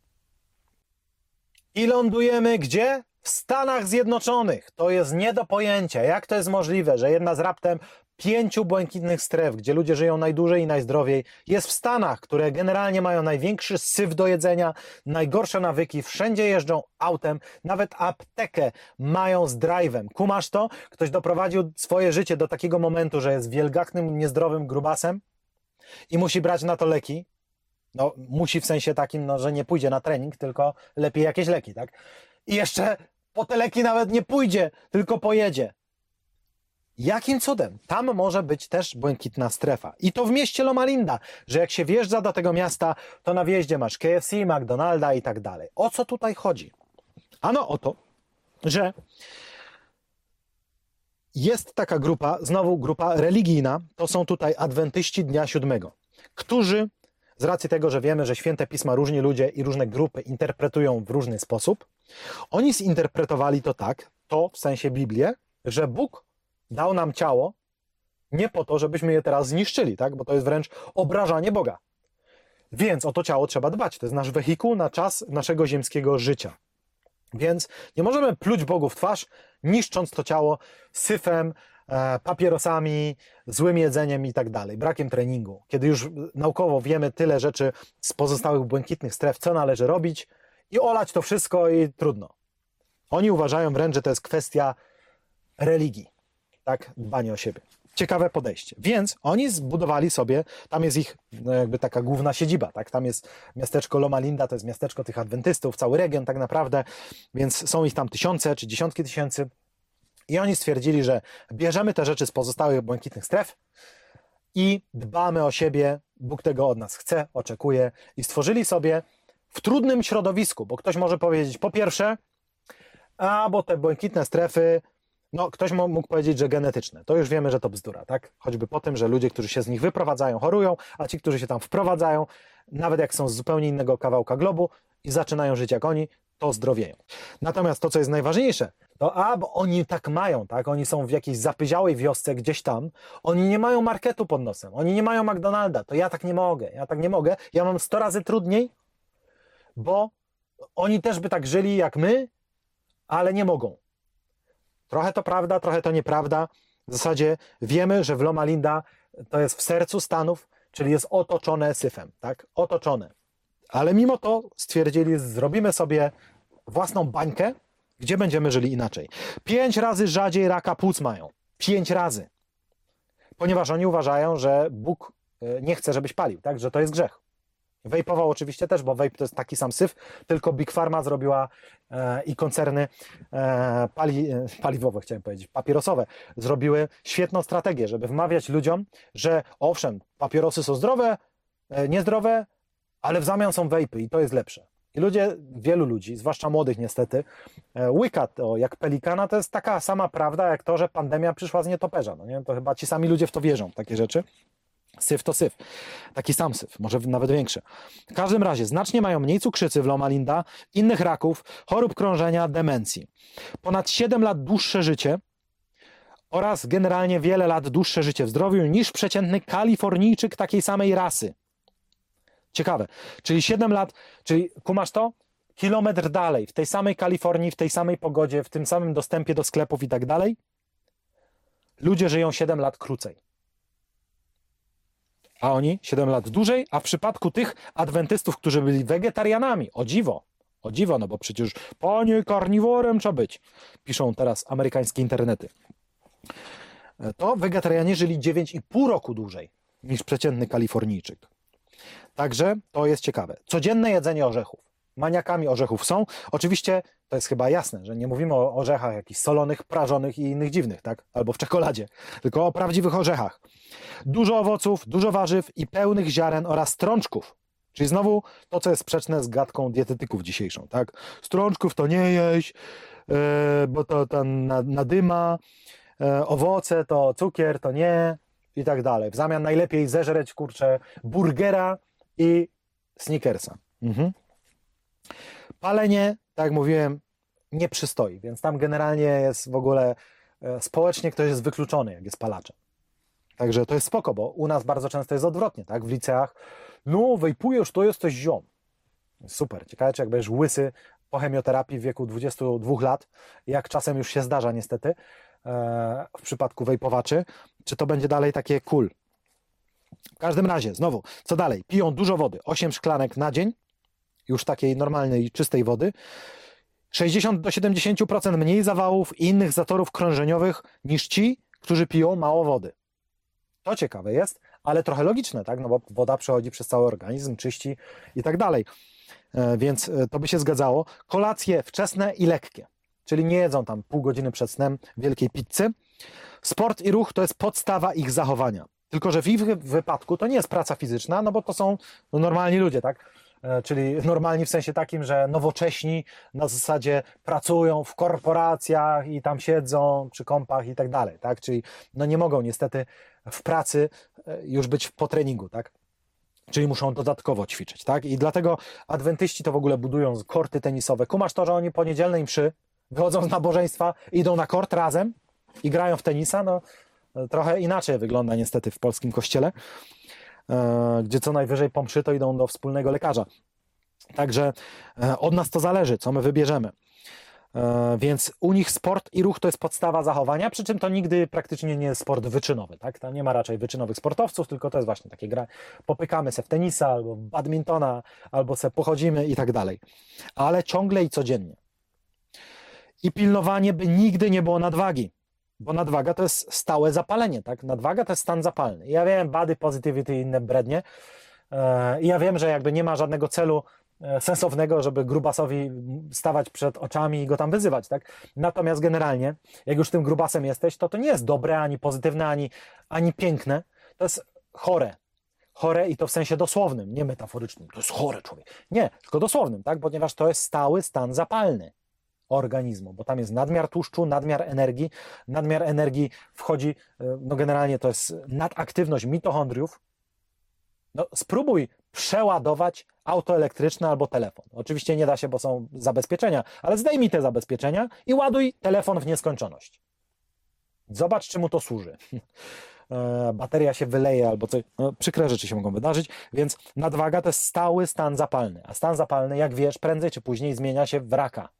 I lądujemy gdzie? W Stanach Zjednoczonych. To jest nie do pojęcia. Jak to jest możliwe, że jedna z raptem pięciu błękitnych stref, gdzie ludzie żyją najdłużej i najzdrowiej, jest w Stanach, które generalnie mają największy syf do jedzenia, najgorsze nawyki, wszędzie jeżdżą autem, nawet aptekę mają z drive'em. Kumasz to? Ktoś doprowadził swoje życie do takiego momentu, że jest wielgachnym, niezdrowym grubasem i musi brać na to leki. No, musi w sensie takim, no, że nie pójdzie na trening, tylko lepiej jakieś leki, tak? I jeszcze po te leki nawet nie pójdzie, tylko pojedzie. Jakim cudem? Tam może być też błękitna strefa. I to w mieście Loma Linda, że jak się wjeżdża do tego miasta, to na wjeździe masz K F C, McDonalda i tak dalej. O co tutaj chodzi? Ano o to, że jest taka grupa, znowu grupa religijna, to są tutaj adwentyści Dnia Siódmego, którzy z racji tego, że wiemy, że święte pisma różni ludzie i różne grupy interpretują w różny sposób, oni zinterpretowali to tak, to w sensie Biblię, że Bóg dał nam ciało nie po to, żebyśmy je teraz zniszczyli, tak? Bo to jest wręcz obrażanie Boga. Więc o to ciało trzeba dbać. To jest nasz wehikuł na czas naszego ziemskiego życia. Więc nie możemy pluć Bogu w twarz, niszcząc to ciało syfem, e, papierosami, złym jedzeniem i tak dalej, brakiem treningu. Kiedy już naukowo wiemy tyle rzeczy z pozostałych błękitnych stref, co należy robić i olać to wszystko i trudno. Oni uważają wręcz, że to jest kwestia religii. Tak, dbanie o siebie. Ciekawe podejście. Więc oni zbudowali sobie, tam jest ich no jakby taka główna siedziba, tak? Tam jest miasteczko Loma Linda, to jest miasteczko tych adwentystów, cały region tak naprawdę, więc są ich tam tysiące czy dziesiątki tysięcy. I oni stwierdzili, że bierzemy te rzeczy z pozostałych błękitnych stref i dbamy o siebie, Bóg tego od nas chce, oczekuje i stworzyli sobie w trudnym środowisku, bo ktoś może powiedzieć, po pierwsze, a bo te błękitne strefy, no ktoś mógł powiedzieć, że genetyczne. To już wiemy, że to bzdura, tak? Choćby po tym, że ludzie, którzy się z nich wyprowadzają, chorują, a ci, którzy się tam wprowadzają, nawet jak są z zupełnie innego kawałka globu i zaczynają żyć jak oni, to zdrowieją. Natomiast to, co jest najważniejsze, to a, bo oni tak mają, tak? Oni są w jakiejś zapyziałej wiosce gdzieś tam, oni nie mają marketu pod nosem, oni nie mają McDonalda, to ja tak nie mogę, ja tak nie mogę, ja mam sto razy trudniej, bo oni też by tak żyli jak my, ale nie mogą. Trochę to prawda, trochę to nieprawda. W zasadzie wiemy, że w Loma Linda to jest w sercu Stanów, czyli jest otoczone syfem, tak? Otoczone. Ale mimo to stwierdzili, zrobimy sobie własną bańkę, gdzie będziemy żyli inaczej. Pięć razy rzadziej raka płuc mają. Pięć razy. Ponieważ oni uważają, że Bóg nie chce, żebyś palił, tak? Że to jest grzech. Wejpował oczywiście też, bo wejp to jest taki sam syf, tylko Big Pharma zrobiła e, i koncerny e, pali, e, paliwowe, chciałem powiedzieć, papierosowe, zrobiły świetną strategię, żeby wmawiać ludziom, że owszem, papierosy są zdrowe, e, niezdrowe, ale w zamian są wejpy i to jest lepsze. I ludzie, wielu ludzi, zwłaszcza młodych niestety, łyka to jak pelikana. To jest taka sama prawda, jak to, że pandemia przyszła z nietoperza. No nie? To chyba ci sami ludzie w to wierzą, takie rzeczy. Syf to syf. Taki sam syf, może nawet większy. W każdym razie znacznie mają mniej cukrzycy w Loma Linda, innych raków, chorób krążenia, demencji. Ponad siedem lat dłuższe życie oraz generalnie wiele lat dłuższe życie w zdrowiu niż przeciętny Kalifornijczyk takiej samej rasy. Ciekawe. Czyli siedem lat, czyli kumasz to? Kilometr dalej, w tej samej Kalifornii, w tej samej pogodzie, w tym samym dostępie do sklepów i tak dalej, ludzie żyją siedem lat krócej. A oni siedem lat dłużej, a w przypadku tych adwentystów, którzy byli wegetarianami, o dziwo, o dziwo, no bo przecież panie, karniworem trzeba być, piszą teraz amerykańskie internety, to wegetarianie żyli dziewięć i pół roku dłużej niż przeciętny Kalifornijczyk. Także to jest ciekawe. Codzienne jedzenie orzechów. Maniakami orzechów są. Oczywiście to jest chyba jasne, że nie mówimy o orzechach jakichś solonych, prażonych i innych dziwnych, tak? Albo w czekoladzie, tylko o prawdziwych orzechach. Dużo owoców, dużo warzyw i pełnych ziaren oraz strączków. Czyli znowu to, co jest sprzeczne z gadką dietetyków dzisiejszą, tak? Strączków to nie jeść, yy, bo to, to nadyma, yy, owoce to cukier, to nie i tak dalej. W zamian najlepiej zeżreć, kurczę, burgera i Snickersa. Mhm. Palenie, tak jak mówiłem, nie przystoi, więc tam generalnie jest w ogóle e, społecznie ktoś jest wykluczony, jak jest palaczem. Także to jest spoko, bo u nas bardzo często jest odwrotnie, tak? W liceach, no wejpujesz, to jesteś ziom. Super, ciekawe, czy jak będziesz łysy po chemioterapii w wieku dwudziestu dwóch lat, jak czasem już się zdarza niestety, e, w przypadku wejpowaczy, czy to będzie dalej takie cool. W każdym razie, znowu, co dalej? Piją dużo wody, osiem szklanek na dzień, już takiej normalnej, czystej wody, sześćdziesiąt do siedemdziesięciu procent mniej zawałów i innych zatorów krążeniowych niż ci, którzy piją mało wody. To ciekawe jest, ale trochę logiczne, tak? No bo woda przechodzi przez cały organizm, czyści i tak dalej. E, więc to by się zgadzało. Kolacje wczesne i lekkie, czyli nie jedzą tam pół godziny przed snem wielkiej pizzy. Sport i ruch to jest podstawa ich zachowania. Tylko że w ich wypadku to nie jest praca fizyczna, no bo to są no, normalni ludzie, tak? Czyli normalni w sensie takim, że nowocześni na zasadzie pracują w korporacjach i tam siedzą przy kompach i tak dalej, tak? Czyli no nie mogą niestety w pracy już być po treningu, tak? Czyli muszą dodatkowo ćwiczyć, tak? I dlatego adwentyści to w ogóle budują korty tenisowe. Kumasz to, że oni po niedzielnej mszy wychodzą z nabożeństwa, idą na kort razem i grają w tenisa, no trochę inaczej wygląda niestety w polskim kościele, gdzie co najwyżej po mszy to idą do wspólnego lekarza. Także od nas to zależy, co my wybierzemy. Więc u nich sport i ruch to jest podstawa zachowania, przy czym to nigdy praktycznie nie jest sport wyczynowy, tak? Tam nie ma raczej wyczynowych sportowców, tylko to jest właśnie takie gra, popykamy se w tenisa, albo w badmintona, albo se pochodzimy i tak dalej. Ale ciągle i codziennie. I pilnowanie, by nigdy nie było nadwagi. Bo nadwaga to jest stałe zapalenie, tak? Nadwaga to jest stan zapalny. Ja wiem, body positivity i inne brednie. I ja wiem, że jakby nie ma żadnego celu sensownego, żeby grubasowi stawać przed oczami i go tam wyzywać, tak? Natomiast generalnie, jak już tym grubasem jesteś, to to nie jest dobre, ani pozytywne, ani, ani piękne. To jest chore. Chore i to w sensie dosłownym, nie metaforycznym. To jest chory człowiek. Nie, tylko dosłownym, tak? Ponieważ to jest stały stan zapalny organizmu, bo tam jest nadmiar tłuszczu, nadmiar energii. Nadmiar energii wchodzi, no generalnie to jest nadaktywność mitochondriów. No spróbuj przeładować auto elektryczne albo telefon. Oczywiście nie da się, bo są zabezpieczenia, ale zdejmij te zabezpieczenia i ładuj telefon w nieskończoność. Zobacz, czemu to służy. Bateria się wyleje albo coś. No, przykre rzeczy się mogą wydarzyć, więc nadwaga to jest stały stan zapalny, a stan zapalny, jak wiesz, prędzej czy później zmienia się w raka.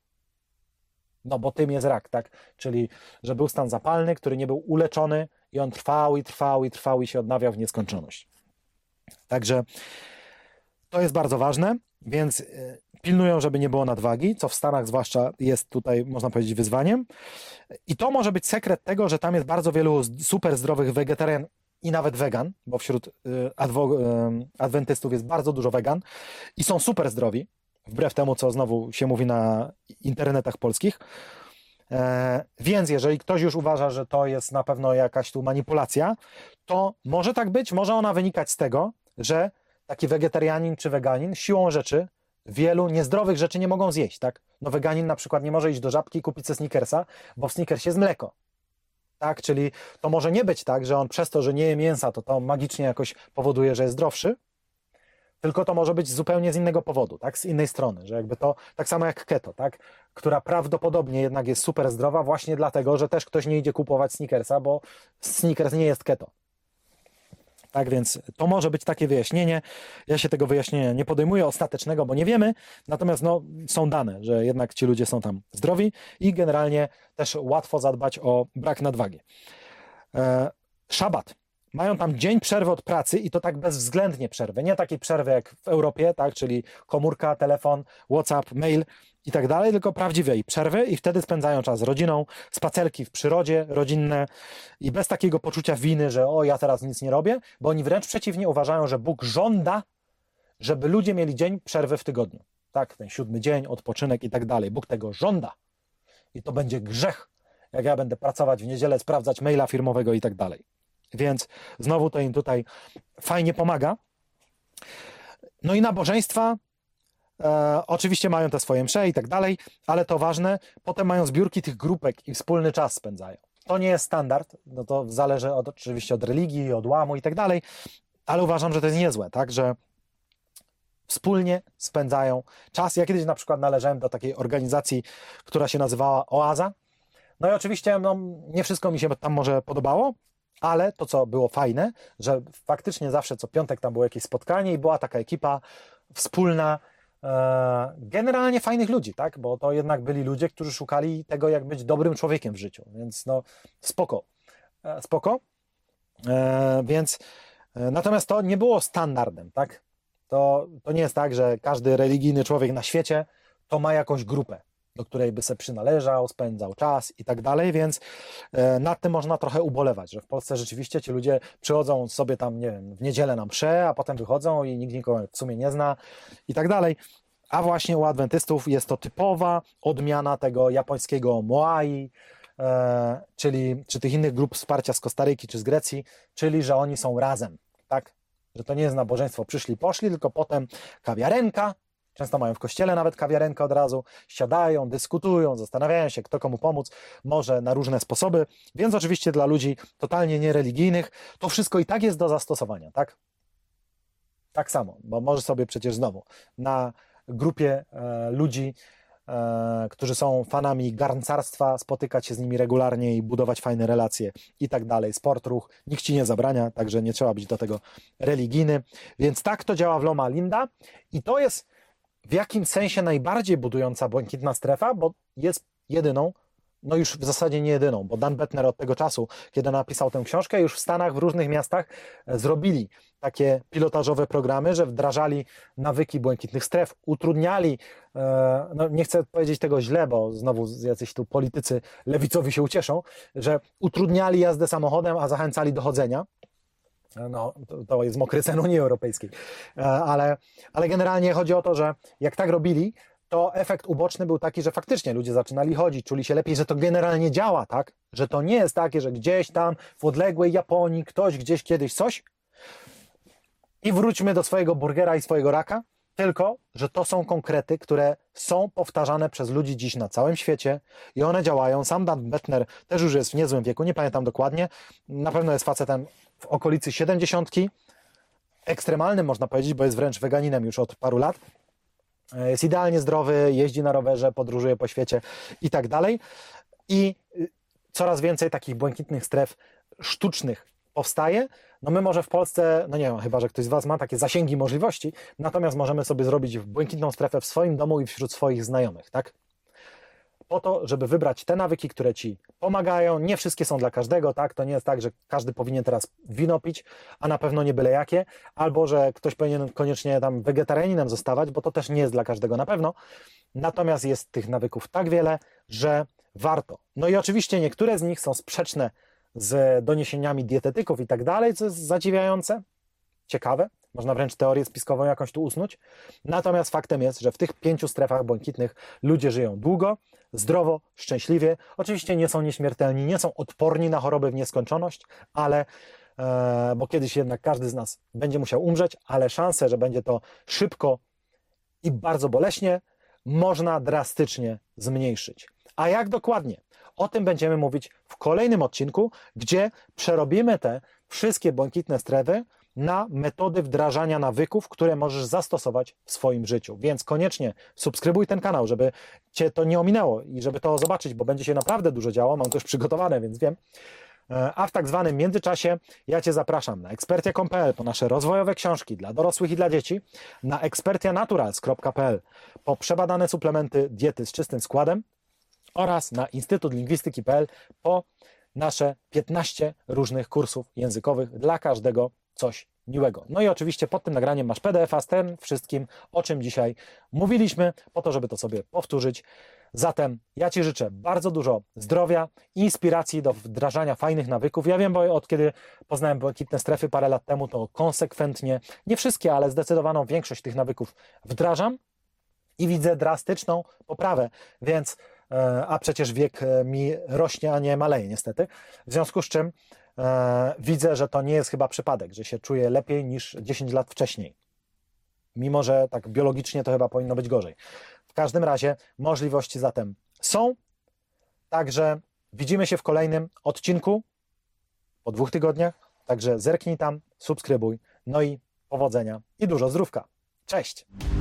No bo tym jest rak, tak? Czyli, że był stan zapalny, który nie był uleczony i on trwał i trwał i trwał i się odnawiał w nieskończoność. Także to jest bardzo ważne, więc pilnują, żeby nie było nadwagi, co w Stanach zwłaszcza jest tutaj, można powiedzieć, wyzwaniem. I to może być sekret tego, że tam jest bardzo wielu super zdrowych wegetarian i nawet wegan, bo wśród adwentystów jest bardzo dużo wegan i są super zdrowi, wbrew temu, co znowu się mówi na internetach polskich. E, więc jeżeli ktoś już uważa, że to jest na pewno jakaś tu manipulacja, to może tak być, może ona wynikać z tego, że taki wegetarianin czy weganin siłą rzeczy wielu niezdrowych rzeczy nie mogą zjeść, tak? No weganin na przykład nie może iść do Żabki i kupić sobie Snickersa, bo w Snickersie jest mleko. Tak, czyli to może nie być tak, że on przez to, że nie je mięsa, to to magicznie jakoś powoduje, że jest zdrowszy, tylko to może być zupełnie z innego powodu, tak, z innej strony, że jakby to, tak samo jak keto, tak, która prawdopodobnie jednak jest super zdrowa właśnie dlatego, że też ktoś nie idzie kupować Snickersa, bo Snickers nie jest keto. Tak więc to może być takie wyjaśnienie. Ja się tego wyjaśnienia nie podejmuję ostatecznego, bo nie wiemy, natomiast no, są dane, że jednak ci ludzie są tam zdrowi i generalnie też łatwo zadbać o brak nadwagi. E, szabat. Mają tam dzień przerwy od pracy i to tak bezwzględnie przerwy. Nie takiej przerwy jak w Europie, tak, czyli komórka, telefon, WhatsApp, mail i tak dalej, tylko prawdziwej przerwy i wtedy spędzają czas z rodziną, spacerki w przyrodzie rodzinne i bez takiego poczucia winy, że o, ja teraz nic nie robię, bo oni wręcz przeciwnie uważają, że Bóg żąda, żeby ludzie mieli dzień przerwy w tygodniu. Tak, ten siódmy dzień, odpoczynek i tak dalej. Bóg tego żąda i to będzie grzech, jak ja będę pracować w niedzielę, sprawdzać maila firmowego i tak dalej. Więc znowu to im tutaj fajnie pomaga. No i nabożeństwa e, oczywiście mają te swoje msze i tak dalej, ale to ważne, potem mają zbiórki tych grupek i wspólny czas spędzają. To nie jest standard, no to zależy od, oczywiście od religii, od łamu i tak dalej, ale uważam, że to jest niezłe, tak, że wspólnie spędzają czas. Ja kiedyś na przykład należałem do takiej organizacji, która się nazywała Oaza. No i oczywiście no, nie wszystko mi się tam może podobało, ale to, co było fajne, że faktycznie zawsze co piątek tam było jakieś spotkanie i była taka ekipa wspólna, e, generalnie fajnych ludzi, tak? Bo to jednak byli ludzie, którzy szukali tego, jak być dobrym człowiekiem w życiu, więc no spoko, e, spoko, e, więc e, natomiast to nie było standardem, tak? To, to nie jest tak, że każdy religijny człowiek na świecie to ma jakąś grupę, do której by se przynależał, spędzał czas i tak dalej, więc e, nad tym można trochę ubolewać, że w Polsce rzeczywiście ci ludzie przychodzą sobie tam, nie wiem, w niedzielę na mszę, a potem wychodzą i nikt nikogo w sumie nie zna i tak dalej. A właśnie u adwentystów jest to typowa odmiana tego japońskiego Moai, e, czyli czy tych innych grup wsparcia z Kostaryki czy z Grecji, czyli że oni są razem, tak? Że to nie jest nabożeństwo przyszli, poszli, tylko potem kawiarenka. Często mają w kościele nawet kawiarenkę od razu, siadają, dyskutują, zastanawiają się, kto komu pomóc, może na różne sposoby, więc oczywiście dla ludzi totalnie niereligijnych to wszystko i tak jest do zastosowania, tak? Tak samo, bo może sobie przecież znowu na grupie e, ludzi, e, którzy są fanami garncarstwa, spotykać się z nimi regularnie i budować fajne relacje i tak dalej. Sport, ruch, nikt ci nie zabrania, także nie trzeba być do tego religijny, więc tak to działa w Loma Linda i to jest w jakim sensie najbardziej budująca błękitna strefa, bo jest jedyną, no już w zasadzie nie jedyną, bo Dan Bettner od tego czasu, kiedy napisał tę książkę, już w Stanach, w różnych miastach zrobili takie pilotażowe programy, że wdrażali nawyki błękitnych stref, utrudniali, no nie chcę powiedzieć tego źle, bo znowu jacyś tu politycy lewicowi się ucieszą, że utrudniali jazdę samochodem, a zachęcali do chodzenia. No, to, to jest mokry sen Unii Europejskiej, ale, ale generalnie chodzi o to, że jak tak robili, to efekt uboczny był taki, że faktycznie ludzie zaczynali chodzić, czuli się lepiej, że to generalnie działa, tak? Że to nie jest takie, że gdzieś tam w odległej Japonii ktoś gdzieś kiedyś coś i wróćmy do swojego burgera i swojego raka, tylko, że to są konkrety, które są powtarzane przez ludzi dziś na całym świecie i one działają. Sam Dan Bettner też już jest w niezłym wieku, nie pamiętam dokładnie, na pewno jest facetem w okolicy siedemdziesiątki, ekstremalnym można powiedzieć, bo jest wręcz weganinem już od paru lat. Jest idealnie zdrowy, jeździ na rowerze, podróżuje po świecie i tak dalej. I coraz więcej takich błękitnych stref sztucznych powstaje. No my może w Polsce, no nie wiem, chyba że ktoś z Was ma takie zasięgi możliwości, natomiast możemy sobie zrobić błękitną strefę w swoim domu i wśród swoich znajomych, tak? Po to, żeby wybrać te nawyki, które Ci pomagają. Nie wszystkie są dla każdego, tak? To nie jest tak, że każdy powinien teraz wino pić, a na pewno nie byle jakie, albo że ktoś powinien koniecznie tam wegetarianinem zostawać, bo to też nie jest dla każdego na pewno. Natomiast jest tych nawyków tak wiele, że warto. No i oczywiście niektóre z nich są sprzeczne z doniesieniami dietetyków i tak dalej, co jest zadziwiające, ciekawe. Można wręcz teorię spiskową jakąś tu usnuć. Natomiast faktem jest, że w tych pięciu strefach błękitnych ludzie żyją długo, zdrowo, szczęśliwie. Oczywiście nie są nieśmiertelni, nie są odporni na choroby w nieskończoność, ale e, bo kiedyś jednak każdy z nas będzie musiał umrzeć, ale szanse, że będzie to szybko i bardzo boleśnie można drastycznie zmniejszyć. A jak dokładnie? O tym będziemy mówić w kolejnym odcinku, gdzie przerobimy te wszystkie błękitne strefy na metody wdrażania nawyków, które możesz zastosować w swoim życiu. Więc koniecznie subskrybuj ten kanał, żeby Cię to nie ominęło i żeby to zobaczyć, bo będzie się naprawdę dużo działo. Mam to już przygotowane, więc wiem. A w tak zwanym międzyczasie ja Cię zapraszam na ekspertia kropka com kropka pe el po nasze rozwojowe książki dla dorosłych i dla dzieci, na ekspertianaturals kropka pe el po przebadane suplementy diety z czystym składem oraz na instytut lingwistyki kropka pe el po nasze piętnaście różnych kursów językowych, dla każdego coś miłego. No i oczywiście pod tym nagraniem masz P D F a z tym wszystkim, o czym dzisiaj mówiliśmy, po to, żeby to sobie powtórzyć. Zatem ja Ci życzę bardzo dużo zdrowia, inspiracji do wdrażania fajnych nawyków. Ja wiem, bo od kiedy poznałem błękitne strefy parę lat temu, to konsekwentnie, nie wszystkie, ale zdecydowaną większość tych nawyków wdrażam i widzę drastyczną poprawę, więc, a przecież wiek mi rośnie, a nie maleje niestety, w związku z czym e, widzę, że to nie jest chyba przypadek, że się czuję lepiej niż dziesięć lat wcześniej. Mimo że tak biologicznie to chyba powinno być gorzej. W każdym razie możliwości zatem są, także widzimy się w kolejnym odcinku po dwóch tygodniach, także zerknij tam, subskrybuj, no i powodzenia i dużo zdrówka. Cześć!